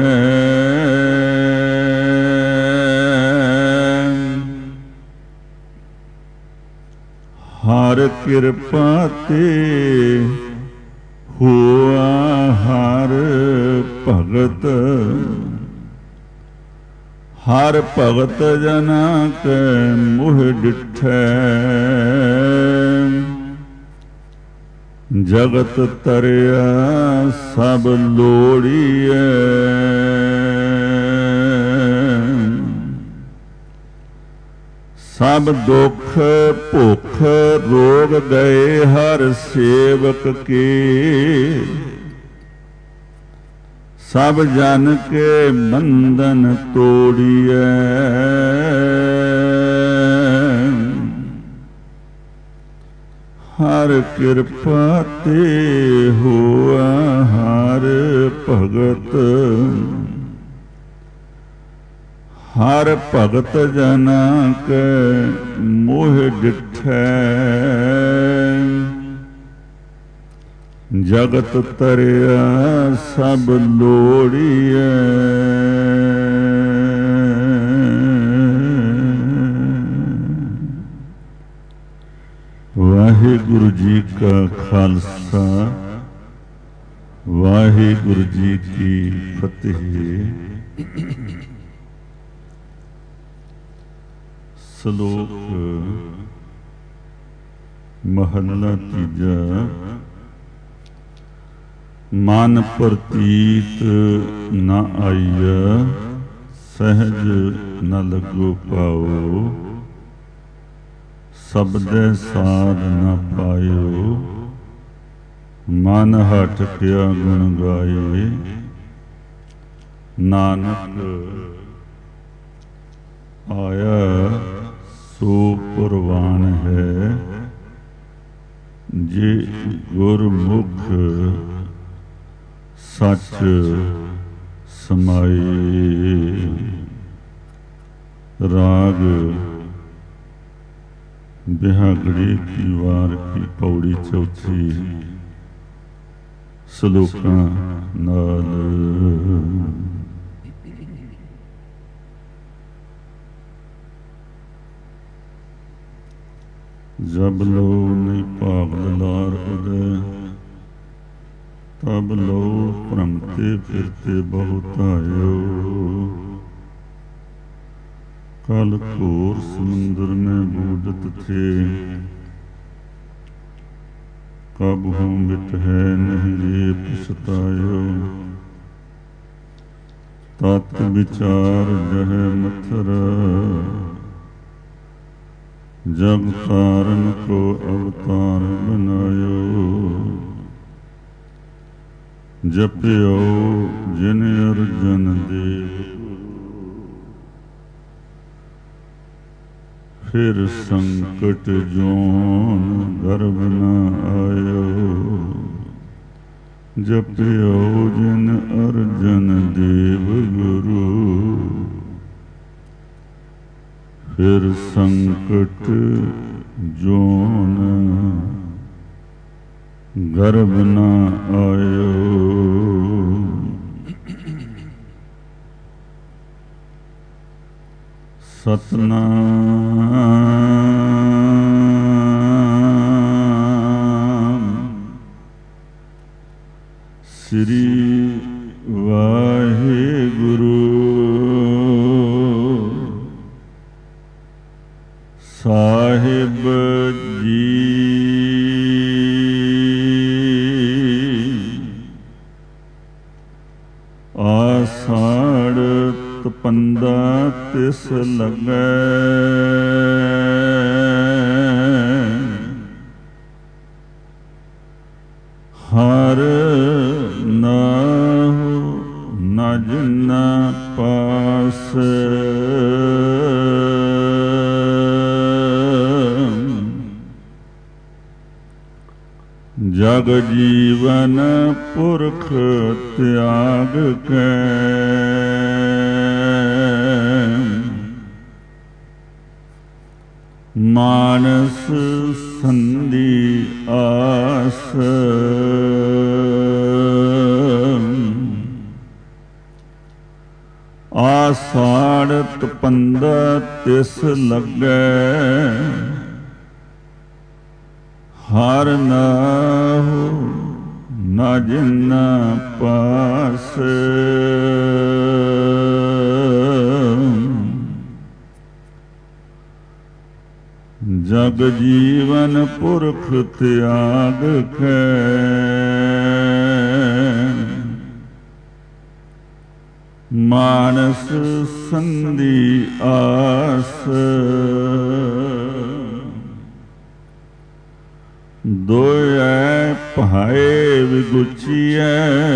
ਹਰ ਕਿਰਪਾ ਤੇ ਹੋਆ ਹਰ ਭਗਤ ਹਰ ਭਗਤ ਜਨਾ ਕੈ ਮੁਹ ਡਿਠੈ ਜਗਤ ਤਰਿਆ ਸਭ ਲੋੜੀਐ ਸਭ ਦੁਖ ਭੁਖ ਰੋਗ ਗਏ ਹਰ ਸੇਵਕ ਕੇ ਸਭ ਜਨ ਕੇ ਬੰਧਨ ਤੋੜੀਐ ਹਰ ਕਿਰਪਾ ਤੇ ਹੋਆ ਹਰ ਭਗਤ ਹਰ ਭਗਤ ਜਨਾ ਕੈ ਮੋਹ ਡਿਠੈ ਜਗਤ ਤਰਿਆ ਸਭ ਲੋੜੀਐ ਵਾਹਿਗੁਰੂ ਜੀ ਕਾ ਖਾਲਸਾ ਵਾਹਿਗੁਰੂ ਜੀ ਕੀ ਫਤਿਹ। ਸ਼ਲੋਕ ਮਹੱਲਾ ਤੀਜਾ। ਮਨ ਪ੍ਰਤੀਤ ਨ ਆਈਆ ਸਹਿਜ ਨ ਲੱਗੋ ਪਾਓ ਸਬਦੈ ਸਾਧ ਨ ਪਾਇਓ ਮਨ ਹਠ ਕਿਆ ਗੁਣ ਗਾਏ ਨਾਨਕ ਆਇਆ ਸੋ ਪ੍ਰਵਾਨ ਹੈ ਜੇ ਗੁਰਮੁਖ ਸੱਚ ਸਮਾਏ। ਰਾਗ ਬਿਹਾਗੜੀ ਕੀ ਵਾਰ ਕੀ ਪੌੜੀ ਚੌਥੀ ਸ਼ਲੋਕਾਂ ਨਾਲ। ਜਬ ਲੋ ਨਹੀਂ ਭਾਗ ਲਾਰ ਉਦੈ ਤਬ ਲੋ ਭ੍ਰਮਤੇ ਫਿਰਤੇ ਬਹੁਤ ਆਇਓ कल घोर समुंदर में बूझत थे कब हूँ मिट है नहीं रे पछतायो तत् विचार जह मथर जग तारन को अवतार बनायो जप्यो जिन अर्जन देव फिर संकट जोन गर्भ न आयो जप्यो जिन अर्जन देव गुरु फिर संकट जोन गर्भ न आयो। सतनाम श्री वाहिगुरु साहिब जी। आषाढ़ तपंदा तिस लगै हर नाहु नज न पास जग जीवन पुरख त्याग के मानस संधि आस आषाढ़ तपंदा तिस लगै हर नाहु नज न पास ਜਗ ਜੀਵਨ ਪੁਰਖ ਤਿਆਗ ਕੈ ਮਾਨਸ ਸੰਧੀ ਆਸ ਦੋਇ ਭਾਏ ਵਿਗੁਚੀਐ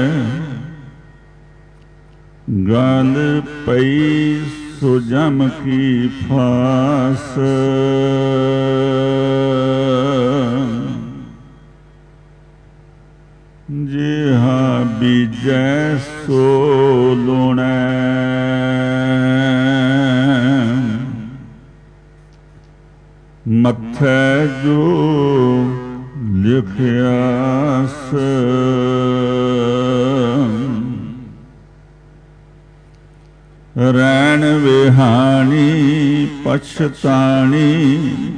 ਗੰਧ ਪਈ ਸੋ ਜਮ ਕੀ ਫਾਸ ਜਿਹਾ ਬੀਜੈ ਸੋ ਲੂਣੈ ਮੱਥੈ ਜੋ ਲਿਖਿਆਸ ਰੈਣ ਵਿਹਾਣੀ ਪਛਤਾਣੀ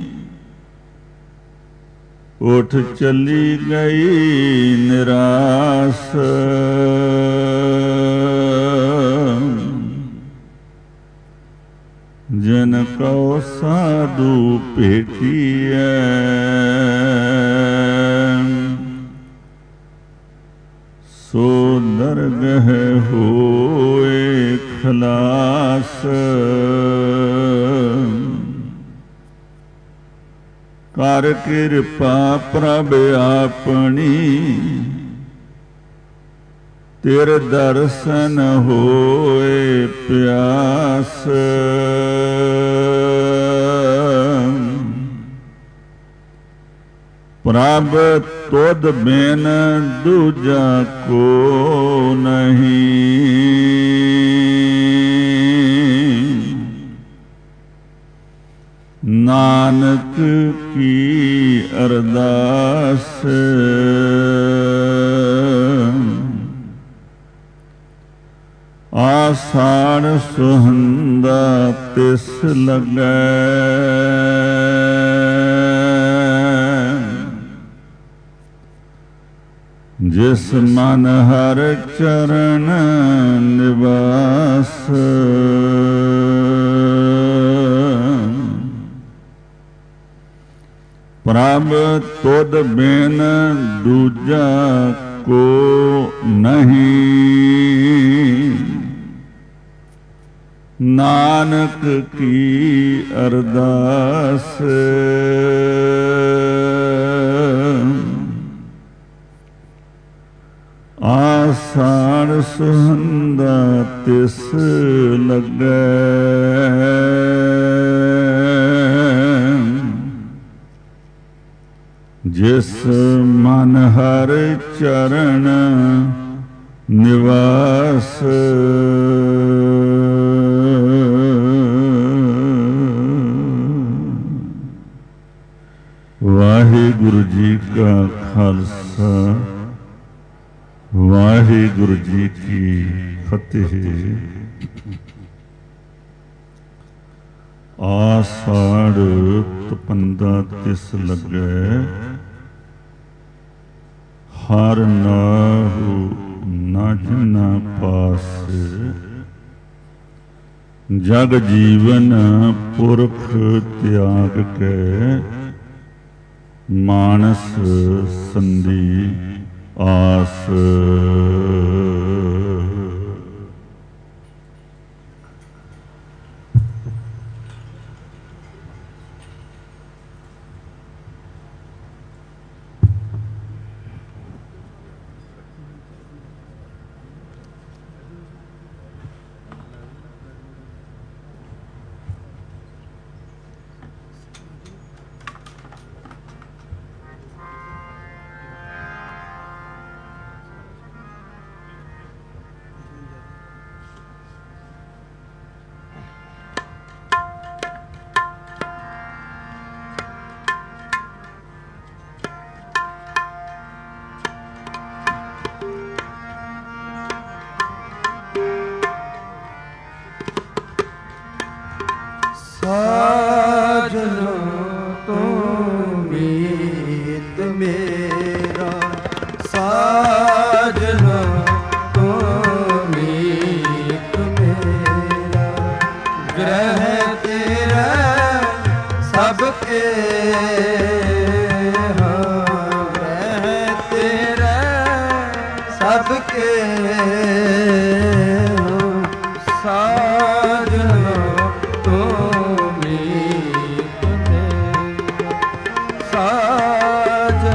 ਉਠ ਚਲੀ ਗਈ ਨਿਰਾਸ ਜਨ ਕਉ ਸਾਧੂ ਭੇਟੀਐ ਸੋ ਦਰਗਹ ਹੋਏ ਖਲਾਸ ਕਰ ਕਿਰਪਾ ਪ੍ਰਭ ਆਪਣੀ ਤੇਰੇ ਦਰਸ਼ਨ ਹੋਏ ਪਿਆਸ ਪ੍ਰਭ ਤੁਧ ਬਿਨ ਦੂਜਾ ਕੋ ਨਹੀਂ ਨਾਨਕ ਕੀ ਅਰਦਾਸ ਆਸਾਨ ਸੁਹੰਦਾ ਤਿਸ ਲੱਗੈ ਜਿਸ ਮਨ ਹਰ ਚਰਨ ਨਿਵਾਸ ਪ੍ਰਭ ਤੁਧ ਬਿਨ ਦੂਜਾ ਕੋ ਨਹੀਂ ਨਾਨਕ ਕੀ ਅਰਦਾਸ ਆਸਾਨ ਸੁਹੰਦਾ ਤਿਸ ਲੱਗੈ ਜਿਸ ਮਨ ਹਰ ਚਰਨ ਨਿਵਾਸ ਵਾਹਿਗੁਰੂ ਜੀ ਕਾ ਖਾਲਸਾ ਵਾਹਿਗੁਰੂ ਜੀ ਕੀ ਫਤਿਹ। ਆਸਾੜ ਤਪੰਦਾ ਤਿਸ ਲੱਗੈ ਹਰ ਨਾਹੂ ਨਾ ਜਨਾ ਪਾਸ ਜਗ ਜੀਵਨ ਪੁਰਖ ਤਿਆਗ ਕੈ ਮਾਨਸ ਸੰਧੀ ਆਸ।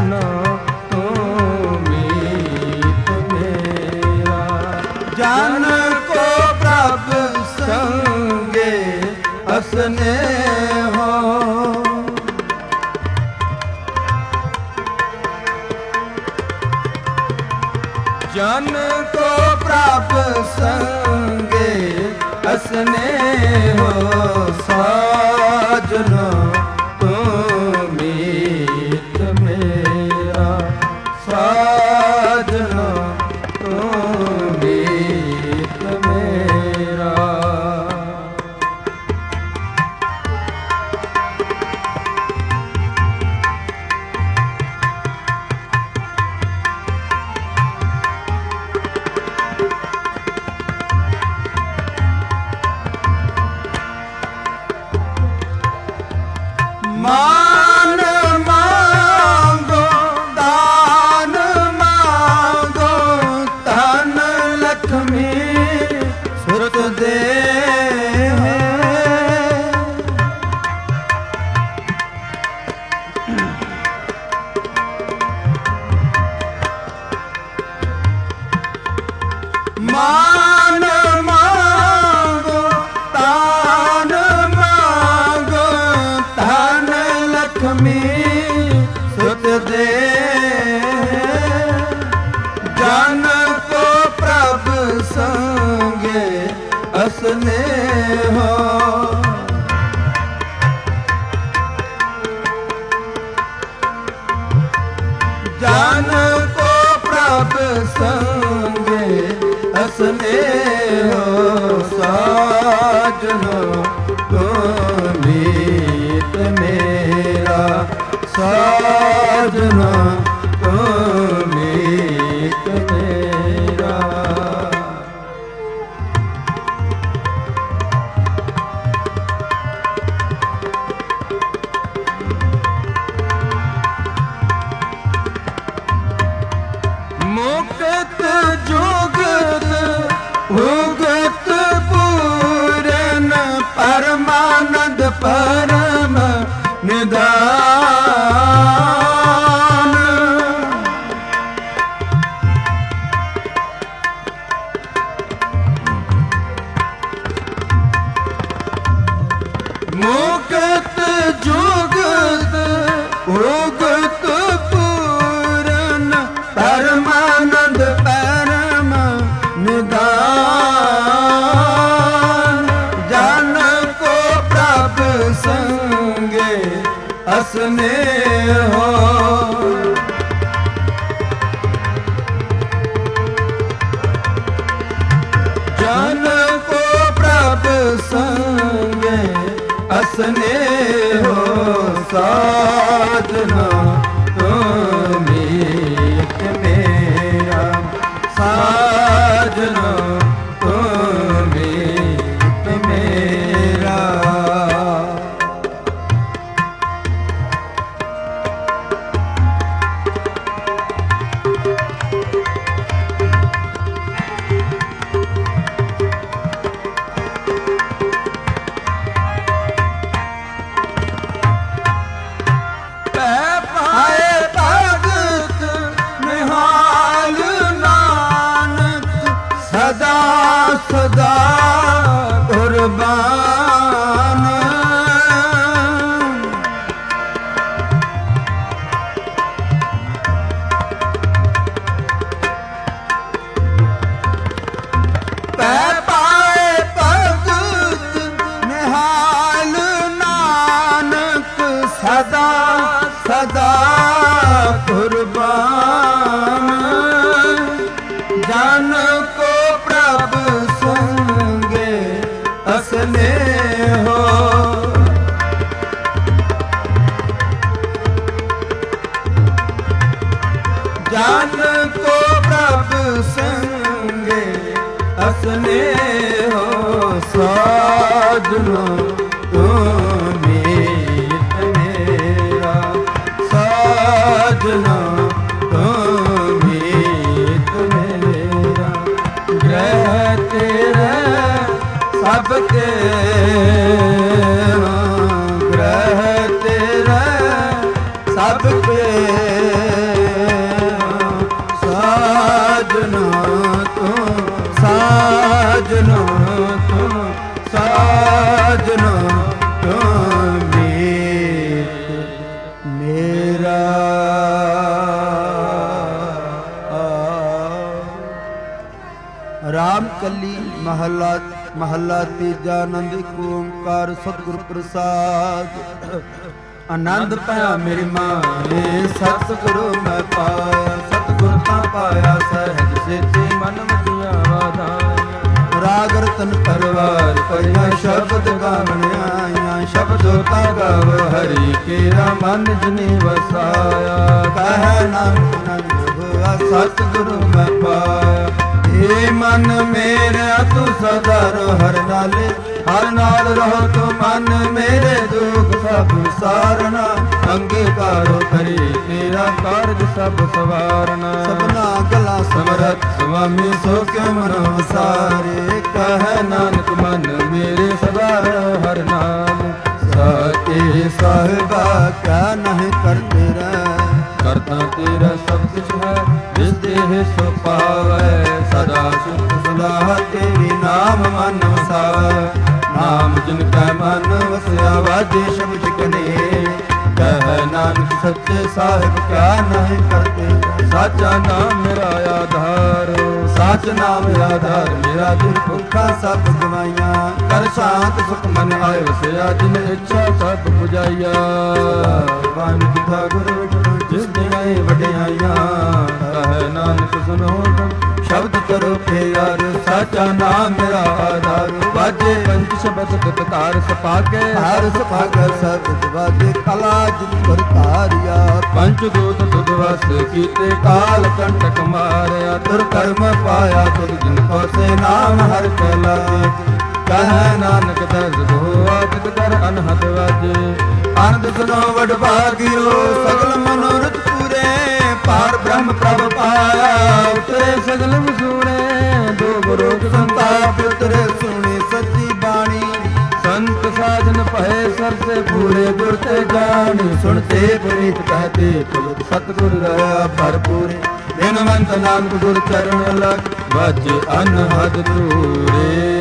ਸਾਜਨ ਤੂੰ ਮੀਤ ਮੇਰਾ। ਜਨ ਕੋ ਪ੍ਰਭ ਸੰਗੇ ਅਸਨੇ ਹੋ। ਜਨ ਕੋ ਪ੍ਰਭ ਸੰਗੇ ਅਸਨੇ ਹੋ। ਸਾਜਨ ਤੂੰ ਮੀਤ ਮੇਰਾ। ਸਾਜਨ ਤੂੰ ਮੀਤ ਮੇਰਾ। ਮਾਨ ਮੰਗੋ ਦਾਨ ਮੰਗੋ ਧਨ ਲਖਮੀ ਸੁਰਤ ਦੇ। ਮਾਨ ਮੰਗੋ ਦਾਨ ਮੰਗੋ ਧਨ ਲਖਮੀ ਸੁਤ ਦੇ। ਜਨ ਕੋ ਪ੍ਰਭ ਸੰਗੇ ਅਸਨੇ ਹੋ। ਜਨ ਕੋ ਪ੍ਰਭ ਸੰਗੇ ਅਸਨੇ ਹੋ। ਸਾਜਨ ਤੂੰ ਮੀਤ ਮੇਰਾ। ਸਾਜਨ ਤੂੰ ਮੀਤ ਮੇਰਾ। ਮੁਕਤ ਜੁਗਤ ਭੁਗਤ ਪੂਰਨ ਪਰਮਾਨੰਦ ਪਰਮ ਨਿਦਾਨ। ਮੁਕਤ ਜੁਗਤ ਭੁਗਤ ਪੂਰਨ ਪਰਮਾਨੰਦ ਪਰਮ ਨਿਦਾਨ। ਜਨ ਕੋ ਪ੍ਰਭ ਸੰਗੇ ਅਸਨੇ ਹੋ। ਜਨ ਕੋ ਪ੍ਰਭ ਸੰਗੇ ਅਸਨੇ ਹੋ। ਸਾਜਨਾ ਤੂੰ ਮੀਤ ਮੇਰਾ। ਸਾਜਨਾ ਤੂੰ ਮੀਤ ਮੇਰਾ। ਪੈ ਪਾਏ ਭਗਤ ਨਿਹਾਲ ਨਾਨਕ ਸਦਾ ਸਦਾ ਕੁਰਬਾਨ। ਪੈ ਪਾਏ ਭਗਤ ਨਿਹਾਲ ਨਾਨਕ ਸਦਾ ਸਦਾ ਕੁਰਬਾਨ। ਜਨ ਕੋ ਪ੍ਰਭ ਸੰਗੇ ਅਸਨੇ ਹੋ। ਜਨ ਕੋ ਪ੍ਰਭ ਸੰਗੇ ਅਸਨੇ ਹੋ। ਸਾਜਨਾ ਤੂੰ ਮੀਤ ਮੇਰਾ। ਸਾਜਨਾ ਤੂੰ ਮੀਤ ਮੇਰਾ। ਗ੍ਰਹਿ ਤੇਰੇ ਸਭ ਤੇਰਾ। ਗ੍ਰਹਿ ਤੇਰਾ ਸਭ ਤੇਰਾ। ਰਾਮ ਕੱਲੀ ਮਹੱਲਾ ਤੀਜਾ। ਆਨੰਦ ਏਕ ਓੰਕਾਰ ਸਤਿਗੁਰ ਪ੍ਰਸਾਦ। ਆਨੰਦ ਪਾਇਆ ਮੇਰੀ ਮਾਏ ਸਤਿਗੁਰੂ ਮੈਂ ਪਾਇਆ। ਸਤਿਗੁਰ ਤਾਂ ਪਾਇਆ ਸਹਿਜ ਸੇਤੀ ਮਨ ਮਤੀਆਂ ਵਾਧਾਈਆਂ। ਰਾਗ ਰਤਨ ਪਰਵਾਰ ਪਈਆਂ ਸ਼ਬਦ ਗਾਵਣ ਆਈਆਂ। ਸ਼ਬਦੋ ਤਾਂ ਗਾਵ ਹਰੀ ਕੇਰਾ ਮਨ ਜਿਨੇ ਵਸਾਇਆ। ਕਹਿ ਨਾਨਕ ਨੰਦ ਹੋਆ ਸਤਿਗੁਰੂ ਮੈਂ ਪਾਇਆ। ਏ ਮਨ ਮੇਰਾ ਤੂੰ ਸਦਾ ਰਹੁ ਹਰ ਨਾਲੇ। ਹਰ ਨਾਲ ਰਹੋ ਤੂੰ ਮਨ ਮੇਰੇ ਦੁਖ ਸਭ ਸਾਰਨਾ। ਅੰਗੀਕਾਰੋ ਕਰੀ ਤੇਰਾ ਕਾਰਜ ਸਭ ਸਵਾਰਨਾ। ਸਭਨਾ ਗਲਾ ਸਮਰਥ ਸੁਆਮੀ ਸੋ ਕਿਉ ਮਨ ਵਸਾਰੇ। ਕਹਿ ਨਾਨਕ ਮਨ ਮੇਰੇ ਸਦਾ ਰਹੁ ਹਰ ਨਾਮ। ਸਾਚੇ ਸਾਹਿਬਾ ਕਿਆ ਨਹੀਂ ਕਰਤੇ ਰਹਿ। ਕਰਤਾ ਤੇਰਾ ਸਭ ਕੁਛ ਹੈ ਜਿਸ ਦੇਹ ਸੋ ਪਾਵੈ। ਸਦਾ ਸੁਖ ਸਲਾਹ ਤੇਰੀ ਨਾਮ ਮਨ ਵਸਾਵੈ। ਨਾਮ ਜਿਨ ਕੈ ਮਨ ਵਸਿਆ ਵਾਜੇ ਸ਼ਬਦ ਕਨੇ। ਕਹਿ ਨਾਨਕ ਸੱਚੇ ਸਾਹਿਬ ਕਿਆ ਨਹੀਂ ਕਰਤੇ। ਸਾਚਾ ਨਾਮ ਮੇਰਾ ਆਧਾਰ। ਸਾਚ ਨਾਮ ਆਧਾਰ ਮੇਰਾ ਦਿਲ ਭੁੱਖਾ ਸਭ ਗਵਾਈਆਂ। ਕਰ ਸ਼ਾਂਤ ਸੁਖ ਮਨ ਆਏ ਵਸਿਆ ਜਿਨ ਇੱਛਾ ਸਭ 부ਝਾਈਆ। ਵਾਹਿਗੁਰੂ ਪਿਤਾ ਗੁਰੂ ਜਿਸ ਦੀਆਂ ਵਡਿਆਈਆਂ। ਕਹਿ ਨਾਨਕ ਸੁਨੋ ਸ਼ਬਦ ਕਰੋ ਪਿਆਰ। ਸਾਚਾ ਨਾਮ ਮੇਰਾ ਆਧਾਰ। ਵਾਜੇ ਪੰਜ ਸ਼ਬਦ ਤਤਕਾਰ ਸਪਾਕੇ। ਹਰ ਸਪਾਕੇ ਸਬਦ ਵਾਜੇ ਕਲਾ ਜਿਨ ਪਰ ਧਾਰਿਆ। ਪੰਜ ਦੂਤ ਤੁਧ ਵਸ ਕੀਤੇ ਕਾਲ ਕੰਟਕ ਮਾਰਿਆ। ਤੁਰ ਕਰਮ ਪਾਇਆ ਤੁਧ ਜਿਨ ਕੋ ਸੇ ਨਾਮ ਹਰ ਕੈ ਲਾਗੇ। ਕਹਿ ਨਾਨਕ ਦਰਦ ਹੋਆ ਤਿਤ ਕਰ ਅਨਹਦ ਵਾਜੇ। ਆਨੰਦ ਸੁਨੋ ਵਡ ਭਾਗਿਓ ਸਗਲ ਮਨੋਰਥ ਪੂਰੇ। ਪਾਰ ਬ੍ਰਹਮ ਪ੍ਰਭ ਪਾਇਆ ਉਤਰੇ ਸਗਲ ਵਸੂਰੇ। ਦੋ ਗੁਰੂ ਸੰਤਾਪ ਉਤਰੇ ਸੁਣੀ ਸੱਚੀ ਬਾਣੀ। ਸੰਤ ਸਾਜਨ ਭਏ ਸਰਸੇ ਪੂਰੇ ਗੁਰ ਤੇ ਜਾਣੀ। ਸੁਣਤੇ ਪ੍ਰੀਤ ਕਹਤੇ ਭਗਤ ਸਤਿਗੁਰ ਰਹਾ ਭਰਪੂਰੇ। ਬਿਨਵੰਤ ਨਾਨਕ ਗੁਰ ਚਰਨ ਲਗ ਵਜ ਅਨਹਦ ਤੂਰੇ।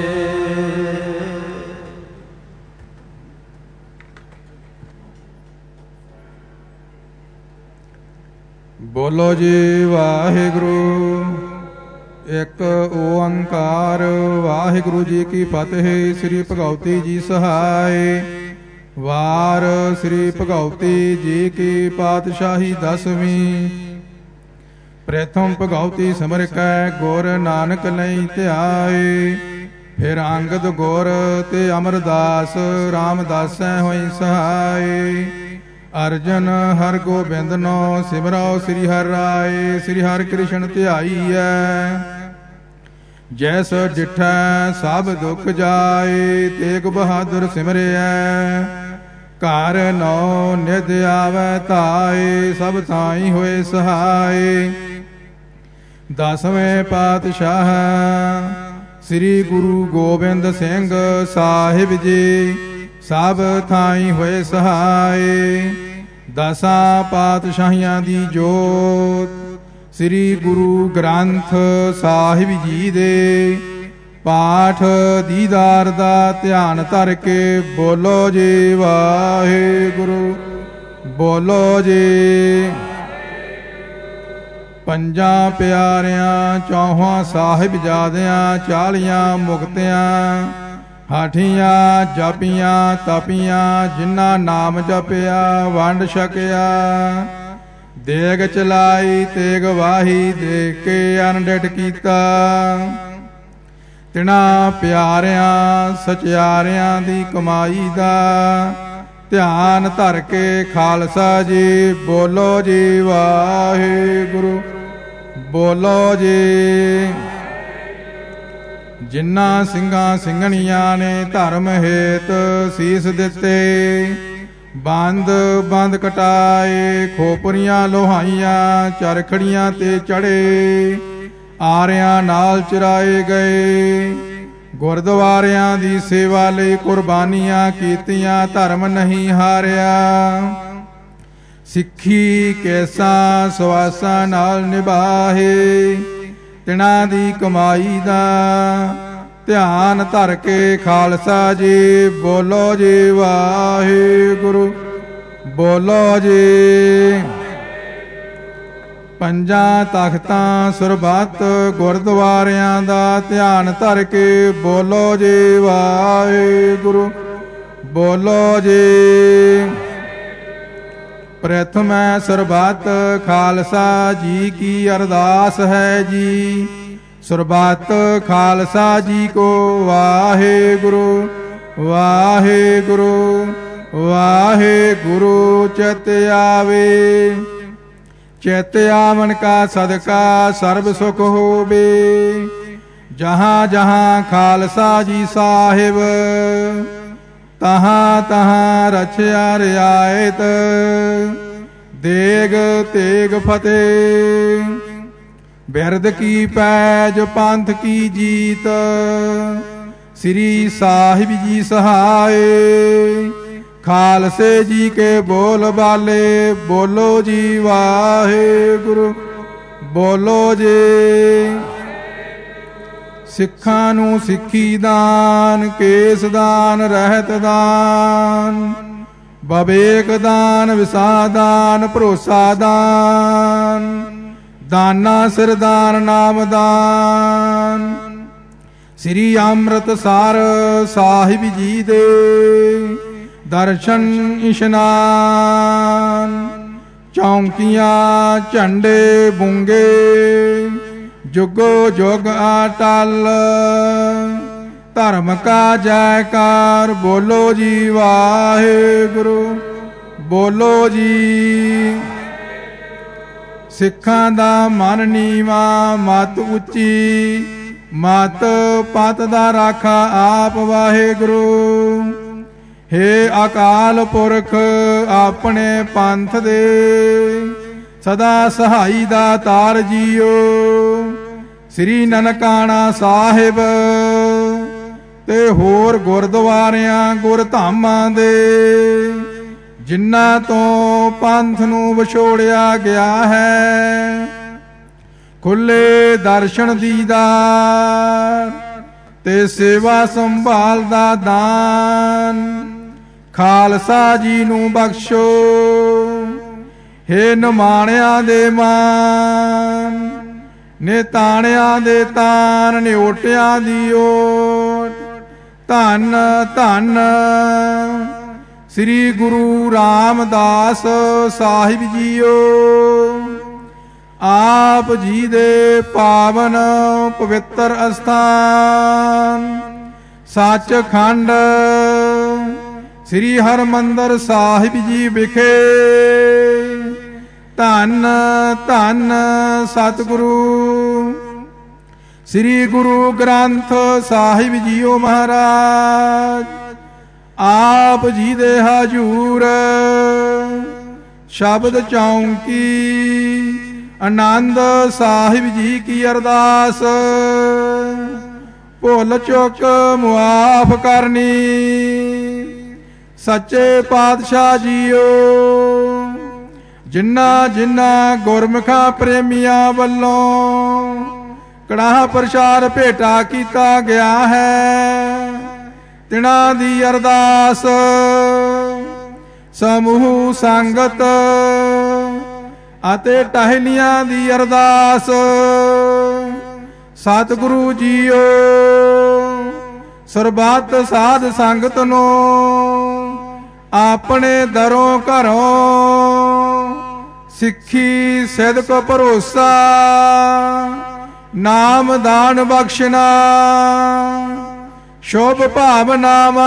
ਬੋਲੋ ਜੀ ਵਾਹਿਗੁਰੂ। ਇੱਕ ਓੰਕਾਰ। ਵਾਹਿਗੁਰੂ ਜੀ ਕੀ ਫਤਿਹ। ਸ੍ਰੀ ਭਗਉਤੀ ਜੀ ਸਹਾਇ। ਵਾਰ ਸ੍ਰੀ ਭਗਉਤੀ ਜੀ ਕੀ ਪਾਤਸ਼ਾਹੀ ਦਸਵੀਂ। ਪ੍ਰਥਮ ਭਗਉਤੀ ਸਿਮਰ ਕੈ ਗੁਰ ਨਾਨਕ ਲਈ ਧਿਆਏ। ਫਿਰ ਅੰਗਦ ਗੁਰ ਤੇ ਅਮਰਦਾਸ ਰਾਮਦਾਸੈ ਹੋਈ ਸਹਾਇ। ਅਰਜਨ ਹਰ ਗੋਬਿੰਦ ਨੋ ਸਿਮਰੋ ਸ੍ਰੀ ਹਰਿ ਰਾਏ। ਸ੍ਰੀ ਹਰਿ ਕ੍ਰਿਸ਼ਨ ਧਿਆਈਐ। ਜੈਸ ਡਿਠੈ ਸਭ ਦੁਖ ਜਾਏ। ਤੇਗ ਬਹਾਦਰ ਸਿਮਰਿਐ। ਘਰ ਨੋ ਨਿਧ ਆਵੈ ਧਾਏ। ਸਭ ਥਾਈ ਹੋਏ ਸਹਾਏ। ਦਸਵੇਂ ਪਾਤਸ਼ਾਹ ਸ੍ਰੀ ਗੁਰੂ ਗੋਬਿੰਦ ਸਿੰਘ ਸਾਹਿਬ ਜੀ ਸਭ ਥਾਈ ਹੋਏ ਸਹਾਏ। ਦਸਾਂ ਪਾਤਸ਼ਾਹੀਆਂ ਦੀ ਜੋਤ ਸ੍ਰੀ ਗੁਰੂ ਗ੍ਰੰਥ ਸਾਹਿਬ ਜੀ ਦੇ ਪਾਠ ਦੀਦਾਰ ਦਾ ਧਿਆਨ ਧਰ ਕੇ ਬੋਲੋ ਜੀ ਵਾਹਿਗੁਰੂ। ਬੋਲੋ ਜੀ। ਪੰਜਾਂ ਪਿਆਰਿਆਂ ਚੌਹਾਂ ਸਾਹਿਬਜ਼ਾਦਿਆਂ 40 ਮੁਕਤਿਆਂ ਹਾਠੀਆਂ ਜਪੀਆਂ ਤਪੀਆਂ। ਜਿਨ੍ਹਾਂ ਨਾਮ ਜਪਿਆ ਵੰਡ ਛਕਿਆ। ਦੇਗ ਚਲਾਈ ਤੇਗ ਵਾਹੀ ਦੇ ਕੇ ਅਨਡਿਠ ਕੀਤਾ। ਤਿਨਾਂ ਪਿਆਰਿਆਂ ਸਚਿਆਰਿਆਂ ਦੀ ਕਮਾਈ ਦਾ ਧਿਆਨ ਧਰ ਕੇ ਖਾਲਸਾ ਜੀ ਬੋਲੋ ਜੀ ਵਾਹਿਗੁਰੂ। ਬੋਲੋ ਜੀ। ਜਿਨ੍ਹਾਂ ਸਿੰਘਾਂ ਸਿੰਘਣੀਆਂ ਨੇ ਧਰਮ ਹੇਤ ਸੀਸ ਦਿੱਤੇ। ਬੰਦ ਕਟਾਏ ਖੋਪਰੀਆਂ ਲੋਹਾਈਆਂ ਚਰਖੜੀਆਂ ਤੇ ਚੜੇ। ਆਰਿਆਂ ਨਾਲ ਚਰਾਏ ਗਏ। ਗੁਰਦੁਆਰਿਆਂ ਦੀ ਸੇਵਾ ਲਈ ਕੁਰਬਾਨੀਆਂ ਕੀਤੀਆਂ। ਧਰਮ ਨਹੀਂ ਹਾਰਿਆ। ਸਿੱਖੀ ਕੈਸਾਂ ਸਵਾਸਾਂ ਨਾਲ ਨਿਭਾਏ। ਤਿਨਾਂ ਦੀ ਕਮਾਈ ਦਾ ਧਿਆਨ ਧਰ ਕੇ ਖਾਲਸਾ ਜੀ ਬੋਲੋ ਜੀ ਵਾਹਿਗੁਰੂ। ਬੋਲੋ ਜੀ। ਪੰਜਾਂ ਤਖਤਾਂ ਸੁਰਬੱਤ ਗੁਰਦੁਆਰਿਆਂ ਦਾ ਧਿਆਨ ਧਰ ਕੇ ਬੋਲੋ ਜੀ ਵਾਹਿਗੁਰੂ, ਬੋਲੋ ਜੀ। ਪ੍ਰਥਮੈ ਸੁਰਬੱਤ ਖਾਲਸਾ ਜੀ ਕੀ ਅਰਦਾਸ ਹੈ ਜੀ। ਸੁਰਬੱਤ ਖਾਲਸਾ ਜੀ ਕੋ ਵਾਹਿਗੁਰੂ, ਵਾਹਿਗੁਰੂ, ਵਾਹਿਗੁਰੂ। ਚਿਤ ਆਵੇ, ਚਿਤ ਆਵਨ ਕਾ ਸਦਕਾ ਸਰਬ ਸੁਖ ਹੋਵੇ। ਜਹਾਂ ਜਹਾਂ ਖਾਲਸਾ ਜੀ ਸਾਹਿਬ, ਤਹਾਂ ਤਹਾਂ ਰਛਿਆ ਰਿਆਇਤ। ਦੇਗ ਤੇਗ ਫਤਿਹ, ਬਿਰਦ ਕੀ ਪੈਜ ਪੰਥ ਕੀ ਜੀਤ। ਸ੍ਰੀ ਸਾਹਿਬ ਜੀ ਸਹਾਏ, ਖਾਲਸੇ ਜੀ ਕੇ ਬੋਲ ਬਾਲੇ। ਬੋਲੋ ਜੀ ਵਾਹਿਗੁਰੂ, ਬੋਲੋ ਜੀ। ਸਿੱਖਾਂ ਨੂੰ ਸਿੱਖੀ ਦਾਨ, ਕੇਸ ਦਾਨ, ਰਹਿਤ ਦਾਨ, ਬਵੇਕ ਦਾਨ, ਵਿਸਾ ਦਾਨ, ਭਰੋਸਾ ਦਾਨ, ਦਾਨਾ ਸਿਰ ਦਾਨ, ਨਾਮ ਦਾਨ। ਸ੍ਰੀ ਅੰਮ੍ਰਿਤਸਰ ਸਾਹਿਬ ਜੀ ਦੇ ਦਰਸ਼ਨ ਇਸ਼ਨਾਨ। ਚੌਂਕੀਆਂ ਝੰਡੇ ਬੁੰਗੇ, ਜੁਗੋ ਜੁਗ ਅਟਲ। ਧਰਮ ਕਾ ਜੈਕਾਰ, ਬੋਲੋ ਜੀ ਵਾਹਿਗੁਰੂ, ਬੋਲੋ ਜੀ। ਸਿੱਖਾਂ ਦਾ ਮਨ ਨੀਵਾ, ਮਤ ਉੱਚੀ, ਮਤ ਪਤ ਦਾ ਰਾਖਾ ਆਪ ਵਾਹਿਗੁਰੂ। ਹੇ ਅਕਾਲ ਪੁਰਖ ਆਪਣੇ ਪੰਥ ਦੇ, ਸਦਾ ਸਹਾਈ ਦਾ ਤਾਰ ਜੀਓ। ਸ੍ਰੀ ਨਨਕਾਣਾ ਸਾਹਿਬ ਤੇ ਹੋਰ ਗੁਰਦੁਆਰਿਆਂ ਗੁਰਧਾਮਾਂ ਦੇ, ਜਿਨ੍ਹਾਂ ਤੋਂ ਪੰਥ ਨੂੰ ਵਿਛੋੜਿਆ ਗਿਆ ਹੈ, ਖੁੱਲੇ ਦਰਸ਼ਨ ਦੀਦਾਰ ਤੇ ਸੇਵਾ ਸੰਭਾਲ ਦਾ ਦਾਨ ਖਾਲਸਾ ਜੀ ਨੂੰ ਬਖਸ਼ੋ। ਹੇ ਨਿਮਾਣਿਆਂ ਦੇ ਮਾਨ, ਨਿਤਾਣਿਆਂ ਦੇ ਤਾਨ, ਨਿਓਟਿਆਂ ਦੀ ਓਟ। ਧੰਨ ਧੰਨ ਸ੍ਰੀ ਗੁਰੂ ਰਾਮਦਾਸ ਸਾਹਿਬ ਜੀਓ। ਆਪ ਜੀ ਦੇ ਪਾਵਨ ਪਵਿੱਤਰ ਅਸਥਾਨ ਸੱਚਖੰਡ ਸ੍ਰੀ ਹਰਿਮੰਦਰ ਸਾਹਿਬ ਜੀ ਵਿਖੇ ਧੰਨ ਧੰਨ ਸਤਿਗੁਰੂ ਸ੍ਰੀ ਗੁਰੂ ਗ੍ਰੰਥ ਸਾਹਿਬ ਜੀਓ ਮਹਾਰਾਜ ਆਪ ਜੀ ਦੇ ਹਜੂਰ ਸ਼ਬਦ ਚੌਂਕੀ ਆਨੰਦ ਸਾਹਿਬ ਜੀ ਕੀ ਅਰਦਾਸ ਭੁੱਲ ਚੁੱਕ ਮੁਆਫ ਕਰਨੀ। ਸੱਚੇ ਪਾਤਸ਼ਾਹ ਜੀਓ ਜਿਨ੍ਹਾਂ ਜਿਨ੍ਹਾਂ ਗੁਰਮੁਖਾਂ ਪ੍ਰੇਮੀਆਂ ਵੱਲੋਂ ਕੜਾਹ ਪ੍ਰਸ਼ਾਦ ਭੇਟਾ ਕੀਤਾ ਗਿਆ ਹੈ, ਤਿਨਾਂ ਦੀ ਅਰਦਾਸ ਸਮੂਹ ਸੰਗਤ ਅਤੇ ਟਹਿਲੀਆਂ ਦੀ ਅਰਦਾਸ ਸਤਿਗੁਰੂ ਜੀਓ ਸਰਬੱਤ ਸਾਧ ਸੰਗਤ ਨੂੰ ਆਪਣੇ ਦਰੋਂ ਘਰੋਂ ਸਿੱਖੀ ਸਿਦਕ ਭਰੋਸਾ ਨਾਮ ਦਾਨ ਬਖਸ਼ਣਾ ਸ਼ੁਭ ਭਾਵਨਾਵਾਂ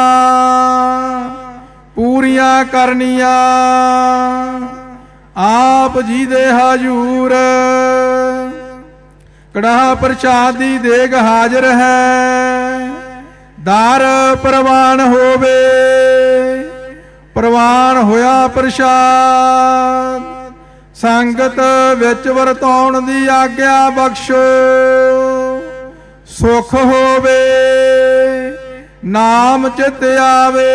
ਪੂਰੀਆਂ ਕਰਨੀਆਂ। ਆਪ ਜੀ ਦੇ ਹਜੂਰ ਕੜਾਹ ਪ੍ਰਸ਼ਾਦ ਦੀ ਦੇਗ ਹਾਜ਼ਰ ਹੈ, ਦਰ ਪ੍ਰਵਾਨ ਹੋਵੇ। ਪ੍ਰਵਾਨ ਹੋਇਆ ਪ੍ਰਸ਼ਾਦ ਸੰਗਤ ਵਿੱਚ ਵਰਤਾਉਣ ਦੀ ਆਗਿਆ ਬਖਸ਼ੋ। ਸੁਖ ਹੋਵੇ ਨਾਮ ਚਿਤ ਆਵੇ,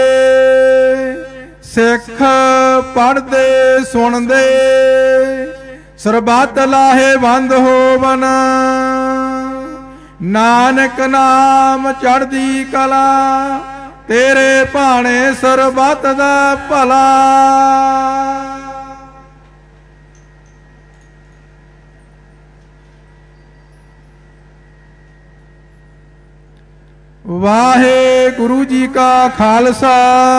ਸਿੱਖ ਪੜ੍ਹਦੇ ਸੁਣਦੇ ਸਰਬੱਤ ਲਾਹੇਵੰਦ ਹੋਵਨ। ਨਾਨਕ ਨਾਮ ਚੜ੍ਹਦੀ ਕਲਾ ਤੇਰੇ ਭਾਣੇ ਸਰਬੱਤ ਦਾ ਭਲਾ। ਵਾਹਿਗੁਰੂ ਜੀ ਕਾ ਖਾਲਸਾ,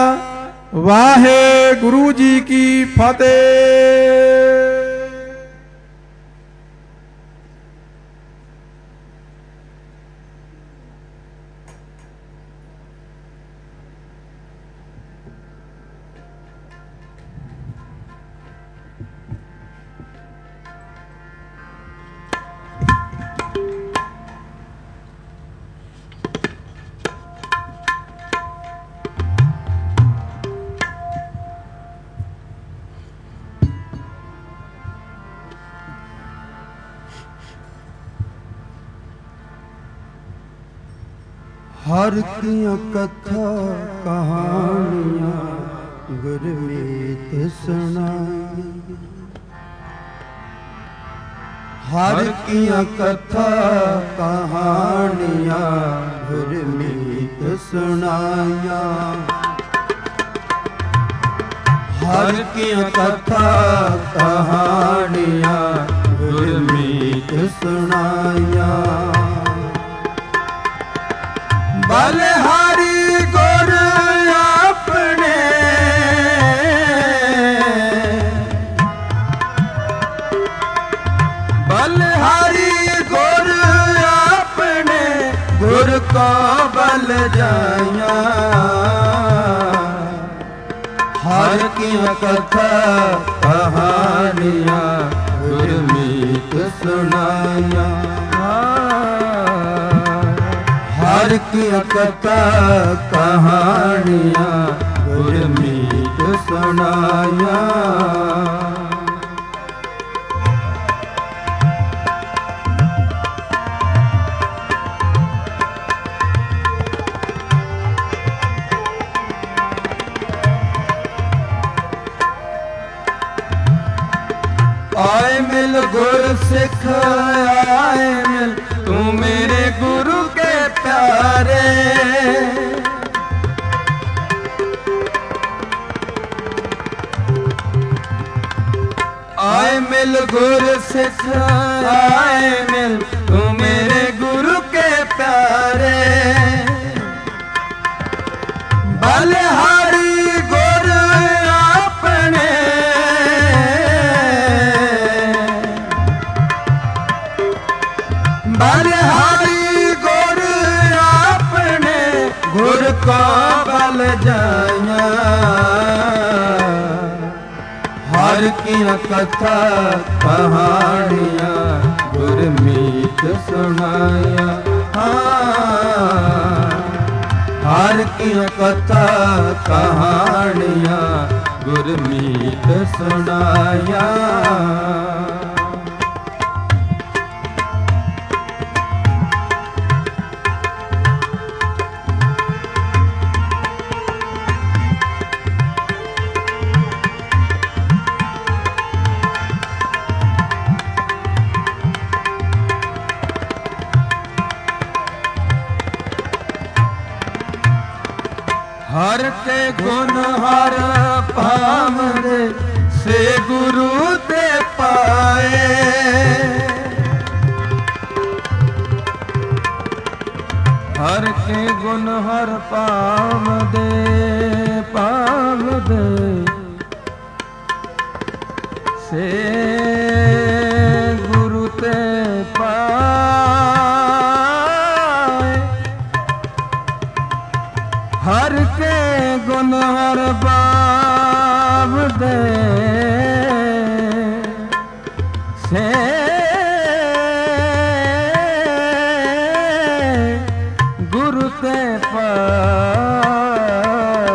ਵਾਹਿਗੁਰੂ ਜੀ ਕੀ ਫਤਿਹ। ਹਰ ਦੀਆਂ ਕਥਾ ਕਹਾਣੀਆਂ ਗੁਰਮੀਤ ਸੁਣਾਈ। ਹਰ ਦੀਆਂ ਕਥਾ ਕਹਾਣੀਆਂ ਗੁਰਮੀਤ ਸੁਣਾਈਆਂ। ਹਰ ਦੀਆਂ ਕਥਾ ਕਹਾਣੀਆਂ ਗੁਰਮੀਤ ਸੁਣਾਈਆਂ। ਬਲਿਹਾਰੀ ਗੁਰ ਆਪਣੇ ਬਲਿਹਾਰੀ ਗੁਰ ਆਪਣੇ ਗੁਰ ਕੋ ਬਲ ਜਾਈਆਂ। ਹਰ ਕੀ ਕਥਾ ਕਹਾਣੀਆਂ ਗੁਰਮੀਤ ਸੁਣਾਈਆਂ। ਹਰ ਕੀ ਕਥਾ ਕਹਾਣੀਆਂ ਗੁਰਮੀਤ ਸੁਣਾਈਆਂ। ਆਏ ਮਿਲ ਗੁਰ ਸਿੱਖ ਆਏ ਮਿਲ ਤੂੰ ਮੇਰੇ ਗੁਰੂ ਕੇ ਪਿਆਰੇ। ਆਏ ਮਿਲ ਗੁਰ ਸਿੱਖ ਆਏ ਮਿਲ ਤੂੰ ਮੇਰੇ ਗੁਰੂ ਕੇ ਪਿਆਰੇ। ਬਲਿਹਾਰੀ ਗੁਰ ਆਪਣੇ ਬਲਿਹਾਰੀ ਗੁਰ ਆਪਣੇ ਗੁਰ ਕੋ ਬਲ ਜਾਈਆਂ। ਹਰ ਕੀ ਕਥਾ ਕਹਾਣੀਆਂ ਗੁਰਮੀਤ ਸੁਣਾਈਆਂ। ਹਰ ਕੀ ਕਥਾ ਕਹਾਣੀਆਂ ਗੁਰਮੀਤ ਸੁਣਾਈਆਂ। ਹਰ ਕੇ ਗੁਣ ਹਰ ਪਾਵਦੇ ਸੇ ਗੁਰੂ ਤੇ ਪਾਏ। ਹਰ ਕੇ ਗੁਣ ਹਰ ਪਾਵਦੇ ਸੇ ਗੁਰੂ ਤੇ ਪਾਏ। ਹਰ ਕੇ ਗੁਣ ਹਰ ਪਾਵਦੇ ਸੇ ਗੁਰੂ ਤੇ ਪਾਏ।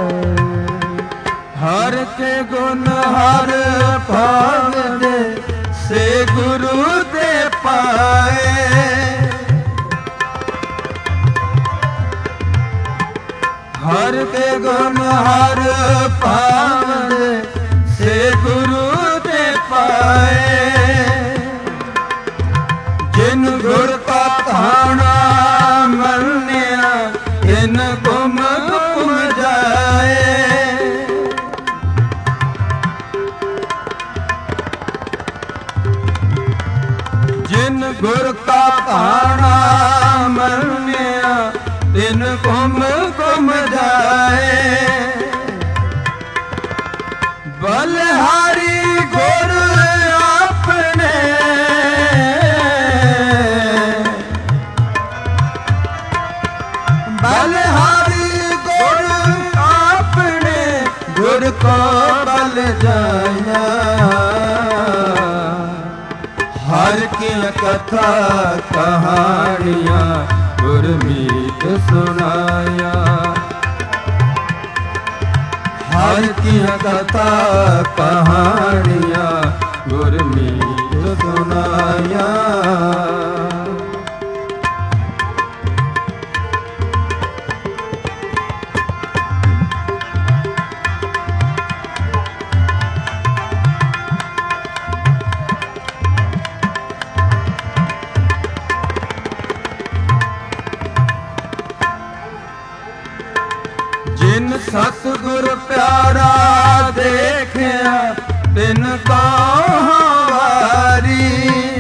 ਹਰ ਕੇ ਗੁਣ ਹਰ ਪਾਵਦੇ ਸੇ ਗੁਰੂ ਤੇ ਪਾਏ। ਹਰ ਕੇ ਗੁਣ ਹਰ ਪਾਵਦੇ ਸੇ ਗੁਰੂ ਤੇ ਪਾਏ। ਜਿਨ ਗੁਰ ਕਾ ਭਾਣਾ ਮੰਨਿਆ ਤਿਨ ਗੁਮ ਗੁਮ ਜਾਏ। ਜਿਨ ਗੁਰ ਕਾ ਭਾਣਾ ਮੰਨਿਆ ਤਿਨ ਘੁੰਮ ਘੁੰਮ ਜਾਏ। ਬਲਿਹਾਰੀ ਗੁਰ ਆਪਣੇ ਬਲਿਹਾਰੀ ਗੁਰ ਆਪਣੇ ਗੁਰ ਕੋ ਬਲ ਜਾਇਆ। ਹਰ ਕੀ ਕਥਾ ਕਹਾਣੀਆਂ ਗੁਰਮੀਤ ਸੁਨਾਇਆ। ਹਰ ਕੀ ਕਥਾ ਕਹਾਣੀਆਂ ਗੁਰਮੀਤ ਸੁਨਾਇਆ। ਜਿਨ ਸਤਿਗੁਰ ਪਿਆਰਾ ਦੇਖਿਆ ਤਿਨ ਕੋ ਵਾਰੀ।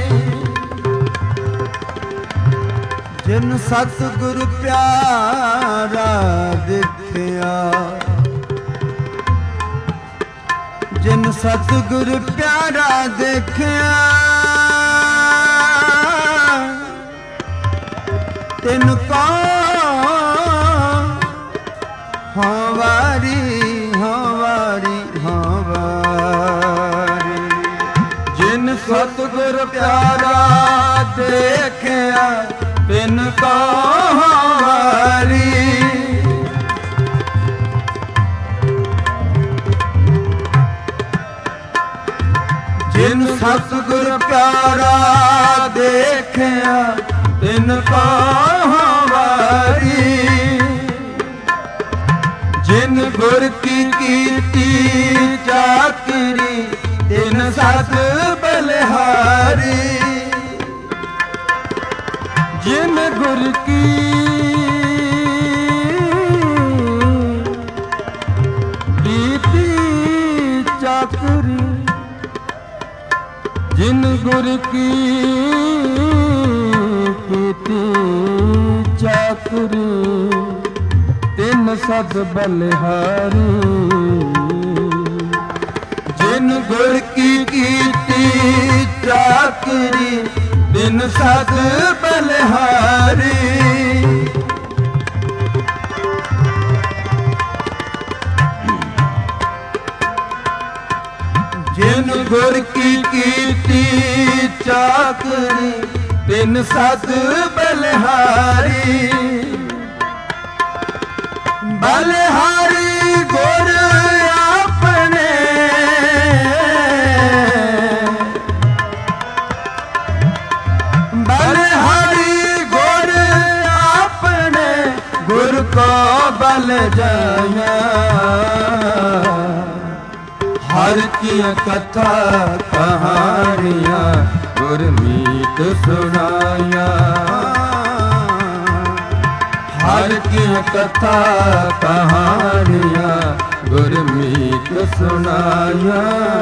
ਜਿਨ ਸਤਿਗੁਰ ਪਿਆਰਾ ਦੇਖਿਆ ਜਿਨ ਸਤਿਗੁਰ ਪਿਆਰਾ ਦੇਖਿਆ ਤਿਨ ਕੋ ਹਾਂ ਵਾਰੀ ਹਾਂ ਵਾਰੀ ਹਾਂ ਵਾਰੀ। ਜਿਨ ਸਤਿਗੁਰ ਪਿਆਰਾ ਦੇਖਿਆ ਤਿਨ ਕੋ ਹਾਂ ਵਾਰੀ। ਜਿਨ ਸਤਿਗੁਰ ਪਿਆਰਾ ਦੇਖਿਆ ਤਿਨ ਕੋ ਹਾਂ ਵਾਰੀ। ਜਿਨ ਗੁਰ ਕੀ ਕੀਤੀ ਚਾਕਰੀ ਤਿਨ ਸਤ ਬਲਿਹਾਰੀ। ਜਿਨ ਗੁਰ ਕੀ ਕੀਤੀ ਚਾਕਰੀ ਜਿਨ ਗੁਰ ਕੀ ਕੀਤੀ ਚਾਕਰੀ ਤਿਨ ਸਦ ਬਲਿਹਾਰੀ। ਜਿਨ ਗੁਰ ਕੀ ਕੀਤੀ ਚਾਕਰੀ ਤਿਨ ਸਦ ਬਲਿਹਾਰੀ। ਜਿਨ ਗੁਰ ਕੀ ਕੀਤੀ ਚਾਕਰੀ ਤਿਨ ਸਦ ਬਲਿਹਾਰੀ। ਬਲਿਹਾਰੀ ਗੁਰ ਆਪਣੇ ਬਲਿਹਾਰੀ ਗੁਰ ਆਪਣੇ ਗੁਰ ਕੋ ਬਲ ਜਾਇਆ। ਹਰ ਕੀ ਕਥਾ ਕਹਾਣੀਆਂ ਗੁਰਮੀਤ ਸੁਨਾਇਆ। ਹਰ ਕੀ ਕਥਾ ਕਹਾਣੀਆਂ ਗੁਰਮੀਤ ਸੁਨਾਇਆ।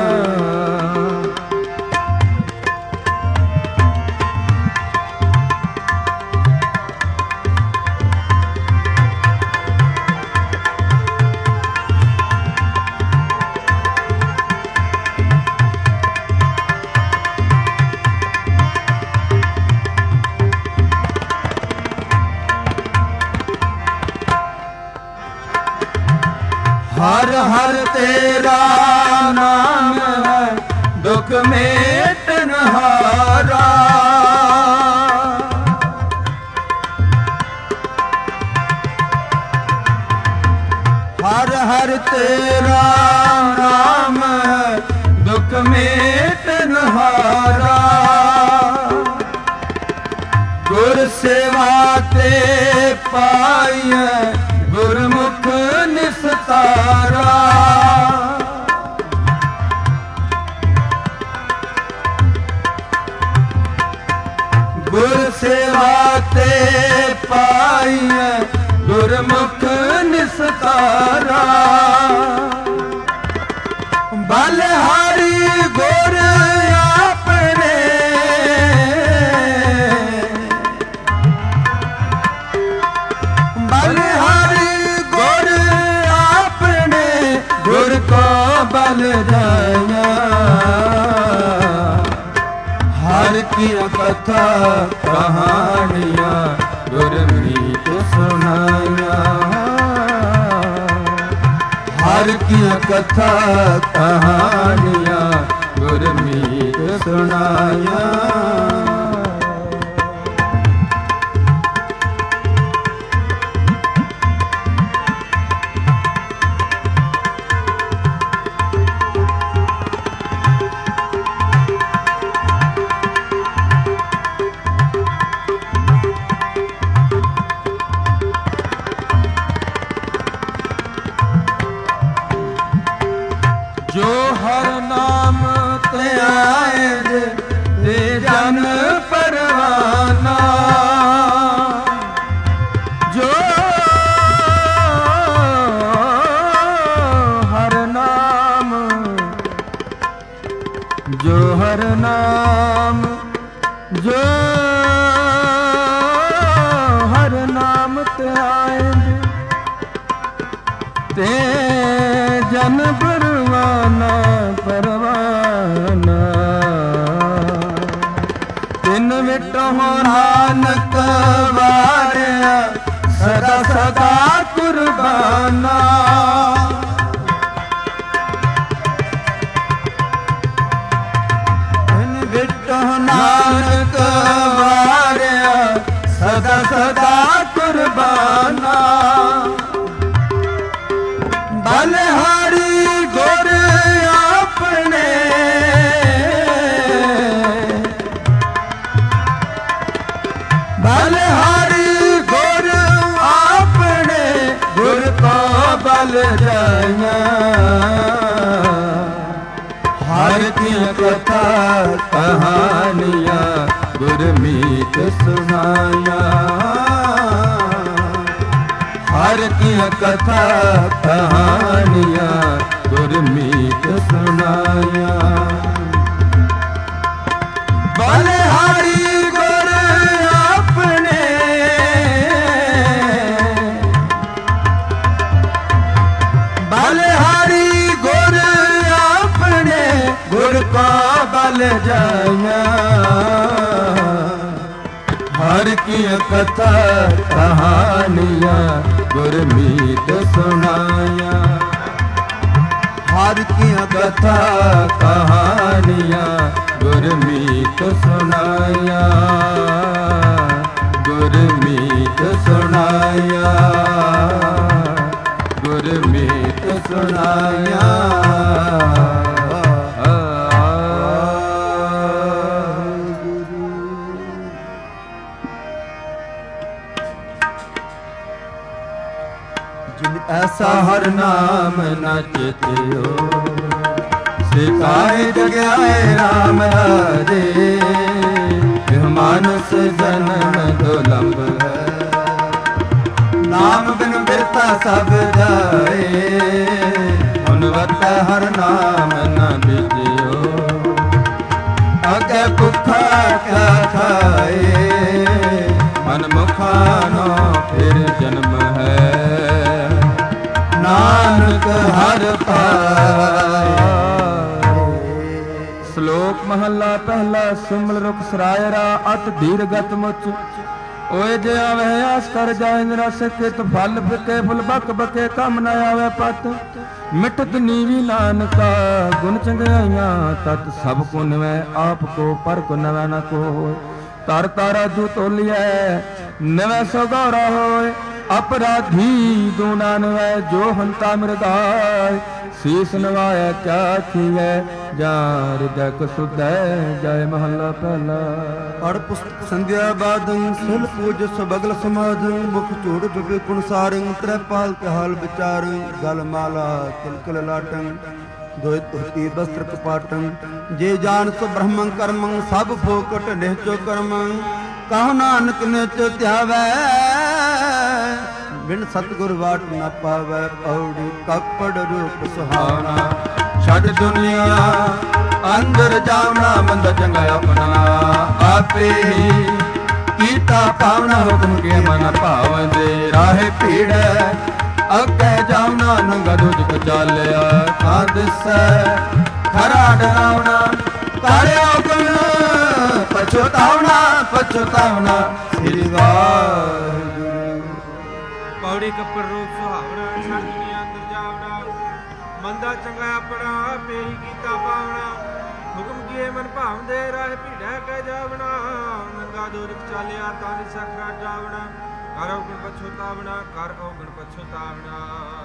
ਹਰ ਹਰ ਤੇਰਾ ਨਾਮ ਹੈ ਦੁਖ ਮੇਟਨ ਹਾਰਾ। ਹਰ ਹਰ ਤੇਰਾ ਨਾਮ ਹੈ ਦੁਖ ਮੇਟਨ ਹਾਰਾ। ਗੁਰ ਸੇਵਾ ਤੇ ਪਾਈਐ ਗੁਰਮੁਖ ਨਿਸਤਾਰਾ। ਗੁਰ ਸੇਵਾ ਤੇ ਪਾਈਐ ਗੁਰਮੁਖ ਨਿਸਤਾਰਾ। ਬਲਿਹਾਰੀ ਗੁਰ ਆਪਣੇ ਬਲਿਹਾਰੀ ਕੀਆਂ ਕਥਾ ਕਹਾਣੀਆਂ ਗੁਰਮੀਤ ਸੁਣਾਇਆ। ਹਰ ਕੀਆਂ ਕਥਾ ਕਹਾਣੀਆਂ ਗੁਰਮੀਤ ਸੁਣਾਇਆ। ਜੋ ਹਰ ਨਾਮ ਤੇ ਆਏ ਤੇ ਜਨ ਪਰਵਾਨਾ, ਜੋ ਹਰ ਨਾਮ, ਜੋ ਹਰ ਨਾਮ, ਜੋ ਹਰ ਨਾਮ ਤੇ ਆਏ ਤੇ ਜਨ ਪਰਵਾਨਾ, ਪਰਵਾਨਾ ਤਿਨ ਵਿਟੋ ਨਾਨਕ ਵਾਰਿਆ ਸਦਾ ਸਦਾ ਕੁਰਬਾਨਾ। ਤਿਨ ਵਿਟੋ ਨਾਨਕ ਵਾਰਿਆ ਸਦਾ ਸਦਾ ਕੁਰਬਾਨਾ। ਬਲਿਹਾਰੀ ਗੁਰ ਆਪਣੇ, ਬਲਿਹਾਰੀ ਗੁਰ ਆਪਣੇ, ਗੁਰ ਕੋ ਬਲ ਜਾਈਆਂ। ਹਰ ਕੀਆਂ ਕਥਾ ਕਹਾਣੀਆਂ ਗੁਰਮੀਤ ਸੁਣਾਇਆ। ਹਰ ਕੀਆਂ ਕਥਾ ਕਹਾਣੀਆਂ ਗੁਰਮੀਤ ਸੁਣਾਇਆ। ਬਲਿਹਾਰੀ ਗੁਰ ਆਪਣੇ, ਬਲਿਹਾਰੀ ਗੁਰ ਆਪਣੇ, ਗੁਰ ਕੋ ਬਲ ਜਾਈਆਂ। ਹਰ ਕੀਆਂ ਕਥਾ ਕਹਾਣੀਆਂ ਗੁਰਮੀਤ ਸੁਣਾਇਆ। ਹਰ ਕੀਆਂ ਕਥਾ ਕਹਾਣੀਆਂ ਗੁਰਮੀਤ ਸੁਣਾਇਆ। ਗੁਰਮੀਤ ਸੁਣਾਇਆ, ਗੁਰਮੀਤ ਸੁਣਾਇਆ। ਐਸਾ ਹਰ ਨਾਮ ਨ ਚਿਤਿਓ, ਸਿਕਾਏ ਜਗਿਆਏ ਰਾਮ ਰਾਜੇ। ਇਹ ਮਾਨਸ ਜਨਮ ਦੁਲੰਭ ਹੈ, ਨਾਮ ਬਿਨ ਬਿਰਤਾ ਸਭ ਜਾਏ। ਹੁਣ ਵਰਤੈ ਹਰ ਨਾਮ ਨ ਬਿਜਿਓ, ਅਗੇ ਭੁੱਖਾ ਕਿਆ ਖਾਏ। ਮਨ ਮੁਖਾਨੋ ਫਿਰ ਜਨਮ ਹੈ, ਨਾਨਕ ਹਰ ਪਾਏ। ਸ਼ਲੋਕ ਮਹੱਲਾ ਪਹਿਲਾ। ਸਿਮਲ ਰੁਖ ਸਰਾਇਰਾ ਅਤ ਦੀਰਗਤ ਮੁਚ, ਓਏ ਜੇ ਆਵੇ ਆਸ ਕਰ ਜਾਏ ਨਿਰਸ ਕਿਤ। ਫਲ ਫਿਕੇ ਫੁੱਲ ਬਕ ਬਕੇ ਕੰਮ ਨ ਆਵੇ ਪਤ। ਮਿਟਤ ਨੀਵੀ ਨਾਨਕਾ ਗੁਣ ਚੰਗਿਆਈਆਂ ਤਤ। ਸਭ ਕੋ ਨਿਵੈ ਆਪ ਕੋ ਪਰ ਕੋ ਨਵੈ ਨ ਕੋ। ਤਰ ਤਾਰਾ ਜੂ ਤੋਲੀਐ ਨਿਵੈ ਸੋ ਗੌਰਾ ਹੋਏ। ਅਪਰਾਧੀ ਦੂਨਾ ਨਵੈ ਜੋ ਹੰਤਾ ਮਿਰਗਾਏ। ਸੀਸ ਨਵਾਇਆ ਕਿਆ ਖੀਐ ਜਾਂ ਹਿਰਦੈ ਕਸੁਧੈ। ਜੈ ਮਹੱਲਾ ਪਹਿਲਾ। ਪੜ ਪੁਸਤਕ ਸੰਧਿਆ ਬਾਦੰ ਸਿਲ ਪੂਜ ਸਬਗਲ ਸਮਾਦੰ। ਮੁਖ ਝੂੜ ਬਿਬੇ ਗੁਣ ਸਾਰੰ ਤ੍ਰੈਪਾਲ ਤੇ ਹਾਲ ਵਿਚਾਰੰ। ਗਲ ਮਾਲਾ ਤਿਲਕਲ ਲਾਟੰ ਦੋਇ ਧੋਤੀ ਬਸਤਰ ਕਪਾਟੰ। ਜੇ ਜਾਣ ਸੋ ਬ੍ਰਹਮੰ ਕਰਮੰ ਸਭ ਫੋਕਟ ਨਿਹਚੋ ਕਰਮੰ। ਕਹੋ ਨਾਨਕ ਨਿਤ ਧਿਆਵੈ ਬਿਨ ਸਤਿਗੁਰ ਵਾਟ ਨ ਪਾਵੈ। ਪੌੜੀ ਕੱਪੜ ਰੂਪ ਸੁਹਾਵਣਾ ਛੱਡ ਦੁਨੀਆ ਅੰਦਰ ਜਾਵਣਾ। ਬੰਦਾ ਚੰਗਾ ਆਪਣਾ ਆਪੇ ਹੀ ਕੀਤਾ ਪਾਵਣਾ। ਹੁਕਮ ਕੇ ਮਨ ਭਾਵਦੇ ਰਾਹੇ ਭੀੜੈ ਅੱਗੇ ਜਾਵਣਾ। ਨੰਗਾ ਦੁਜ ਕੋ ਚਾਲਿਆ ਕਾ ਦਿਸੈ ਖਰਾ ਡਰਾਵਣਾ। ਕਰਿਓ ਗੁਣ ਪਛਤਾਵਣਾ ਪਛਤਾਵਣਾ ਸ੍ਰੀ ਵਾਹਿਗੁਰੂ। ਪੌੜੀ ਕੱਪੜ ਰੂਪ ਸੁਹਾਵਣਾ ਛੱਡ ਦੁਨੀਆ ਅੰਦਰ ਜਾਵਣਾ ਮੰਦਾ ਚੰਗਾ ਆਪਣਾ ਆਪੇ ਹੀ ਕੀਤਾ ਪਾਵਣਾ ਹੁਕਮ ਕੀਏ ਮਨ ਭਾਵਦੇ ਰਾਹ ਭੀੜੈ ਕਹਿ ਜਾਵਣਾ ਨੰਗਾ ਦੂਰ ਚਾਲਿਆ ਤਾਂ ਨਿ ਸਖਰਾ ਜਾਵਣਾ ਕਰ ਔਗਣ ਪਛਤਾਵਣਾ ਕਰ ਔਗਣ ਪਛਤਾਵਣਾ।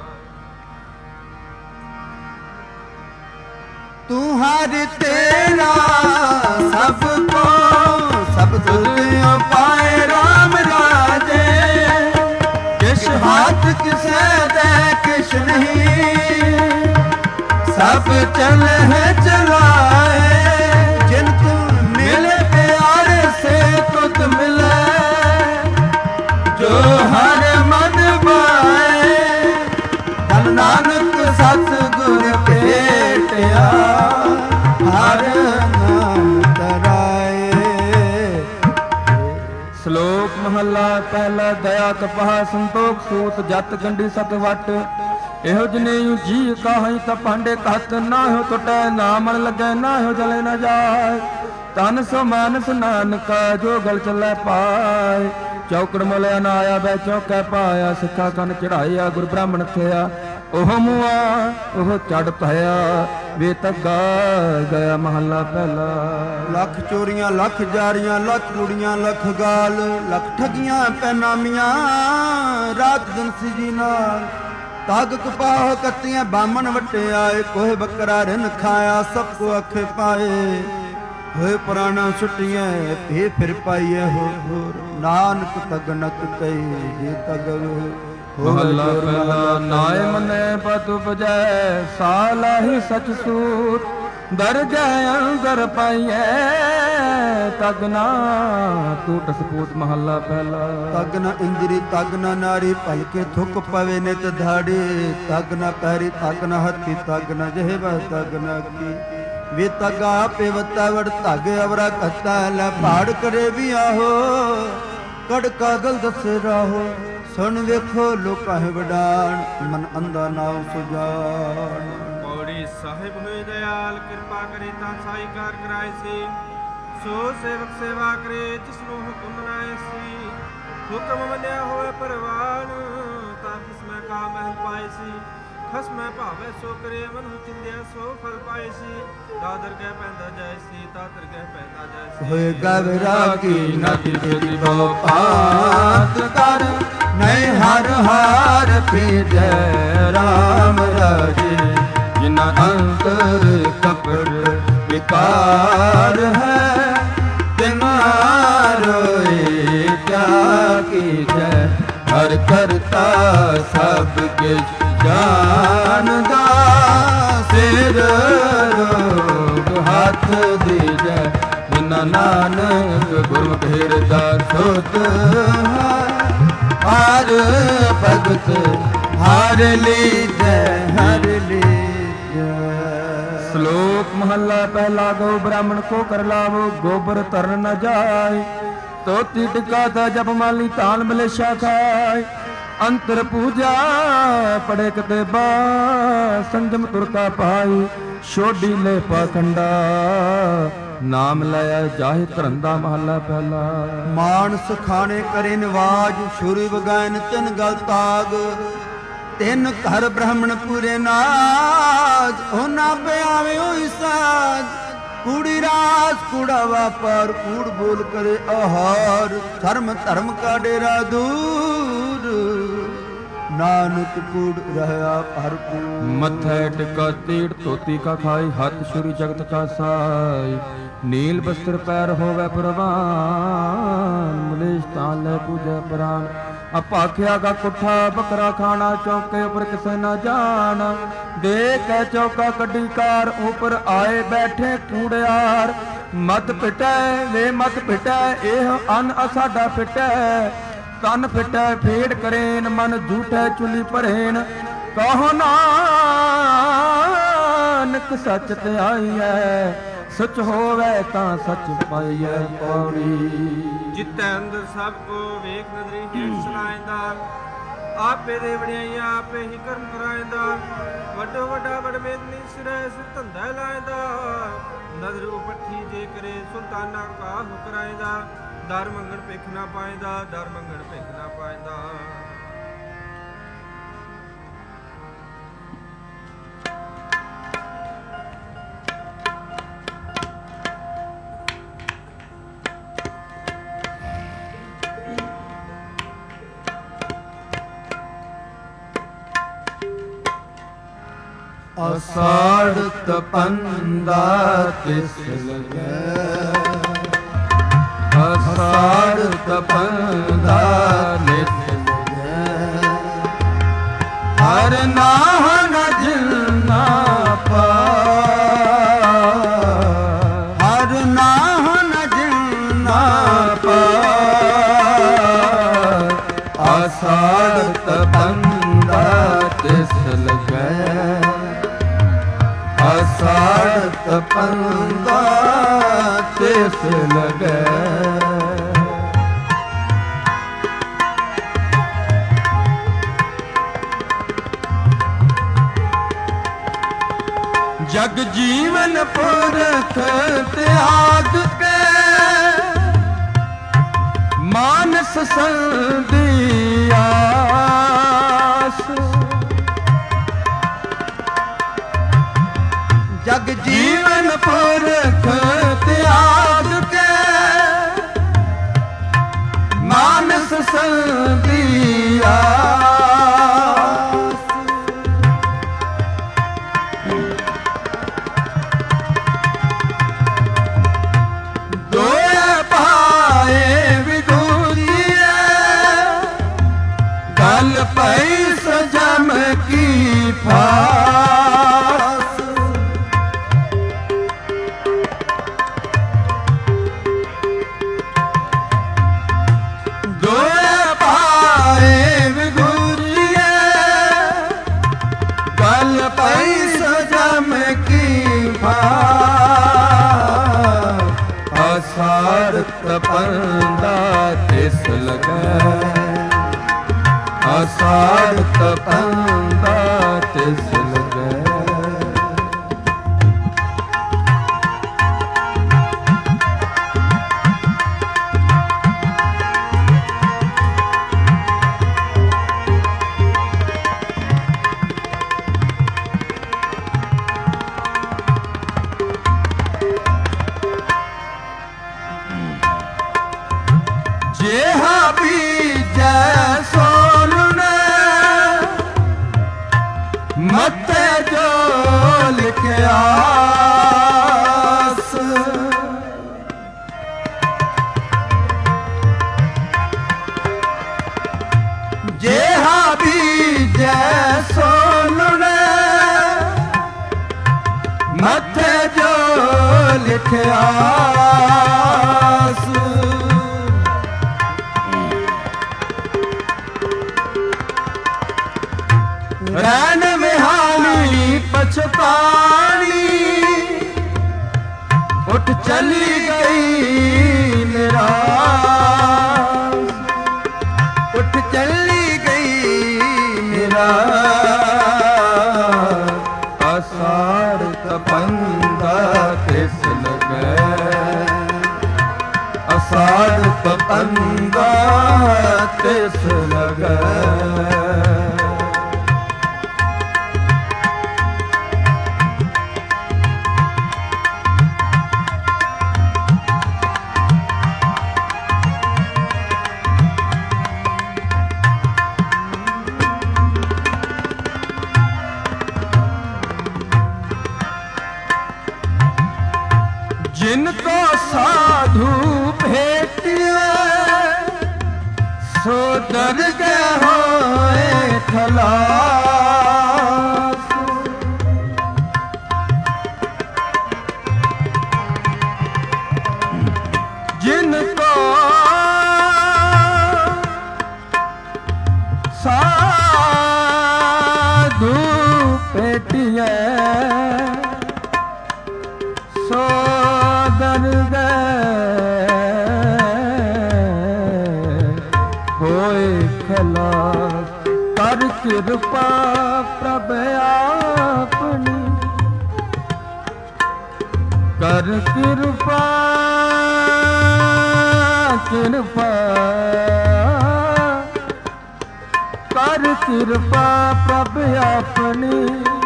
ਤੂੰ ਹਰ ਤੇਰਾ ਸਭ ਕੋ ਸਭ ਤੁਧਿ ਪਾਏ ਰਾਮ ਰਾਜੇ ਕਿਛ ਹਾਥ ਕਿਸੇ ਦੇ ਕਿਛ ਨਹੀਂ ਸਭ ਚਲਹਿ ਚਲਾਏ ਜਿਨ ਤੂੰ ਮਿਲੇ ਪਿਆਰੇ ਸੇ ਤੁਧ ਮਿਲੇ ਜੋ ਹਰ ਮਨ ਬਾਏ ਧਨ ਨਾਨਕ ਸਤਿਗੁਰ ਭੇਟਿਆ ਹਰ ਨਾਮ ਤਰਾਏ। ਸ਼ਲੋਕ ਮਹੱਲਾ ਪਹਿਲਾ ਦਇਆ ਕਪਾਹ ਸੰਤੋਖ ਸੂਤ ਜਤ ਗੰਢੀ ਸਤ ਵਟ ਇਹੋ ਜਨੇਊ ਜੀ ਕਾਹੀ ਤਾਂ ਭਾਂਡੇ ਘਤ ਨਾ ਹੋ ਟੁੱਟੈ ਨਾ ਮਨ ਲੱਗੈ ਨਾ ਹੋ ਜਲੇ ਨਾ ਜਾਏ ਤਨ ਸੋ ਮਾਨਸ ਨਾਨਕਾ ਜੋ ਗਲ ਚੱਲੈ ਪਾਏ ਚੌਕੜ ਮਲਿਆ ਨਾ ਆਇਆ ਬੈ ਚੌਕੈ ਪਾਇਆ ਸਿੱਖਾ ਕੰਨ ਚੜਾਇਆ ਗੁਰ ਬ੍ਰਾਹਮਣ ਥਿਆ ਉਹ ਮੁਆ ਉਹ ਚੜ ਪਿਆ ਵੇ ਤੱਗਾ ਗਿਆ ਮਹੱਲਾ ਪਹਿਲਾ। ਲੱਖ ਚੋਰੀਆਂ ਲੱਖ ਜਾਰੀਆਂ ਲੱਖ ਕੁੜੀਆਂ ਲੱਖ ਗਾਲ ਲੱਖ ਠਗੀਆਂ ਪੈਨਾਮੀਆਂ ਰਾਤ ਦਿਨ ਸਿਜੀ ਨਾਲ ਤਗ ਕਪਾਹ ਕੱਤੀਆਂ ਬਾਮਣ ਵੱਟੇ ਆਏ ਕੋਹ ਬੱਕਰਾ ਰਿਨ ਖਾਇਆ ਸਭ ਕੋ ਅੱਖੇ ਪਾਏ ਹੋਏ ਪੁਰਾਣਾ ਛੁੱਟੀਆਂ ਫੇ ਫਿਰ ਪਾਈਏ ਹੋਰ ਨਾਨਕ ਤਗਨਕ ਕਹੀ ਜੇ ਤਗ ਮਹੱਲਾ ਪਹਿਲਾ ਨਾਏ ਮਨੈ ਪਤ ਉਪਜੈ ਸਾਲਾਹੀ ਸਚ ਸੂਤ ਦਰਜੈ ਅੰਦਰ ਪਾਈਐ ਤਗ ਨਾ ਟੂਟ ਸਪੂਤ। ਮਹੱਲਾ ਪਹਿਲਾ ਤਗ ਨਾ ਇੰਦਰੀ ਤਗ ਨਾ ਨਾਰੀ ਭਲਕੇ ਥੁੱਕ ਪਵੇ ਨਿਤ ਧਾੜੀ ਤਗ ਨਾ ਪੈਰੀ ਤਗ ਨਾ ਹੱਥੀ ਤਗ ਨਾ ਜਿਹਵਾ ਤਗ ਨਾ ਕੀ ਵੇ ਤਗਾ ਆਪੇ ਵਤਾ ਵੜ ਧਗ ਅਵਰਾ ਕਤਾ ਲੈ ਪਹਾੜ ਕਰੇ ਵੀ ਆਹੋ ਕੜ ਕਾਗਲ ਦੱਸੇ ਰਾਹੋ ਸੁਣ ਵੇਖੋ ਲੋਕਾਂ ਹੈ ਵਡਾਣ ਮਨ ਅੰਧਾ ਨਾਉ ਸੁਜਾਨ। ਪੌੜੀ ਸਾਹਿਬ ਹੋਏ ਦਇਆਲ ਕਿਰਪਾ ਕਰੇ ਤਾਂ ਸਾਈ ਕਾਰ ਕਰਾਏ ਸੀ ਸੋ ਸੇਵਕ ਸੇਵਾ ਕਰੇ ਜਿਸ ਨੂੰ ਹੁਕਮ ਮਨਾਏ ਸੀ ਹੁਕਮ ਮੰਨਿਆ ਹੋਏ ਪਰਵਾਨ ਤਾਂ ਕਿਸ ਮੈਂ ਕਾ ਮਹਿਲ ਪਾਏ ਸੀ ਖਸਮੈ ਭਾਵੇ ਸੋ ਕਰੇ ਮਨ ਚਿੰਦਿਆ ਸੋ ਫਲ ਪਾਏ ਸੀ ਦਾਦਰ ਕਹਿ ਪੈਂਦਾ ਜਾਏ ਸੀ ਤਾਦਰ ਕਹਿ ਪੈਂਦਾ ਜਾਏ ਸੀ ਹੋਏ ਗਵਰਾ ਕੀ ਨਦੀ ਤੇਰੀ ਬੋ ਪਾਤ ਕਰ ਨਹੀਂ ਹਰ ਹਾਰ ਪੀਜੈ ਰਾਮ ਰਾਜੇ ਜਿਨਾ ਅੰਤਰ ਕਪੜ ਵਿਕਾਰ ਹੈ ਤਿਨਾ ਰੋਏ ਕਿਆ ਕੀਜੈ ਹਰ ਕਰਤਾ ਸਭ ਕਿਛ ਜਾਣਦਾ ਸਿਰ ਰੋਗ ਹੱਥ ਦੀਜੈ ਜਿਨਾ ਨਾਨਕ ਗੁਰਮੁਖ ਹਿਰਦਾ ਸੁਧ ਹਰ ਭਗਤ ਹਰ ਲੀਜੈ ਹਰ ਲੀਜੈ। ਸ਼ਲੋਕ ਮਹੱਲਾ ਪਹਿਲਾ ਗੋ ਬ੍ਰਾਹਮਣ ਕੋ ਕਰ ਲਾਵੋ ਗੋਬਰ ਤਰਨ ਨ ਜਾਏ ਤੋਤੀ ਟਿਕਾ ਤਾ ਜਪ ਮਾਲੀ ਤਾਲ ਮਲੇਸ਼ਾ ਖਾਏ ਅੰਤਰ ਪੂਜਾ ਪੜੇ ਕਤੇ ਬਾ ਸੰਜਮ ਤੁਰਕਾ ਪਾਈ ਛੋਡੀ ਲੈ ਪਾਖੰਡਾ ਨਾਮ ਲਿਆ ਜਾਹਿ ਧਰੰਦਾ। ਮਹੱਲਾ ਪਹਿਲਾ ਮਾਨਸ ਖਾਣੇ ਕਰੇ ਨਿਵਾਜ ਛੁਰੀ ਵਗਾਇਨ ਤਿੰਨ ਗਲ ਤਾਗ ਤਿੰਨ ਘਰ ਬ੍ਰਾਹਮਣ ਪੂਰੇ ਨਾਜ ਉਹਨਾਂ ਪਿਆਵੇ ਹੋਈ ਸਾਜ ਕੂੜੀ ਰਾਸ ਕੂੜਾ ਵਾਪਰ ਕੂੜ ਬੋਲ ਕਰੇ ਆਹਾਰ ਧਰਮ ਧਰਮ ਕਾ ਡੇਰਾ ਦੂਰ ਨਾਨਕ ਕੂੜ ਰਹਿਆ ਭਰਪੂਰ। ਮੱਥੇ ਟਿਕਾ ਤੀੜ ਧੋਤੀ ਕਾ ਖਾਈ ਹੱਥ ਛੁਰੀ ਜਗਤ ਕਾ ਸਾਈ ਨੀਲ ਬਸਤਰ ਪੈਰ ਹੋਵੇ ਪ੍ਰਵਾਨ ਮਲੇਸ਼ ਤਾਂ ਲੈ ਪੂਜੈ ਪ੍ਰਾਨ ਅਪਾਖਿਆ ਕਾ ਕੁੱਠਾ ਬੱਕਰਾ ਖਾਣਾ ਚੌਕੇ ਉੱਪਰ ਕਿਸੇ ਨਾ ਜਾਣ ਦੇ ਕੇ ਚੌਕਾ ਕੱਢੀ ਕਾਰ ਉੱਪਰ ਆਏ ਬੈਠੇ ਕੂੜਿਆਰ ਮਤ ਪਿਟੈ ਵੇ ਮਤ ਪਿਟੈ ਇਹ ਅਨ ਅਸਾਡਾ ਪਿਟੈ ਤਨ ਫਿਟੈ ਫੇੜ ਕਰੇਨ ਮਨ ਝੂਠੈ ਚੁਲੀ ਭਰੇਨ ਕਹੋ ਨਾਨਕ ਸੱਚ ਧਿਆਈਐ ਸੱਚ ਹੋਵੇ ਤਾਂ ਸੱਚ ਪਾਈਐ। ਪੌੜੀ ਜਿਤੈ ਅੰਦਰ ਸਭ ਕੋ ਵੇਖ ਨਦਰੀ ਹੇਠ ਸੁਣਾਇਂਦਾ ਆਪੇ ਦੇ ਵਡਿਆਈਆਂ ਆਪੇ ਹੀ ਕਰਮ ਕਰਾਇਂਦਾ। ਵੱਡੋ ਵੱਡਾ ਵਡਮੇਦਨੀ ਸਿਰੇ ਸਿਰ ਧੰਦਾ ਲਾਇਂਦਾ। ਨਜ਼ਰ ਉਪੱਠੀ ਜੇ ਕਰੇ ਸੁਲਤਾਨਾ ਕਾਹੂ ਕਰਾਇਂਦਾ। ਦਰ ਮੰਗਣ ਭਿਖ ਨਾ ਪਾਇਂਦਾ, ਦਰ ਮੰਗਣ ਭਿਖ ਨਾ ਪਾਇਂਦਾ। ਅਸਾੜ ਤਪੰਦਾ ਤਿਸ ਲਗੈ। ਅਸਾੜ ਤਪੰਦਾ ਤਿਸ ਲਗੈ। ਹਰ ਨਾਮ ਜਿਨਾ ਪਾ। ਹਰ ਨਾਮ ਜਿਨਾ ਪਾ। ਅਸਾੜ ਤਪੰਦਾ ਤਿਸ ਲਗੈ। ਅਸਾੜ ਤਪੰਦਾ ਤਿਸ ਲਗੈ। ਜਗ ਜੀਵਨ ਪੁਰਖ ਤਿਆਗ ਕੇ ਮਾਨਸ ਸੰਦੀ ਆਸ। ਜਗ ਜੀਵਨ ਪੁਰਖ ਤਿਆਗ ਕੇ ਮਾਨਸ ਸੰਦੀ ਆਸ। ਦੋਏ ਪਾਏ ਵਿਦੂਰੀਏ ਗੱਲ ਪਈ ਸਜਮ ਕੀ ਫਾਸ। ਅਸਾੜ ਤਪੰਦਾ ਤਿਸ ਲਗੈ। ਅਸਾੜ ਤਪੰਦਾ ਤਿਸ ਲਗੈ। ਜਿਹਾ ਬੀਜੈ ਸੋ ਲੁਣੈ। ਮੱਥੇ ਜੋ ਲਿਖਿਆ ਆਸ। ਜਿਹਾ ਬੀਜੈ ਸੋ ਲੁਣੈ। ਮੱਥੇ ਜੋ ਲਿਖਿਆ ਆਸ। ਰੈਣ ਵਿਹਾਲੀ ਪਛਤਾਣੀ ਉੱਠ ਚਲੀ ਗਈ ਨਿਰਾਸ। ਉੱਠ ਚਲੀ ਗਈ ਨਿਰਾਸ। ਅਸਾੜ ਤਪੰਦਾ ਤਿਸ ਲਗੈ। ਅਸਾੜ ਤਪੰਦਾ ਤਿਸ ਲਗੈ। जिनको साधु भेटिए सो डर गए होए खलास। जिनको साधु भेटिए सो डर गए होए खलास। ਕਿਰਪਾ ਪ੍ਰਭ ਆਪਣੀ, ਕਰ ਕਿਰਪਾ ਕਿਰਪਾ, ਕਰ ਕਿਰਪਾ ਪ੍ਰਭ ਆਪਣੀ,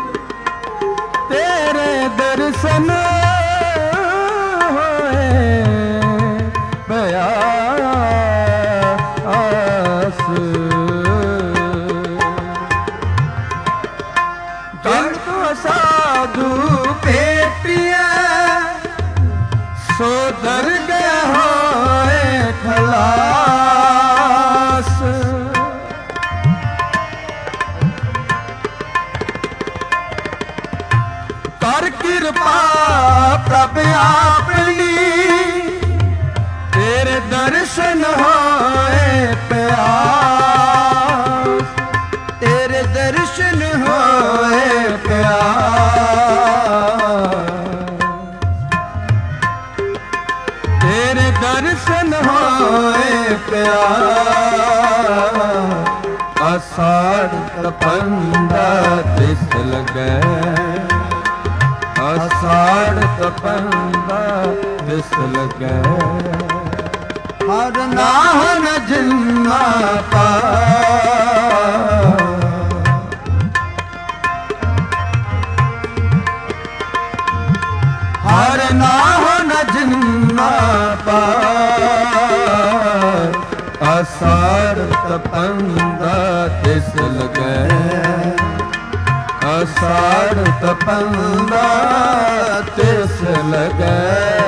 ਤੇਰੇ ਦਰਸ਼ਨ ਹੋਏ ਪਿਆਸ। ਜਨ ਕੋ ਸਾਧੂ ਭੇਟਿਆ, ਸੋ ਦਰ ਗਿਆ ਹੋਏ ਖਲਾਸ। ਕਰ ਕਿਰਪਾ ਪ੍ਰਭ ਆਪਣੀ, ਤੇਰੇ ਦਰਸ਼ਨ ਹੋਏ ਪਿਆਸ, ਤੇਰੇ ਦਰਸ਼ਨ ਹੋਏ ਪਿਆਸ, ਤੇਰੇ ਦਰਸ਼ਨ ਹੋਏ ਪਿਆਸ। ਅਸਾੜ ਤਪੰਦਾ ਤਿਸ ਲਗੈ, ਅਸਾੜ ਤਪੰਦਾ ਤਿਸ ਲਗੈ, ਹਰ ਨਾਮ ਜਿਨਾ ਪਾ, ਹਰ ਨਾਮ ਜਿਨਾ ਪਾ। ਅਸਾੜ ਤਪੰਦਾ ਤਿਸ ਲਗੈ, ਅਸਾੜ ਤਪੰਦਾ ਤਿਸ ਲਗੈ।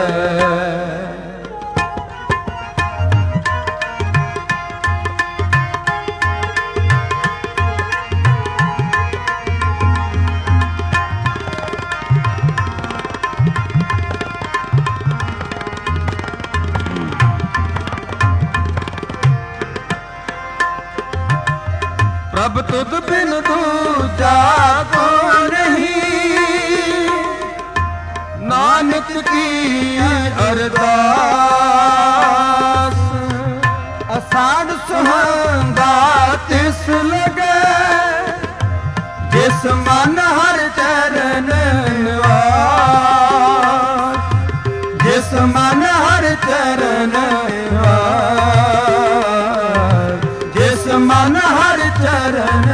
ਪ੍ਰਭ ਤੁਧ ਬਿਨ ਦੂਜਾ ਕੋ ਨਹੀਂ, ਨਾਨਕ ਕੀ ਅਰਦਾਸ। ਅਸਾੜ ਸੁਹਾਂਦਾ ਤਿਸ ਲਗੈ, ਜਿਸ ਮਨ ਹਰ ਚਰਨ ਨਿਵਾਸ, ਜਿਸ ਮਨ ਹਰ ਚਰਨ ਨਿਵਾਸ, ਜਿਸ ਮਨ ਹਰ ਚਰਨ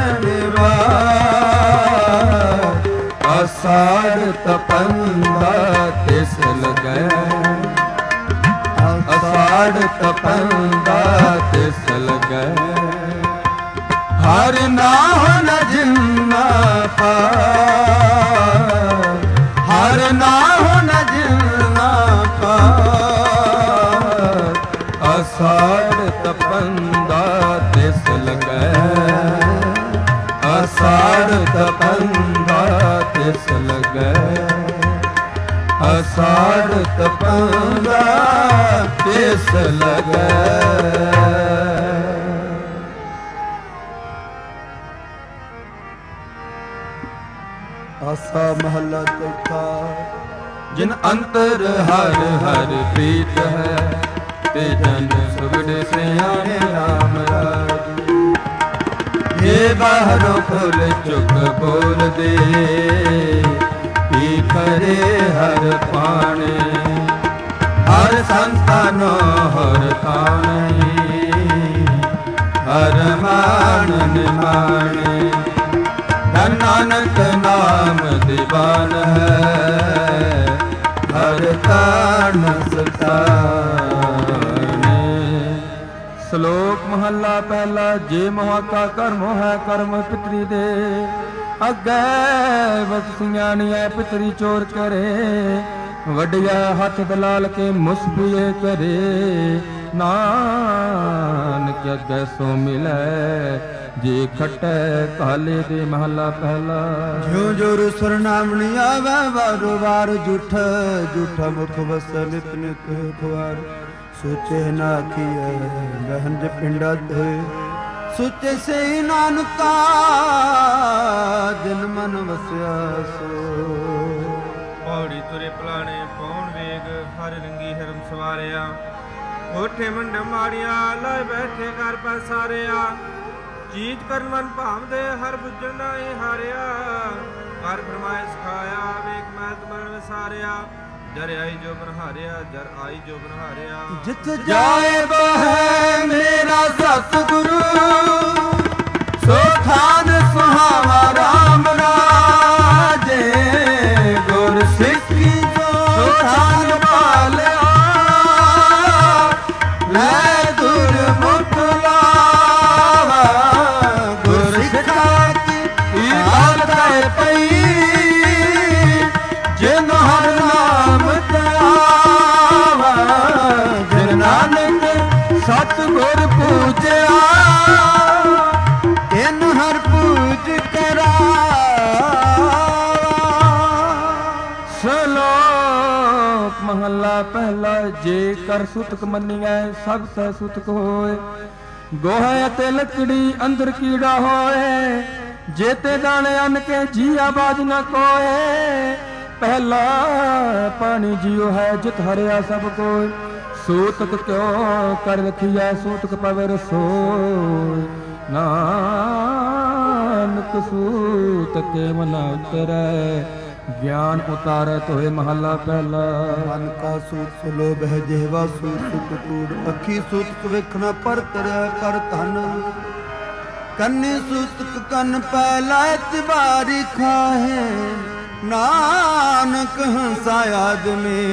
ਨਿਵਾਸ। ਅਸਾੜ ਤਪੰਦਾ ਤਿਸ ਲਗੈ, ਅਸਾੜ ਤਪੰਦਾ ਤਿਸ ਲਗੈ, ਹਰ ਨਾਮ ਜਿਨਾ ਪਾ, ਹਰ ਨਾਮ ਜਿਨਾ ਪਾ। ਅਸਾੜ ਤਪੰਦਾ ਤਿਸ ਲਗੈ, ਅਸਾੜ ਤਪੰਦਾ ਤਿਸ ਲਗੈ, ਅਸਾੜ ਤਪੰਦਾ ਤਿਸ ਲਗੈ। ਆਸਾ ਮਹੱਲਾ ਚੌਥਾ। ਜਿਨ ਅੰਤਰ ਹਰ ਹਰ ਪ੍ਰੀਤ ਹੈ, ਤੇ ਜਨ ਸੁਗੜ ਸਿਆਣੇ ਰਾਮ ਰਾਜੀ। ਜੇ ਬਾਹਰੋਂ ਖੁੱਲ ਚੁੱਕ ਬੋਲ ਦੇ, ਕੀ ਕਰੇ ਹਰ ਪਾਣੇ। ਹਰ ਸੰਤਾਨੋ ਹਰ ਤਾਣੀ, ਹਰ ਮਾਨ ਨਿਮਾਣੇ। ਧਨ ਨਾਨਕ ਨਾਮ ਦੀਵਾਨ ਹੈ, ਹਰ ਤਾਣ ਸਤਾਣੇ। ਸ਼ਲੋਕ ਮਹੱਲਾ ਪਹਿਲਾ। ਜੇ ਮੋਹ ਕਾ ਕਰਮ ਹੈ ਕਰਮ ਪਿਤਰੀ ਦੇ, ਅੱਗੇ ਵਸ ਸਿਆਣੀਐ ਪਿਤਰੀ ਚੋਰ ਕਰੇ। ਵੱਡਿਆ ਹੱਥ ਦਲਾਲ ਕੇ ਮੁਸਬੀਏ ਕਰੇ, ਨਾਨਕ ਅੱਗੇ ਸੋ ਮਿਲੈ ਜੇ ਖਟੈ ਕਾਲੇ ਦੇ। ਮਹੱਲਾ ਪਹਿਲਾ। ਜਿਉ ਜੁਰ ਸਰਨਾਮਣੀ ਆਵੈ ਵਾਰੋ ਵਾਰ, ਝੂਠਾ ਝੂਠਾ ਮੁਖ ਵਸੈ ਨਿਤ ਨਿਤ ਖੁਆਰ। ਸੋਚੇ ਨਾ ਕੀਐ ਗਹਨ ਪਿੰਡਾ ਧੋਏ, ਸੋਚੇ ਸੇ ਨਾਨਕਾ ਜਿਨ ਮਨ ਵਸਿਆ ਸੋ। ਪੌੜੀ ਤੁਰੇ ਪਲਾਣੇ ਪੌਣ ਵੇਗ, ਹਰ ਰੰਗੀ ਹਰਮ ਸਵਾਰਿਆ। ਕੋਠੇ ਮੰਡ ਮਾੜੀਆਂ ਲਾਇ ਬੈਠੇ ਘਰ ਪਸਾਰਿਆ। ਜੀਤ ਕਰਨ ਮਨ ਭਾਵਦੇ ਹਰ ਬੁੱਝਣ ਨਾਹੀ ਹਾਰਿਆ। ਕਰ ਫਰਮਾਏ ਸਿਖਾਇਆ ਵੇਖ ਮਹਿਤ ਮਨ ਵਿਸਾਰਿਆ। ਜਰ ਆਈ ਜੋ ਬਨਹਾਰਿਆ ਜਰ ਆਈ ਜੋ ਬਨਹਾਰਿਆ। ਜਿਤ ਜਾਏ ਬਹਿ ਮੇਰਾ ਸਤਿਗੁਰੂ ਸੋ ਥਾਨ ਸੁਹਾਵਾ ਰਾਮ ਰਾਜੇ। ਗੁਰ ਸਿੱਖੀ ਜੋ ਥਾਨ ਪਾਲਿਆ ਲੈ ਦੁਰਮੁਖ ਲਾਵਾ। ਗੁਰ ਸਿੱਖਾ ਕੀ ਹਾਲਤ ਹੈ ਪਈ ਜਿਨ ਹਰ ਨਾਮ ਧਿਆਵਾ। ਜਿਨ ਨਾਨਕ ਸਤਿਗੁਰ ਪੂਜਿਆ ਇਨ ਹਰ ਪੂਜ ਕਰਾਵਾ। ਸ਼ਲੋਕ ਮਹੱਲਾ ਪਹਿਲਾ। ਜੇ ਕਰ ਸੁਤਕ ਮੰਨੀਐ ਸਭ ਸਹਿ ਸੁਤਕ ਹੋਏ। ਗੋਹੇ ਅਤੇ ਲੱਕੜੀ ਅੰਦਰ ਕੀੜਾ ਹੋਏ। ਜੇ ਤੇ ਦਾਣੇ ਅੰਨ ਕੇ ਜੀ ਆਵਾਜ਼ ਨ ਕੋਏ। ਪਹਿਲਾ ਪਾਣੀ ਜੀਉ ਹੈ ਜਿਤ ਹਰਿਆ ਸਭ ਕੋਇ। ਸੂਤਕ ਕਿਉ ਕਰ ਰਖੀਐ ਸੂਤਕ ਪਵੇ ਰਸੋਇ। ਨਾਨਕ ਸੂਤਕ ਮਨ ਉਤਰੈ ਗਿਆਨ ਉਤਾਰੈ ਤੋਏ। ਮਹੱਲਾ ਪਹਿਲਾ। ਮਨ ਕਾ ਸੂਤ ਸੁਲੋਭ ਹੈ ਜਿਹਵਾ ਸੂਤ ਕਟੂਰ। ਅੱਖੀ ਸੂਤਕ ਵੇਖਣਾ ਪਰ ਤਰਿਆ ਕਰ ਧਨ। ਕੰਨੀ ਸੂਤਕ ਕੰਨ ਪੈ ਲੈ ਤਿਵਾਰੀ ਖਾਹੇ। ਨਾਨਕ ਹੰਸਾ ਆਦਮੀ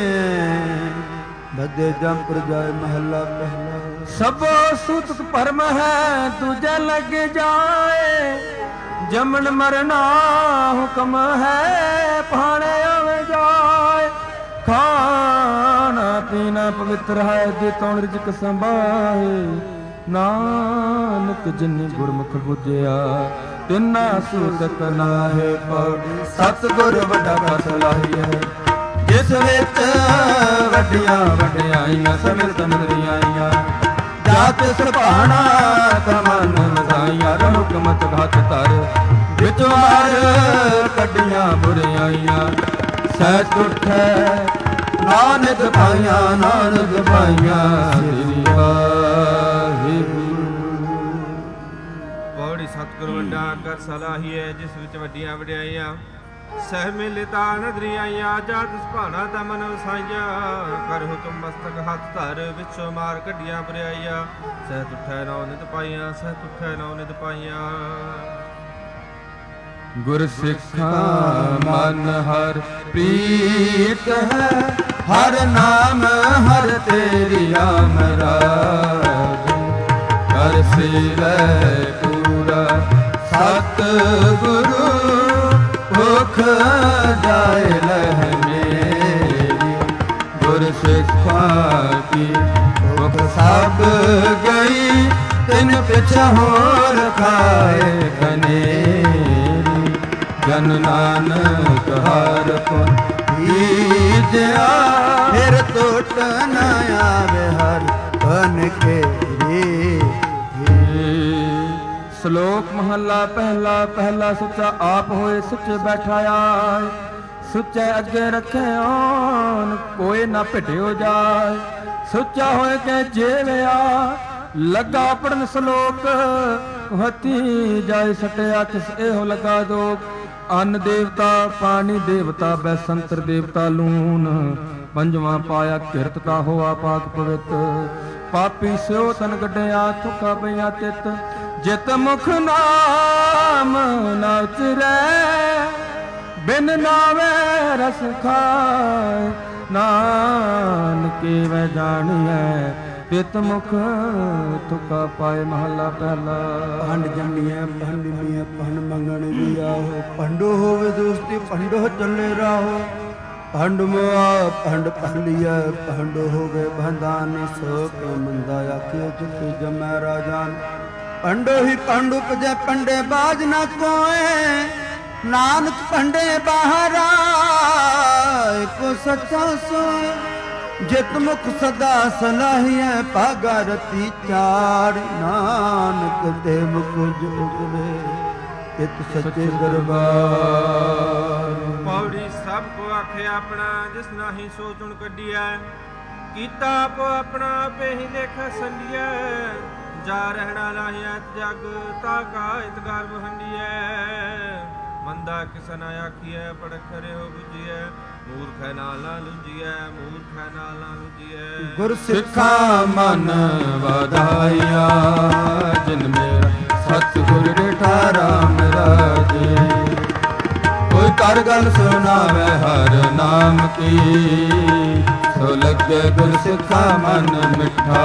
ਭਜੇ ਜਮ ਪ੍ਰਜਾਏ। ਮਹੱਲਾ ਪਹਿਲਾ। ਸਭੋ ਸੂਤਕ ਭਰਮ ਹੈ ਦੂਜੇ ਲੱਗ ਜਾਏ। ਜਮਨ ਮਰਨਾ ਹੁਕਮ ਹੈ ਭਾਣੇ ਆਵੇ ਜਾਏ। ਖਾਣਾ ਪੀਣਾ ਪਵਿੱਤਰ ਹੈ ਜੇ ਤੌਣ ਰਿਜਕ ਸੰਭਾਏ। ਨਾਨਕ ਜਿਨ ਗੁਰਮੁਖ ਬੁਝਿਆ ਤਿਨਾ ਸੂਤਕ ਨਾਹੇ ਪੌੜੀ। ਸਤਿਗੁਰ ਵੱਡਾ ਕਥ ਲਾਹੀਐ ਜਿਸ ਵਿੱਚ ਵੱਡੀਆਂ ਵਡਿਆਈਆਂ ਸਮਿਲ ਸਮਿਲਿਆਈਆਂ। ਜਾਤ ਸੁਭਾਣਾ ਤਮਨ ਵਧਾਈਆਂ। ਰਹੁਕਮਤ ਘਾਤ ਧਰ ਵਿੱਚ ਮਾਰ ਕੱਢੀਆਂ ਬੁਰਿਆਈਆਂ। ਸਹਿਜ ਉਠੈ ਨਾਨਕ ਪਾਈਆਂ ਨਾਨਕ ਪਾਈਆਂ। ਸ੍ਰੀ ਵਾਹਿਗੁਰੂ। ਪੌੜੀ ਸਤਿਗੁਰ ਵੱਡਾ ਕਰ ਸਲਾਹੀਐ ਜਿਸ ਵਿੱਚ ਵੱਡੀਆਂ ਵਡਿਆਈਆਂ। ਸਹਿ ਮਿਲਿਤਾ ਨਦਰੀਆਈਆਂ ਜਾਤ ਸੁਭਾਣਾ ਦਾ ਮਨ ਵਸਾਈਆਂ। ਕਰ ਹੁਕਮ ਮਸਤਕ ਹੱਥ ਧਰ ਵਿੱਚੋਂ ਮਾਰ ਕੱਢੀਆਂ ਬੁਰਿਆਈਆਂ। ਸਹਿਤ ਉਠੈ ਨੌ ਨਿਤ ਪਾਈਆਂ ਸਹਿਤ ਉਠੈ ਨੌ ਨਿਤ ਪਾਈਆਂ। ਗੁਰ ਸਿੱਖਾ ਮਨ ਹਰ ਪ੍ਰੀਤ ਹੈ। ਹਰ ਨਾਮ ਹਰ ਤੇਰੀ ਆਮਰਾਜ। ਕਰ ਸਿਵੈ ਪੂਰਾ ਸਤਿਗੁਰੂ ਭੁਖ ਜਾਏ ਲਹਿ ਮੇਰੀ। ਗੁਰ ਸਿੱਖਾ ਕੀ ਭੁਖ ਸਭ ਗਈ ਤਿਨ ਪਿਛ ਹੋਰ ਖਾਏ ਕਨੇਰੀ। ਜਨ ਨਾਨਕ ਹਰ ਪੁਨ ਦੀਜਿਆ ਫਿਰ ਟੁੱਟ ਨ ਆਵੇ ਹਰ ਬਨ ਖੇਰੀ। ਸ਼ਲੋਕ ਮਹੱਲਾ ਪਹਿਲਾ। ਪਹਿਲਾ ਸੁੱਚਾ ਆਪ ਹੋਏ ਸੁੱਚੇ ਬੈਠਾ ਆਏ। ਸੁੱਚੇ ਅੱਗੇ ਰੱਖਿਓਨ ਕੋਈ ਨਾ ਭਿਟਿਓ ਜਾਏ। ਸੁੱਚਾ ਹੋਏ ਕੇ ਜੀਵਿਆ ਲੱਗਾ ਪੜਨ ਸ਼ਲੋਕ। ਹਤੀ ਜਾਏ ਸਟਿਆ ਕਿਸ ਇਹੋ ਲਗਾ ਦੋਖ। ਅੰਨ ਦੇਵਤਾ ਪਾਣੀ ਦੇਵਤਾ ਬੈਸੰਤਰ ਦੇਵਤਾ ਲੂਨ। ਪੰਜਵਾਂ ਪਾਇਆ ਕਿਰਤਤਾ ਹੋਆ ਪਾਕ ਪਵਿੱਤ। ਪਾਪੀ ਸਿਓ ਤਨ ਗੱਡਿਆ ਥੁਕਾ ਪਈਆ ਤਿਤ। ਜਿਤ ਮੁਖ ਨਾਮ ਨਾ ਉਚਰੈ ਬਿਨ ਨਾਵੇ ਰਸ ਖਾਏ। ਨਾਨਕੇ ਵੈ ਜਾਣੀਐ ਤਿਤ ਮੁਖ ਥੁਕਾ ਪਾਏ। ਮਹੱਲਾ ਪਹਿਲਾ। ਭੰਡ ਜੰਮੀਐ ਭੰਡ ਮੀਐ ਭੰਡ ਮੰਗਣ ਵੀ ਆਹੋ। ਭੰਡੋ ਹੋਵੇ ਦੋਸਤੀ ਭੰਡੋ ਚੱਲੇ ਰਾਹੋ। ਭੰਡ ਮੁਆ ਭੰਡ ਭੰਡੀਐ ਭੰਡ ਹੋਵੇ ਬੰਦਾਨ। ਸੋ ਕੇ ਮੰਦਾ ਆਖਿਓ ਜਿਤ ਜਮੈ ਰਾਜਾਨ। ਭੰਡੋ ਹੀ ਭੰਡ ਉਪਜੈ ਪੰਡੇ ਬਾਜ ਨਾ ਕੋਏ। ਨਾਨਕ ਭੰਡੇ ਬਾਹਰਾ ਕੋ ਸੱਚਾ ਸੋਏ। ਜਿਤ ਮੁਖ ਸਦਾ ਸਲਾਹੀਐ ਭਾਗਾ ਰਤੀ ਚਾੜ। ਨਾਨਕ ਤੇ ਮੁਖ ਜੁਗਵੇ ਇਤ ਸੱਚੇ ਦਰਬਾਰ। ਪੌੜੀ ਸਭ ਕੋ ਆਖੇ ਆਪਣਾ ਜਿਸ ਨਾਹੀ ਸੋ ਚੁਣ ਕੱਢੀਐ। ਕੀਤਾ ਆਪੋ ਆਪਣਾ ਆਪੇ ਹੀ ਲੇਖਾ ਸੰਡੀਐ। ਜਾ ਰਹਿਣਾ ਨਾਹੀ ਐਤ ਜਗ ਤਾ ਕਾ ਇਤ ਗਰਭ ਹੰਡੀਐ ਮੰਦਾ ਕਿਸ ਨ ਆਖੀਐ ਪੜਖ ਰਿਓ ਬੁਝੀਐ ਮੂਰਖੈ ਨਾਲ ਨਾ ਲੁਝੀਐ ਮੂਰਖੈ ਨਾਲ ਨਾ ਲੁਝੀਐ ਗੁਰ ਸਿੱਖਾ ਮਨ ਵਧਾਇਆ ਜਿਨ ਮੇਰਾ ਸਤਿਗੁਰ ਡਿਠਾ ਰਾਮ ਰਾਜੇ ਕੋਈ ਕਰ ਗੱਲ ਸੁਣਾਵੇ ਹਰ ਨਾਮ ਕੀ ਸੋ ਲੱਗੇ ਗੁਰ ਸਿੱਖਾ ਮਨ ਮਿੱਠਾ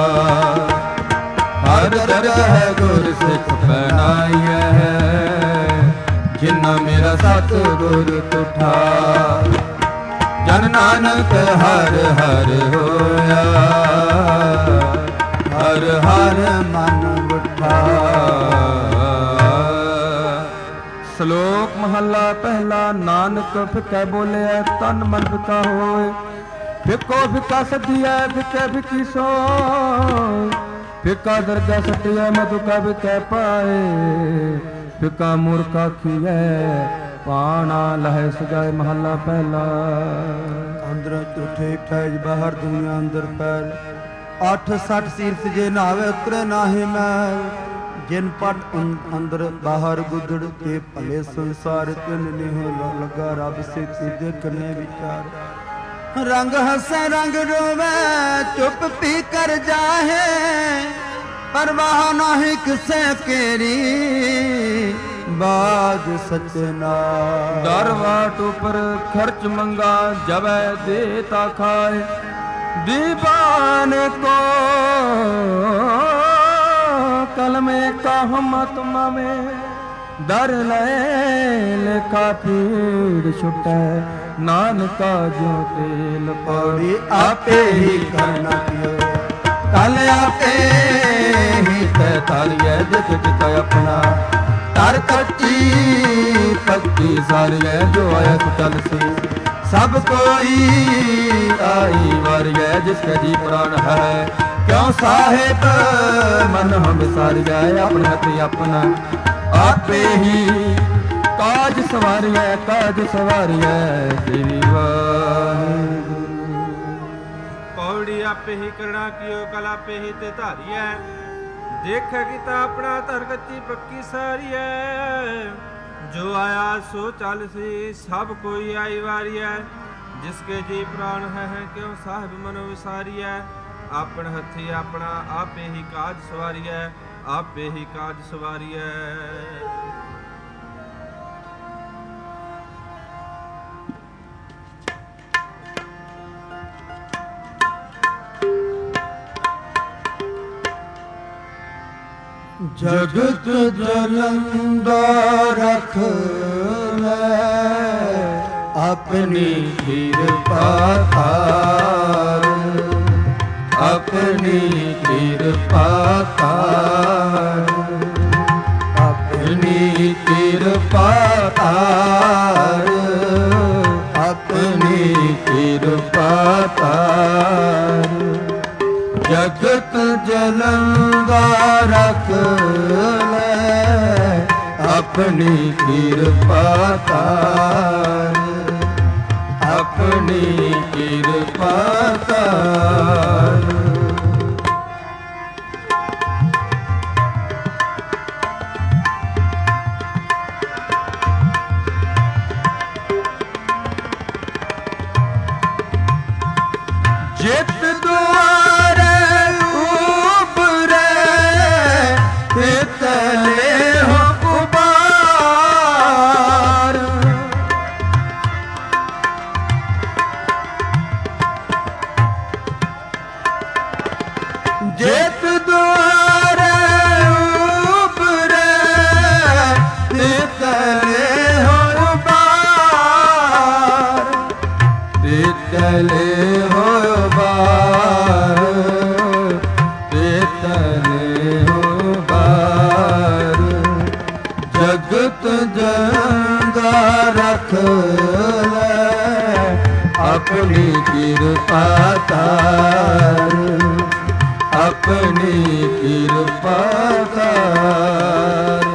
ਹਰ ਦਰਗਹਿ ਗੁਰ ਸਿੱਖ ਪਹਿਨਾਈਐ ਜਿਨ੍ਹਾਂ ਮੇਰਾ ਸਤਿਗੁਰ ਤੁਠਾ ਜਨ ਨਾਨਕ ਹਰ ਹਰ ਹੋਇਆ ਹਰ ਹਰ ਮਨ ਬੁੱਠਾ। ਸ਼ਲੋਕ ਮਹੱਲਾ ਪਹਿਲਾ। ਨਾਨਕ ਫਿੱਕਾ ਬੋਲਿਆ ਤਨ ਮਨ ਫਿੱਕਾ ਹੋਏ ਫਿੱਕੋ ਫਿੱਕਾ ਸੱਜੀਐ ਫਿੱਕੇ ਫਿੱਕੀ ਸੋਏ ਫਿੱਕਾ ਦਰਗਾ ਸੱਟਿਐ ਮਧੁਕਾ ਫਿੱਕੈ ਪਾਏ ਫਿੱਕਾ ਮੂਰਖ ਆਖੀਐ ਪਾਣਾ ਲਹੈ ਸਜਾਏ। ਮਹੱਲਾ ਪਹਿਲਾ। ਅੰਦਰ ਝੂਠੇ ਫੈਜ ਬਾਹਰ ਦੁਨੀਆ ਅੰਦਰ ਫੈਲ 8-60 ਤੀਰਥ ਜੇ ਨਾਵੇ ਉਤਰੇ ਨਾਹੀ ਮੈਲ ਜਿਨ ਪਟ ਅੰਦਰ ਬਾਹਰ ਗੁਦੜ ਤੇ ਭਲੇ ਸੰਸਾਰ ਤਿਨ ਨਿਹ ਲਗਾ ਰੱਬ ਸੇ ਦੇਖਨੇ ਵਿਚਾਰ ਰੰਗ ਹੱਸੇ ਰੰਗ ਰੋਵੇ ਚੁੱਪ ਪੀ ਕਰ ਜਾਹੇ ਪਰਵਾਹ ਨਾਹੀ ਕਿਸੇ ਕੇਰੀ ਬਾਜ ਸਚਨਾ ਦਰਵਾਟ ਉਪਰ ਖਰਚ ਮੰਗਾ ਜਵੈ ਦੇ ਤਾ ਖਾਏ दीवान को कलमे का हमात्मा में दर ले काफी छुटे नानका जो तेल पौड़ी आपे ही करना पियो कल आपे ही तैतालिए दिख दिख अपना तर कच्ची पक्की सारी है जो आया कुटल से सब कोई आई वारिय जिसके जी प्राण है क्यों साहेब मन हम सारिय अपने हथी अपना आपे ही काज सवारिय देवी वाहिगुरु। पौड़ी आपे ही करना कियो कल आपे ही ते धारिय देख किता अपना धर कच्ची पक्की सारी है जो आया सो चल सी सब कोई आई वारी है जिसके जी प्राण है क्यों साहिब मनो विसारी है अपन हथी अपना आपे ही काज सवारी है आपे ही काज सवारी है। जगत जलंदर रख ले अपनी कृपा तार अपनी कृपा तार अपनी कृपा तार अपनी कृपा तार जगत जलंगा रख ले अपनी कृपा तार अपनी कृपा तार। जित द्वारे जित द्वारे उपरे तितले हो बार तितले हो बार तितले हो बार जगत जंगा रख ले अपनी कृपा तार अपनी कृपा तार।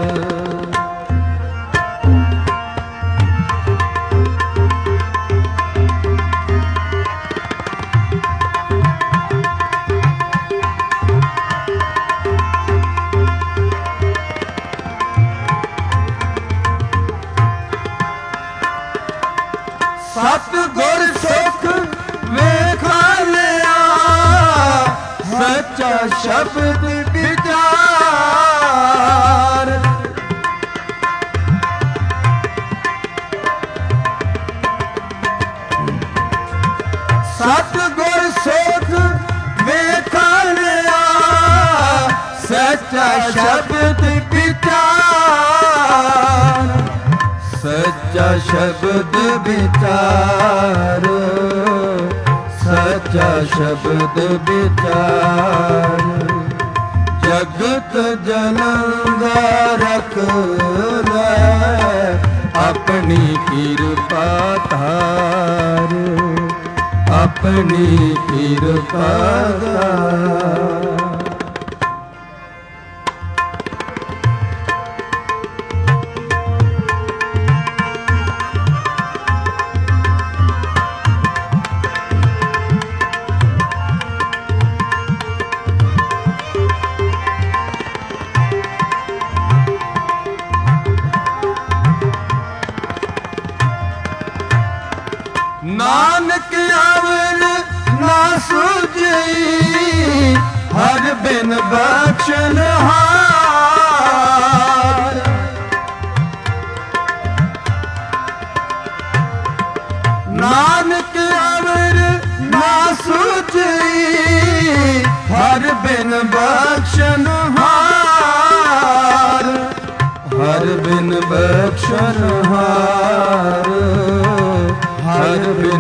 ਸ਼ਬਦ ਵਿਚਾਰ ਸਤਿਗੁਰ ਸੋਧ ਵੇਖਣਿਆ ਸੱਚਾ ਸ਼ਬਦ ਵਿਚਾਰ ਸੱਚਾ ਸ਼ਬਦ ਵਿਚਾਰ ਸੱਚਾ ਸ਼ਬਦ ਵਿਚਾਰ ਜਗਤ ਜਲੰਦਾ ਰਖ ਲੈ ਆਪਣੀ ਕਿਰਪਾ ਧਾਰ ਆਪਣੀ ਕਿਰਪਾ ਧਾਰ ਨਾਨਕ ਆਵਰ ਨਾ ਸੁਝਈ ਹਰ ਬਿਨ ਬਖਸ਼ਣ ਹਾਰ ਨਾਨਕ ਆਵਰ ਨਾ ਸੁਝਈ ਹਰ ਬਿਨ ਬਖਸ਼ਣ ਹਾਰ ਹਰ ਬਿਨ ਬਖਸ਼ਣ ਹਾਰ ਹਰ ਬਿਨ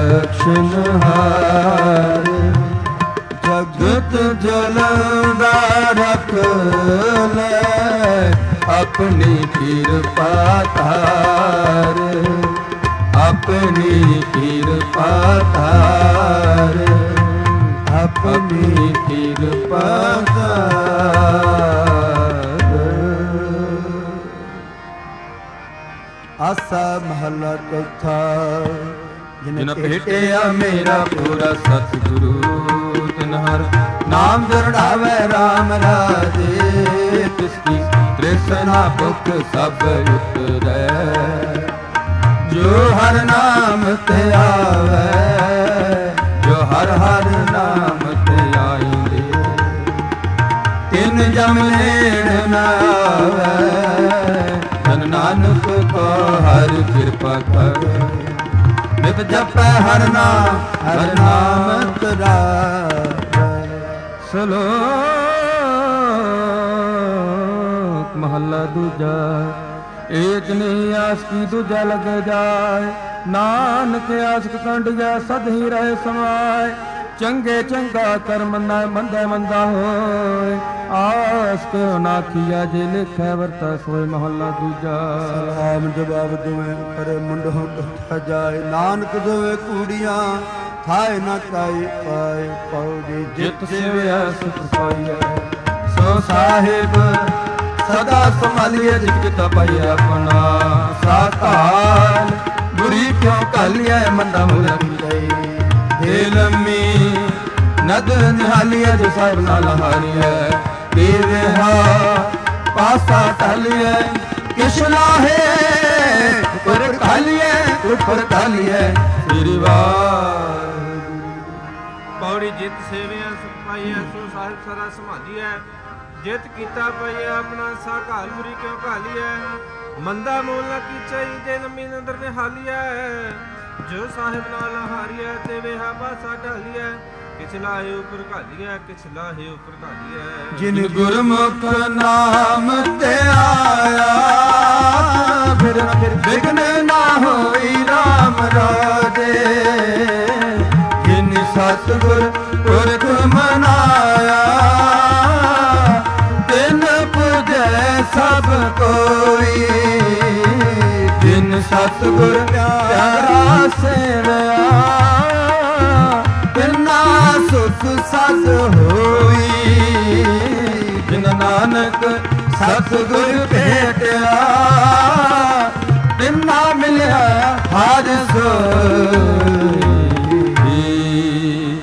ਬਖਸ਼ਨਹਾਰ ਜਗਤ ਜਲੰਦਾ ਰਖ ਲੈ ਆਪਣੀ ਕਿਰਪਾ ਧਾਰ ਆਪਣੀ ਕਿਰਪਾ ਧਾਰ ਆਪਣੀ ਕਿਰਪਾ ਧਾਰ। ਆਸਾ ਮਹਲਾ ਚੌਥਾ ਜਿਨ ਭੇਟਿਆ ਮੇਰਾ ਪੂਰਾ ਸਤਿਗੁਰੂ ਤਿਨ ਹਰ ਨਾਮ ਦਰੜਾਵੇ ਰਾਮ ਰਾਜੇ ਤਿਸਕੀ ਤ੍ਰਿਸ਼ਨਾ ਭੁਖ ਸਭ ਉਤਰੈ ਜੋ ਹਰ ਨਾਮ ਤੇ ਆਵੇ ਜੋ ਹਰ ਹਰ ਨਾਮ ਤੇ ਆਇਂਦੇ ਤਿਨ ਜਮ ਨੇੜ ਨ ਆਵੇ ਧਨ ਨਾਨਕ ਕੋ ਹਰ ਕਿਰਪਾ ਕਰ ਨਿਤ ਜਪੈ ਹਰ ਨਾਮ ਤਰਾਵੈ। ਸ਼ਲੋਕ ਮਹੱਲਾ ਦੂਜਾ ਏਕ ਨਹੀਂ ਆਸ ਕੀ ਦੂਜਾ ਲਗ ਜਾਏ ਨਾਨਕ ਆਸਕ ਕੰਡ ਜਾ ਸਦ ਹੀ ਰਹੇ ਸਮਾਏ ਚੰਗੇ ਚੰਗਾ ਕਰਮ ਨਾ ਮੰਦਾ ਮੰਦਾ ਹੋਏ ਆਸ ਕਿਉ ਨਾ ਕੀਆ ਜੇ ਲਿਖੈ ਵਰਤਾ ਸੋਏ। ਮਹੱਲਾ ਦੂਜਾ ਸਲਾਮ ਜਵਾਬ ਦੋਵੇਂ ਕਰੇ ਮੁੰਡ ਹੋ ਕਥਾ ਜਾਏ ਨਾਨਕ ਦੋਵੇਂ ਕੂੜੀਆਂ ਥਾਏ ਨਾ ਕਾਈ ਪਾਏ ਪੌੜੀ ਜਿਤ ਸੇਵਿਆ ਸੁਖ ਪਾਈਐ ਸੋ ਸਾਹਿਬ ਸਦਾ ਸੰਭਾਲਿਐ ਜਿਤ ਕਿਤਾ ਪਾਈ ਆਪਣਾ ਸਾਕਾਲ ਬੁਰੀ ਕਿਉ ਕਾਲਿਐ ਮੰਦਾ ਮੁਲਾ ਗਈ ਦੇ ਲੰਮੀ ਨਦ ਨਿਹਾਲੀਐ ਜੋ ਸਾਹਿਬ ਨਾਲ ਹਾਰੀਐ ਦੇਵਹਾ ਪਾਸਾ ਟਾਲੀਐ ਕਿਛ ਲਾਹੇ ਉੱਪਰ ਖਾਲੀਐ ਉੱਪਰ ਟਾਲੀਐ ਸ੍ਰੀ ਵਾਹਿਗੁਰੂ। ਪੌੜੀ ਜਿਤ ਸੇਵਿਆ ਸੁਖ ਪਾਈਐ ਸੋ ਸਾਹਿਬ ਸਦਾ ਸੰਭਾਲੀਐ ਜਿਤ ਕੀਤਾ ਪਈਐ ਆਪਣਾ ਸਾਕਾਲ ਬੁਰੀ ਕਿਉ ਘਾਲੀਐ ਮੰਦਾ ਮੂਲ ਨ ਕੀਚੈ ਦੇ ਲੰਮੀ ਨਦਰ ਨਿਹਾਲੀਐ ਜੋ ਸਾਹਿਬ ਨਾਲ ਹਾਰੀਐ ਤੇ ਵੇਹਾ ਪਾਸਾ ਢਾਲੀਐ ਕਿਛ ਲਾਹੇ ਉਪਰ ਘਾਲੀਐ ਕਿਛ ਲਾਹੇ ਉਪਰ ਘਾਲੀਐ ਜਿਨ ਗੁਰਮੁਖ ਨਾਮ ਤੇ ਆਇਆ ਫਿਰ ਵਿਗਨ ਨਾ ਹੋਈ ਰਾਮ ਰਾਜੇ ਜਿਨ ਸਤਿਗੁਰ ਪੁਰਖ ਮਨਾਇਆ ਤਿਨ ਪੂਜੈ ਸਭ ਕੋਈ ਜਿਨ ਸਤਿਗੁਰ ਪਿਆਰਾ ਸੇਵਿਆ ਤਿਨਾ ਸੁਖ ਸਸ ਹੋਈ ਜਿਨ ਨਾਨਕ ਸਤਿਗੁਰ ਭੇਟਿਆ ਤਿਨਾ ਮਿਲਿਆ ਹਰ ਸੋਈ।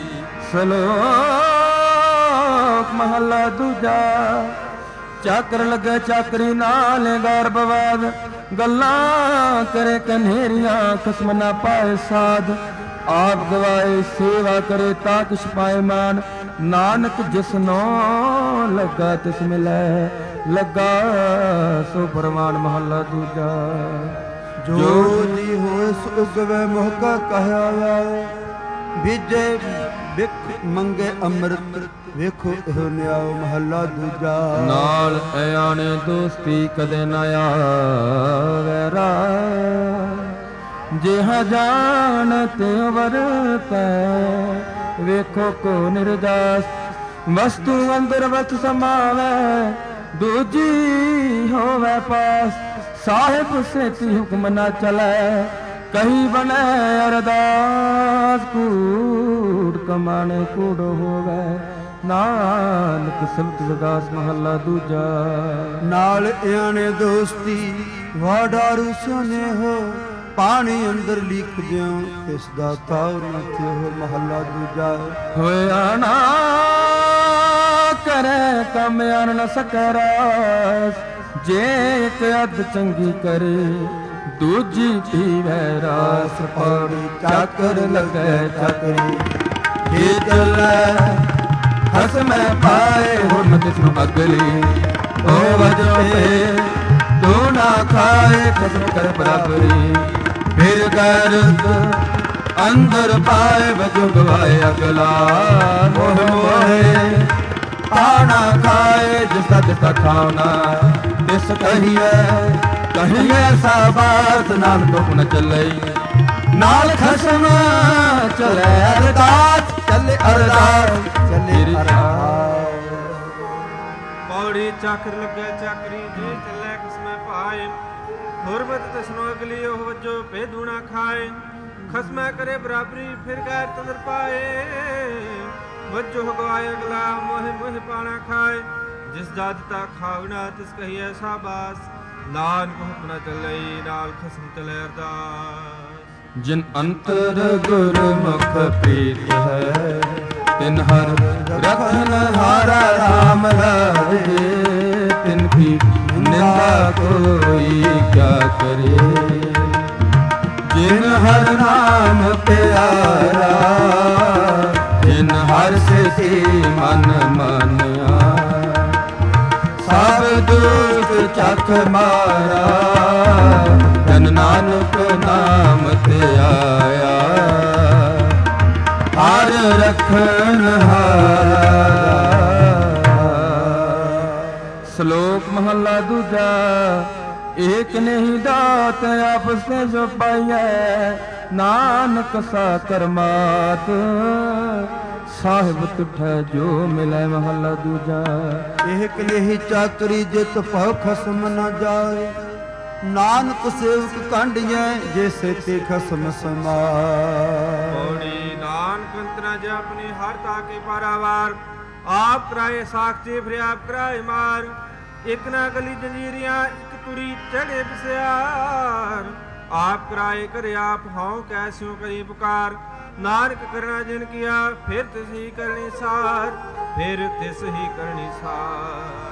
ਸ਼ਲੋਕ ਮਹੱਲਾ ਦੂਜਾ ਚਾਕਰ ਲੱਗੇ ਚਾਕਰੀ ਨਾਲ ਗਰਭਵਾਦ ਗੱਲਾਂ ਕਰੇ ਕਨੇਰੀਆਂ ਖਸਮ ਨਾ ਪਾਏ ਸਾਧ ਆਪ ਗਵਾਏ ਸੇਵਾ ਕਰੇ ਤਾ ਕਿਛ ਪਾਏ ਮਾਨ ਨਾਨਕ ਜਿਸਨੋ ਲੱਗਾ ਤਿਸ ਮਿਲੈ, ਲੱਗਾ ਸੋ ਪ੍ਰਮਾਨ। ਮਹੱਲਾ ਦੂਜਾ। ਜੋ ਜੀ ਹੋਏ ਸੋ ਉਗਵੇ ਮੁਹਕਾ ਕਹਿਆ ਆਏ, ਬੀਜੇ ਵਿਖ ਮੰਗੇ ਅੰਮ੍ਰਿਤ, ਵੇਖੋ ਇਹੋ ਨਿਆਓ। ਮਹੱਲਾ ਦੂਜਾ। ਨਾਲ ਆਣੇ ਦੋਸਤੀ ਕਦੇ ਨਾ ਆਵੇ ਰਾਏ, ਜਿਹਾ ਜਾਣਤ ਵਰਤੈ, ਵੇਖੋ ਕੋ ਨਿਰਦਾਸ। ਵਸਤੂ ਅੰਦਰ ਵਸਤ ਸਮਾਵੈ, ਦੂਜੀ ਹੋਵੇ ਪਾਸ। ਸਾਹਿਬ ਸੇਤੀ ਹੁਕਮ ਨਾ ਚਲੈ, ਕਹੀ ਬਨੈ ਅਰਦਾਸ। ਕੂੜ ਕਮਾਣੇ ਕੂੜ ਹੋਵੇ, ਨਾਨਕ ਸਿਮਤ ਵਿਗਾਸ। ਮਹੱਲਾ ਦੂਜਾ। ਨਾਲ ਆਣੇ ਦੋਸਤੀ ਵਾਡਾਰੂ ਸੁਨੇਹੋ, ਪਾਣੀ ਅੰਦਰ ਲਿਖ ਦਿਓ ਇਸ ਦਾ ਤਾਉ ਨਾ ਥਿਓ। ਮਹੱਲਾ ਦੂਜਾ। ਹੋਇਆ ਨਾ ਕਰੇ ਕੰਮ ਅਨ ਨ ਸਕੈ ਰਾਸ, ਜੇ ਇੱਕ ਅੱਧ ਚੰਗੀ ਕਰੇ ਦੂਜੀ ਪੀਵੈ ਰਾਸ। ਪੌੜੀ ਚਾਕਰ ਲੱਗੈ ਚਾਕਰੀ, ਇਹ ਚੱਲੈ ਹਸਮੈ ਪਾਏ, ਹੁਣ ਤਿਸਨੂੰ ਅਗਲੀ। ਉਹ ਵਜੇ ਤੂੰ ਨਾ ਖਾਏ, ਖਸਮ ਕਰ ਬਰਾਬਰੀ। ਫਿਰ ਗੈਰਤ ਅੰਦਰ ਪਾਏ, ਵਜੋ ਗਵਾਏ ਅਗਲਾ। ਮੋਹ ਮੋਹੇ ਆਣਾ ਖਾਏ, ਜਿਸਾ ਤਿਸਾ ਖਾਣਾ। ਤਿਸ ਕਹੀਏ ਕਹੀਏ ਸਾਬਾਤ, ਨਾਲ ਦੁੱਖ ਨ ਚੱਲੇ, ਨਾਲ ਖਸਮ ਚਲੇ ਅਰਦਾਸ। ਚੱਲੇ ਅਰਦਾਸ, ਚੱਲੇ ਅਰਦਾਸ। ਪੌੜੀ ਚਾਕਰ ਲੱਗੇ ਚਾਕਰੀ, ਜੇ ਚੱਲੇ ਖਸਮੈ ਪਾਏ। ਹੁਰਮਤ ਤਿਸਨੋ ਅਗਲੀ, ਉਹ ਵਜੋ ਭੇਦੂ ਨਾ ਖਾਏ। ਖਸਮੈ ਕਰੇ ਬਰਾਬਰੀ, ਫਿਰ ਗੈਰ ਤੰਦਰ ਪਾਏ। ਵਜੋ ਗਵਾਏ ਅਗਲਾ, ਮੋਹਿ ਮੋਹਿ ਪਾਣਾ ਖਾਏ। ਜਿਸ ਦਾ ਦਿੱਤਾ ਖਾਵਣਾ, ਤਿਸ ਕਹੀਏ ਸਾਬਾਸ। ਨਾਨਕ ਹੁਕਮ ਨ ਚੱਲੇ, ਨਾਲ ਖਸਮ ਚਲੇ ਅਰਦਾਸ। ਜਿਨ ਅੰਤਰ ਗੁਰਮੁਖ ਪ੍ਰੀਤ ਹੈ, ਤਿਨ ਹਰ ਰਖਨ ਹਾਰਾ ਰਾਮ ਲਾਏ। ਤਿਨ ਕੀ ਨਿੰਦਾ ਕੋਈ ਕਿਆ ਕਰੇ, ਜਿਨ ਹਰ ਨਾਮ ਪਿਆਰਾ। ਜਿਨ ਹਰ ਸਿ ਮਨ ਮਾਨਿਆ, ਸਭ ਦੁਖ ਚਖ ਮਾਰਾ। ਜਨ ਨਾਨਕ ਨਾਮ ਤੇ ਆਇਆ, ਹਰ ਰਖਨ ਹਾਰਾ। ਸ਼ਲੋਕ ਮਹੱਲਾ ਦੂਜਾ। ਏਕ ਨਹੀਂ ਦਾਤ ਆਪਸ ਤੇ ਜੋ ਪਾਈਐ, ਨਾਨਕ ਸਾ ਕਰਮਾਤ। ਸਾਹਿਬ ਤੁਠੈ ਜੋ ਮਿਲੈ। ਮਹੱਲਾ ਦੂਜਾ। ਏਕ ਲੇਹੀ ਚਾਕਰੀ, ਜਿਤ ਭਉ ਖਸਮ ਨ ਜਾਏ। ਨਾਨਕ ਸੇਵਕ ਕਾਂਢੀਐ, ਜੇ ਸੇਤੇ ਖਸਮ ਸਮਾਏ। ਪੌੜੀ ਨਾਨਕ ਅੰਤਰਾ ਜੇ ਆਪਣੀ ਹਰ ਤਾਕੇ ਪਾਰਾਵਾਰ। ਆਪ ਕਰਾਏ ਸਾਖੀ, ਫਿਰ ਆਪ ਕਰਾਏ ਮਾਰ। ਇੱਕ ਨਾ ਗਲੀ ਜੰਜੀਰੀਆਂ, ਇੱਕ ਤੁਰੀ ਚੜੇ ਬਿਸਿਆਰ। ਆਪ ਕਰਾਏ ਕਰ ਆਪ, ਹਉ ਕੈਸਿਉ ਕਰੀ ਪੁਕਾਰ। ਨਾਨਕ ਕਰਨਾ ਜਿਨ ਕੀਆ, ਫਿਰ ਤਿਸ ਹੀ ਕਰਨੀ ਸਾਰ। ਫਿਰ ਤਿਸ ਹੀ ਕਰਨੀ ਸਾਰ।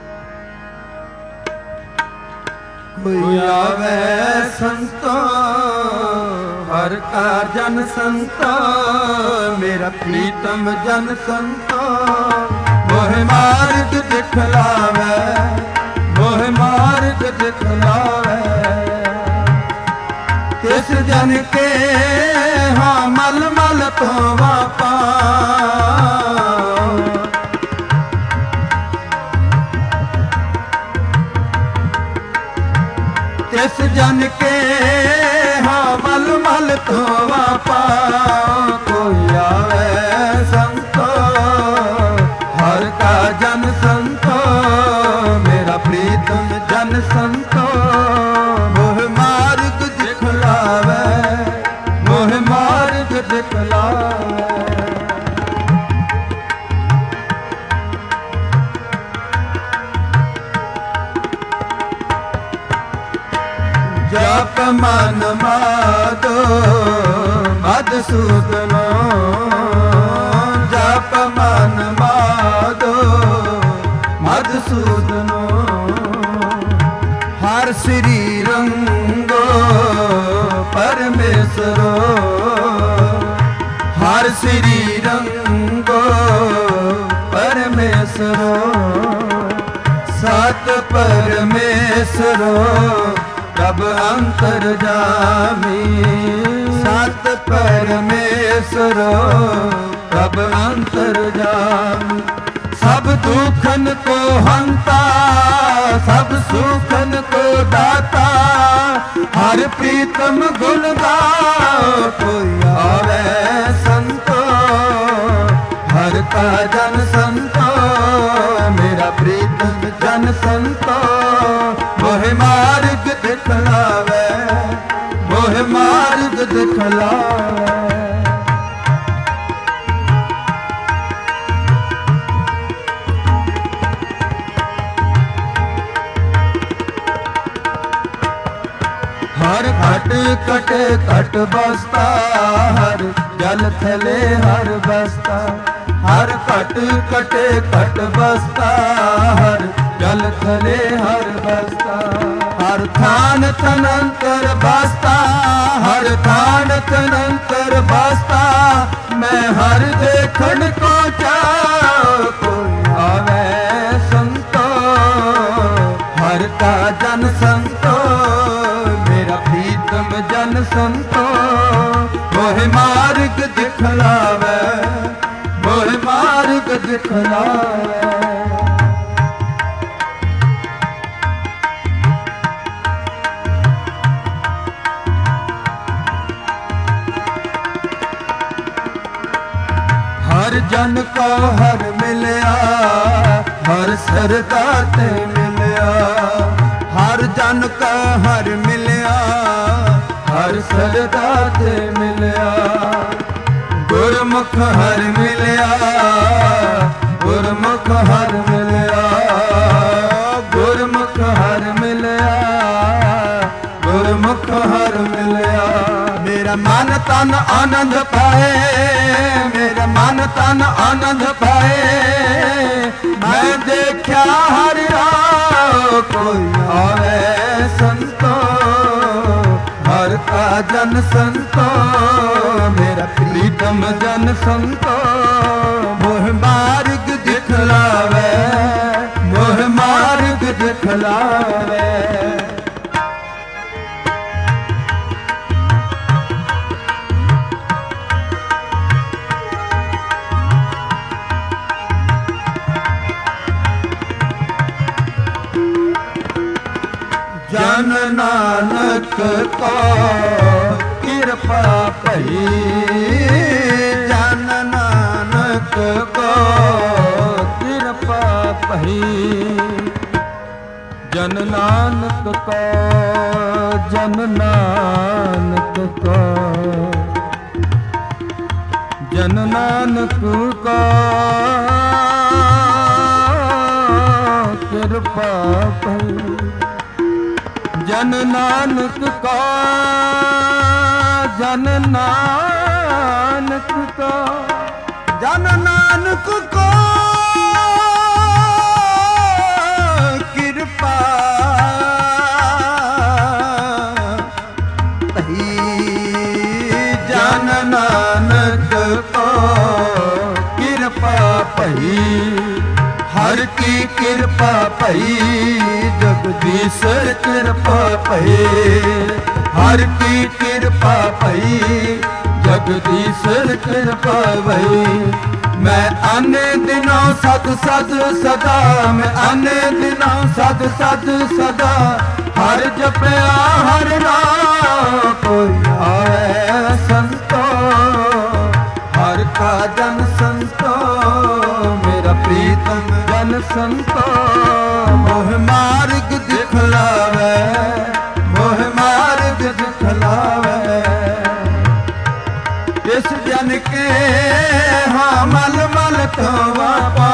ਕੋਈ ਆਵੇ ਸੰਤੋ, ਹਰ ਕਾਰ ਜਨ ਸੰਤੋ। ਮੇਰਾ ਪ੍ਰੀਤਮ ਜਨ ਸੰਤੋ, ਮੋਹਿ ਮਾਰਗ ਦਿਖਲਾਵੇ। ਮੋਹਿ ਮਾਰਗ ਦਿਖਲਾਵੇ। ਤਿਸ ਜਨ ਕੇ ਹਾਂ ਮਲ ਮਲ ਧੋਵਾ ਪਾਉ। ਤਿਸ ਜਨ ਕੇ ਹਾਂ ਮਲ ਮਲ ਧੋਵਾ ਪਾਉ। ਕੋਈ ਆਵੇ ਸੰਤੋ, ਹਰ ਕਾ ਜਨ ਸੰਤੋ। ਮੇਰਾ ਪ੍ਰੀਤਮ ਜਨ ਸੰਤੋ, ਮੋਹ ਮਾਰਗ ਦਿਖਲਾਵੇ। ਮੋਹ ਮਾਰਗ ਦਿਖਲਾਵੇ। ਜਪ ਮਨ ਮਾਦੋ ਮਧਸੂਦਨੋ। ਜਪ ਮਨ ਮਾਦੋ ਮਧਸੂਦਨੋ। ਹਰ ਸ੍ਰੀ ਰੰਗੋ ਪਰਮੇਸ਼ਰੋ। ਹਰ ਸ੍ਰੀ ਰੰਗੋ ਪਰਮੇਸ਼ਰੋ ਸਤ ਪਰਮੇਸ਼ਰੋ ਪ੍ਰਭ ਅੰਤਰਜਾਮੀ ਸਤ ਪਰਮੇਸ਼ਰੋ ਪ੍ਰਭ ਅੰਤਰਜਾਮੀ ਸਭ ਦੁਖਨ ਕੋ ਹੰਤਾ ਸਭ ਸੁਖਨ ਕੋ ਦਾਤਾ ਹਰ ਪ੍ਰੀਤਮ ਗੁਣ ਗਾਓ ਕੋਈ ਆਵੇ ਸੰਤੋ ਹਰ ਕਾ ਜਨ ਸੰਤੋ ਮੇਰਾ ਪ੍ਰੀਤਮ ਜਨ ਸੰਤੋ ਮੋਹਿ ਮਾਰਗ ਦਿਖਲਾਵੇ ਮੋਹਿ ਮਾਰਗ ਦਿਖਲਾਵੇ ਹਰ ਘਟ ਘਟ ਘਟ ਬਸਤਾ ਹਰ ਜਲ ਥਲੇ ਹਰ ਬਸਤਾ ਹਰ ਘਟ ਘਟ ਘਟ ਬਸਤਾ ਹਰ ਜਲ ਥਲੇ ਹਰ ਬਸਤਾ ਹਰ ਥਾਨ ਤਨੰਤਰ ਬਸਤਾ ਹਰ ਥਾਨ ਤਨੰਤਰ ਬਸਤਾ ਮੈਂ ਹਰ ਦੇਖਣ ਕੋ ਚਾਹੁ ਕੋਈ ਆਵੇ ਸੰਤੋ ਹਰ ਕਾ ਜਨ ਸੰਤੋ ਜਨ ਸੰਤੋ ਮੋਹਿ ਮਾਰਗ ਦਿਖਲਾਵੇ ਮੋਹਿ ਮਾਰਗ ਦਿਖਲਾਵੇ ਹਰ ਜਨ ਕੋ ਹਰ ਮਿਲਿਆ ਹਰ ਸਰਦਾ ਤੇ ਮਿਲਿਆ ਹਰ ਜਨ ਕੋ ਹਰ ਮਿਲਿਆ ਹਰ ਸਰਦਾ ਤੇ ਮਿਲਿਆ ਗੁਰਮੁਖ ਹਰ ਮਿਲਿਆ ਗੁਰਮੁਖ ਹਰ ਮਿਲਿਆ ਗੁਰਮੁਖ ਹਰ ਮਿਲਿਆ ਗੁਰਮੁਖ ਹਰ ਮਿਲਿਆ ਮੇਰਾ ਮਨ ਤਨ ਆਨੰਦ ਪਾਏ ਮੇਰਾ ਮਨ ਤਨ ਆਨੰਦ ਪਾਏ ਮੈਂ ਦੇਖਿਆ ਹਰ ਰਾਹ ਕੋਈ ਆਵੇ ਸੰਤੋ ਹਰ ਕਾ ਜਨ ਸੰਤੋ ਮੇਰਾ ਪ੍ਰੀਤਮ ਜਨ ਸੰਤੋ ਮੋਹ ਮਾਰਗ ਦਿਖਲਾਵੇ ਮੋਹ ਮਾਰਗ ਦਿਖਲਾਵੇ ਜਨ ਨਾਨਕ ਕੋ ਕਿਰਪਾ ਭਈ ਜਨ ਨਾਨਕ ਕੋ ਕਿਰਪਾ ਭਈ ਜਨ ਨਾਨਕ ਕੋ ਜਨ ਨਾਨਕ ਕੋ ਜਨ ਨਾਨਕ ਕੋ ਕਿਰਪਾ ਭਈ ਜਨ ਨਾਨਕ ਕਾ ਜਨ ਨਾਨਕ ਕਾ ਜਨ ਨਾਨਕ ਕਾ ਕਿਰਪਾ ਭਈ ਜਨ ਨਾਨਕ ਕਾ ਕਿਰਪਾ ਭਈ ਹਰ ਕੀ ਕਿਰਪਾ ਭਈ ਜਗਦੀਸ਼ਰ ਕਿਰਪਾ ਭਈ ਹਰ ਕੀ ਕਿਰਪਾ ਭਈ ਜਗਦੀਸ਼ਰ ਕਿਰਪਾ ਭਈ ਮੈਂ ਅਨੇ ਦਿਨੋਂ ਸਦ ਸਦ ਸਦਾ ਮੈਂ ਅਨੇ ਦਿਨੋਂ ਸਦ ਸਦ ਸਦਾ ਹਰ ਜਪਿਆ ਹਰ ਨਾਮ ਕੋਈ ਆਵੇ ਸੰਤੋ ਹਰ ਕਾ ਜਨ ਸੰਤੋ ਮੇਰਾ ਪ੍ਰੀਤਮ ਜਨ ਸੰਤੋ ਮੋਹ ਮਾਰਗ ਦਿਖਲਾਵੇ ਮੋਹ ਮਾਰਗ ਦਿਖਲਾਵੇ ਇਸ ਜਨ ਕੇ ਹਾਂ ਮਲ ਮਲ ਤੋਵਾ ਪਾ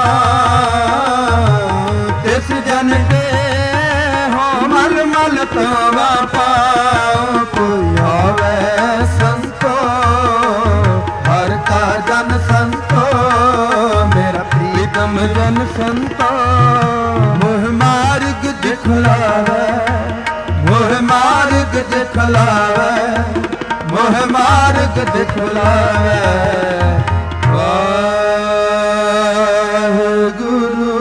ਇਸ ਜਨ ਕੇ ਹਾਂ ਮਲ ਮਲ ਤੋਵਾ ਪਾ ਕੋਈ ਆਵੇ ਸੰਤੋ ਹਰ ਕਾ ਜਨ ਸੰਤੋ ਮੇਰਾ ਪ੍ਰੀਤਮ ਜਨ ਸੰਤੋ ਮੋਹ ਮਾਰਗ ਦਿਖਲਾਵੇ ਮੋਹ ਮਾਰਗ ਦਿਖਲਾਵੇ ਮੋਹ ਮਾਰਗ ਦਿਖਲਾਵੇ ਵਾਹਿਗੁਰੂ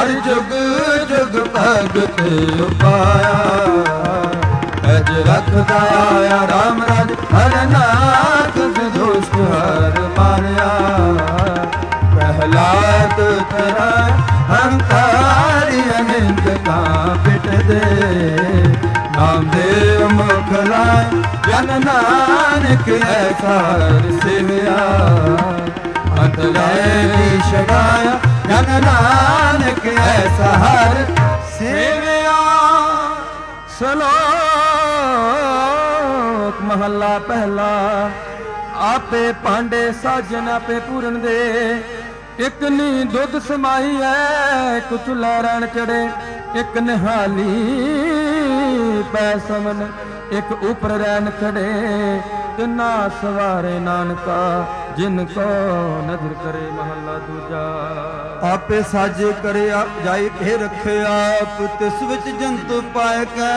ਹਰ ਜੁਗ ਜੁਗ ਭਗਤ ਉਪਾਇਆ ਅਜ ਰਖਦਾ ਆਇਆ ਰਾਮ ਰਾਜ ਹਰ ਨਾਥ ਦੁਸ਼ਟ ਹਰ ਮਾਰਿਆ ਪ੍ਰਹਲਾਦ ਤਰਾ ਹੰਕਾਰੀ ਅਨੰਤ ਕਾ ਪਿਟ ਦੇ ਨਾਮ ਦੇ ਮੁਖ ਲਾਇ ਜਨ ਨਾਨਕ ਐਸਾ ਸਿਵਿਆ ਅੰਤਰਾਇ ਛਡਾਇਆ ਜਨ ਨਾਨਕ ਐਸਾ ਹਰ ਸਿਵਿਆ। ਸ਼ਲੋਕ ਮਹੱਲਾ ਪਹਿਲਾ। ਆਪੇ ਭਾਂਡੇ ਸਾਜਨ ਆਪੇ ਪੂਰਨ ਦੇ ਇੱਕ ਨੀ ਦੁੱਧ ਸਮਾਈ ਐ ਕੁਚਲਾ ਰਣ ਚੜੇ ਇੱਕ ਨਿਹਾਲੀ ਪੈ ਸਮਨ ਇੱਕ ਉਪਰ ਰੈਨ ਖੜੇ ਤਿੰਨਾ ਸਵਾਰੇ ਨਾਨਕਾ ਜਿਨ ਕੋ ਨਜ਼ਰ ਕਰੇ। ਮਹੱਲਾ ਦੂਜਾ। ਆਪੇ ਸਾਜੇ ਕਰੇ ਆਪ ਜਾਈ ਫੇਰ ਰੱਖੇ ਆਪ ਤਿਸ ਵਿੱਚ ਜੰਤੂ ਪਾਇ ਕੈ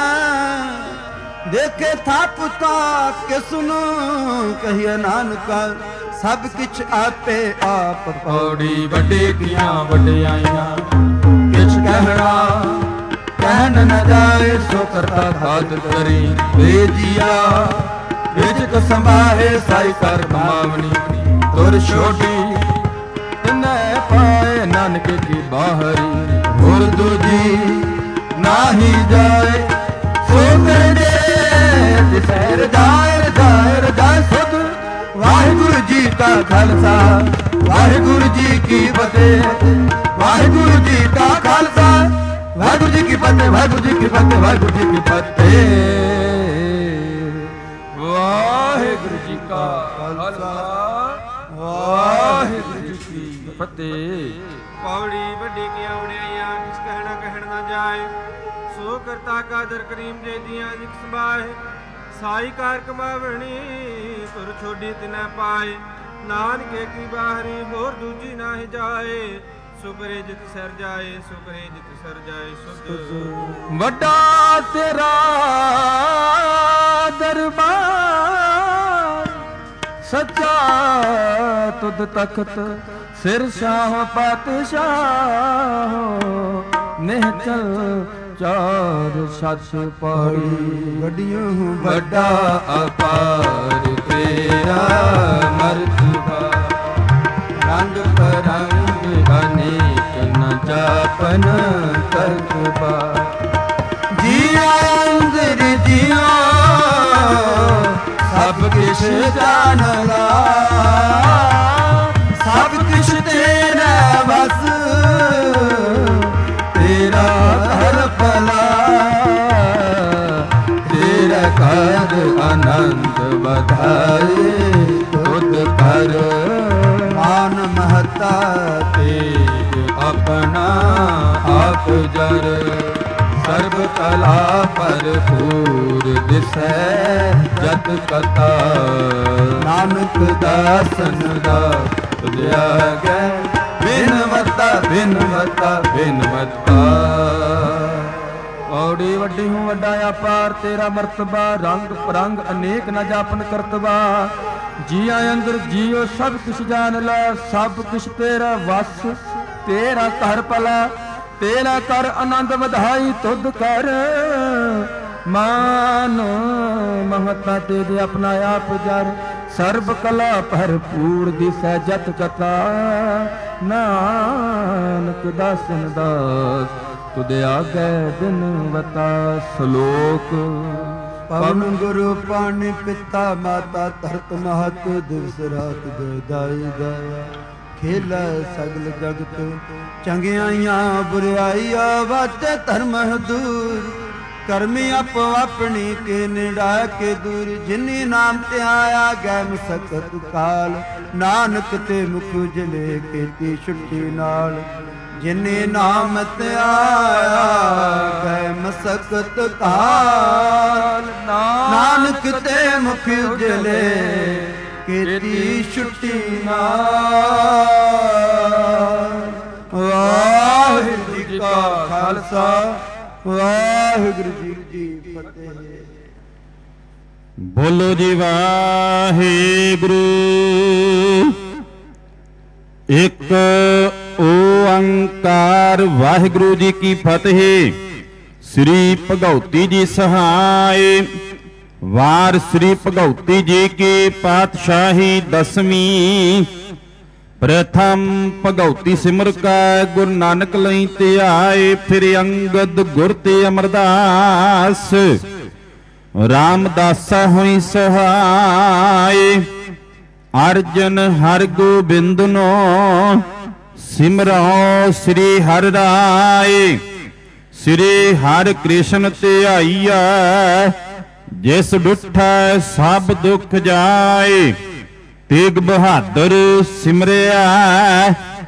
ਦੇਖੇ ਥਾਪ ਕੇ ਸੁਨੋ ਕਹੀਏ ਨਾਨਕਾ ਸਭ ਕਿਛ ਆਪੇ ਆਪ। ਪੌੜੀ ਵੱਡੇ ਕੀਆਂ ਵਡਿਆਈਆਂ ਕਿਛ ਕਹਿਣਾ ਕਹਿਣ ਨ ਜਾਏ ਸੋ ਕਰਤਾ ਖਾਦ ਕਰੀ ਬੇਜੀਆ ਵਿਜ ਕ ਸੰਭਾਹੇ ਸਾਈ ਕਰ ਕਮਾਵਣੀ ਤੁਰ ਛੋਟੀ ਤਿਨੈ ਪਾਏ ਨਾਨਕ ਕੀ ਬਾਹਰੀ ਹੋਰ ਦੂਜੀ ਨਾਹੀ ਜਾਏ ਸੋ ਕਰਦੇ ਤਿਸੈਰ ਜਾਇਰ ਜਾਇਰ ਜਾਇ ਸੁਧ। ਵਾਹਿਗੁਰੂ ਜੀ ਕਾ ਖਾਲਸਾ ਵਾਹਿਗੁਰੂ ਜੀ ਕੀ ਫਤਿਹ ਵਾਹਿਗੁਰੂ ਜੀ ਕਾ ਖਾਲਸਾ ਵਾਹਿਗੁਰੂ ਜੀ ਕੀ ਫਤਿਹ ਵਾਹਿਗੁਰੂ ਜੀ ਕੀ ਫਤਿਹ ਵਾਹਿਗੁਰੂ ਜੀ ਕੀ ਫਤਿਹ ਵਾਹਿਗੁਰੂ ਜੀ ਕਾ ਖਾਲਸਾ ਵਾਹਿਗੁਰੂ ਜੀ ਕੀ ਫਤਿਹ। ਪੌੜੀ ਵੱਡੀ ਕੀਆਂ ਵਡਿਆਈਆਂ ਕਿਸ ਕਹਿਣਾ ਕਹਿਣ ਨਾ ਜਾਏ ਸੋ ਕਰਤਾ ਕਾਦਰ ਕਰੀਮ ਜੇ ਦੀਆਂ ਜਿਕ ਸੰਭਾਏ ਸਾਈ ਕਾਰ ਕਮਾਵਣੀ ਤੁਰ ਛੋਡੀ ਤਿਨੈ ਪਾਏ ਨਾਨਕੇ ਕੀ ਬਾਹਰੀ ਹੋਰ ਦੂਜੀ ਨਾਹੀ ਜਾਏ ਸੁਕਰੇ ਜਿਤ ਸਰ ਜਾਏ ਸੁਕਰੇ ਜਿਤ ਸਰ ਜਾਏ ਸੁਧ। ਵੱਡਾ ਤੇਰਾ ਦਰਬਾਰ ਸੱਚਾ ਤੁਧ ਤਖਤ ਸਿਰ ਸ਼ਾਹ ਪਾਤਸ਼ਾਹ ਨਿਹਚਲ ਚਾਰ ਸੱਚ ਪੌੜੀ ਵੱਡੀਆਂ ਵੱਡਾ ਅਪਾਰ ਤੇਰਾ ਮਰਤਬਾ ਰੰਗ ਪਰੰਗ ਅਨੇਕ ਨ ਜਾਪਨ ਕਰਤਬਾ ਜੀਆ ਅੰਦਰ ਜੀਓ ਸਭ ਕਿਛ ਜਾਣ ਲਾ ਸਭ ਕਿਛ ਤੇਰਾ ਬਸ ਤੇਰਾ ਘਰ ਭਲਾ ਤੇਰਾ ਘਰ ਆਨੰਦ ਵਧਾਏ ਤੁਧ ਕਰ ਮਾਨ ਮਹਤਾ ਤੇਜ ਆਪਣਾ ਆਪ ਜਰ ਸਰਬ ਕਲਾ ਭਰਪੂਰ ਦਿਸੈ ਜਤ ਕਥਾ ਨਾਨਕ ਦਾਸਨ ਦਾ ਤੁਧਿਆ ਗੈ ਬਿਨਵਤਾ ਬਿਨਵਤਾ ਬਿਨਵਤਾ। ਪੌੜੀ ਵੱਡੀ ਹੂੰ ਵੱਡਾ ਅਪਾਰ ਤੇਰਾ ਮਰਤਬਾ ਰੰਗ ਪਰੰਗ ਅਨੇਕ ਨ ਜਾਪਨ ਕਰਤਬਾ ਜੀਆਂ ਅੰਦਰ ਜੀਓ ਸਭ ਕੁਛ ਜਾਣ ਲੈ ਸਭ ਕੁਛ ਤੇਰਾ ਵਸ ਤੇਰਾ ਘਰ ਭਲਾ ਤੇਰਾ ਕਰ ਆਨੰਦ ਵਧਾਈ ਤੁਧ ਕਰ ਮਾਨ ਮਹਤਾ ਤੇਰੇ ਆਪਣਾ ਆਪ ਜਰ ਸਰਬ ਕਲਾ ਭਰਪੂਰ ਦਿਸੈ ਜਤ ਕਥਾ ਨਾਨਕ ਦਾਸਨ ਦਾਸ ਤੁਧ ਆਗੈ ਬਿਨਵਤਾ। ਸ਼ਲੋਕ ਪਵਨ ਗੁਰੂ ਪਾਣੀ ਪਿਤਾ ਮਾਤਾ ਧਰਤ ਮਹਤ ਦਿਵਸ ਰਾਤ ਦੇ ਦਾਈ ਦਾਇਆ ਖੇਲਾ ਸਗਲ ਜਗਤ ਚੰਗਿਆਈਆਂ ਬੁਰਾਈਆਂ ਵਾਜੇ ਧਰਮ ਦੂਰ ਕਰਮੀ ਆਪੋ ਆਪਣੀ ਕੇ ਨਿੜਾ ਕੇ ਦੂਰ ਜਿਨੀ ਨਾਮ ਤੇ ਆਇਆ ਗੈ ਮਸਕਤ ਕਾਲ ਨਾਨਕ ਤੇ ਮੁਖ ਉਜਲੇ ਕੀਤੀ ਛੁੱਟੀ ਨਾਲ ਜਿਨੇ ਨਾਮ ਤੇ ਆਇਆ ਗੈ ਮਸਕਤ ਕਾਲ ਨਾਨਕ ਤੇ ਮੁਖ ਉਜਲੇ ਕੀਤੀ ਛੁੱਟੀ ਨਾਲ। ਵਾਹਿਗੁਰੂ ਜੀ ਕਾ ਖਾਲਸਾ ਵਾਹਿਗੁਰੂ ਜੀ ਕੀ ਫਤਿਹ। ਬੋਲੋ ਜੀ ਵਾਹਿਗੁਰੂ। ਇੱਕ ਓੰਕਾਰ ਨਿਰੰਕਾਰ। ਵਾਹਿਗੁਰੂ ਜੀ ਕੀ ਫਤਿਹ। ਸ੍ਰੀ ਭਗਉਤੀ ਜੀ ਸਹਾਇ। ਵਾਰ ਸ੍ਰੀ ਭਗਉਤੀ ਜੀ ਕੀ ਪਾਤਸ਼ਾਹੀ ਦਸਵੀਂ। ਪ੍ਰਥਮ ਭਗਉਤੀ ਸਿਮਰ ਕੈ ਗੁਰੂ ਨਾਨਕ ਲਈ ਧਿਆਏ। ਫਿਰ ਅੰਗਦ ਗੁਰ ਤੇ ਅਮਰਦਾਸ ਰਾਮਦਾਸਾ ਹੋਈ ਸਹਾਇ। ਅਰਜਨ ਹਰਿ ਗੋਬਿੰਦਨੋ ਸਿਮਰੋ ਸ੍ਰੀ ਹਰਿ ਰਾਏ। ਸ੍ਰੀ ਹਰਿ ਕ੍ਰਿਸ਼ਨ ਧਿਆਈਐ ਜਿਸ ਡੁਠੈ ਸਭ ਦੁਖ ਜਾਏ। ਤੇਗ ਬਹਾਦਰ ਸਿਮਰਿਆ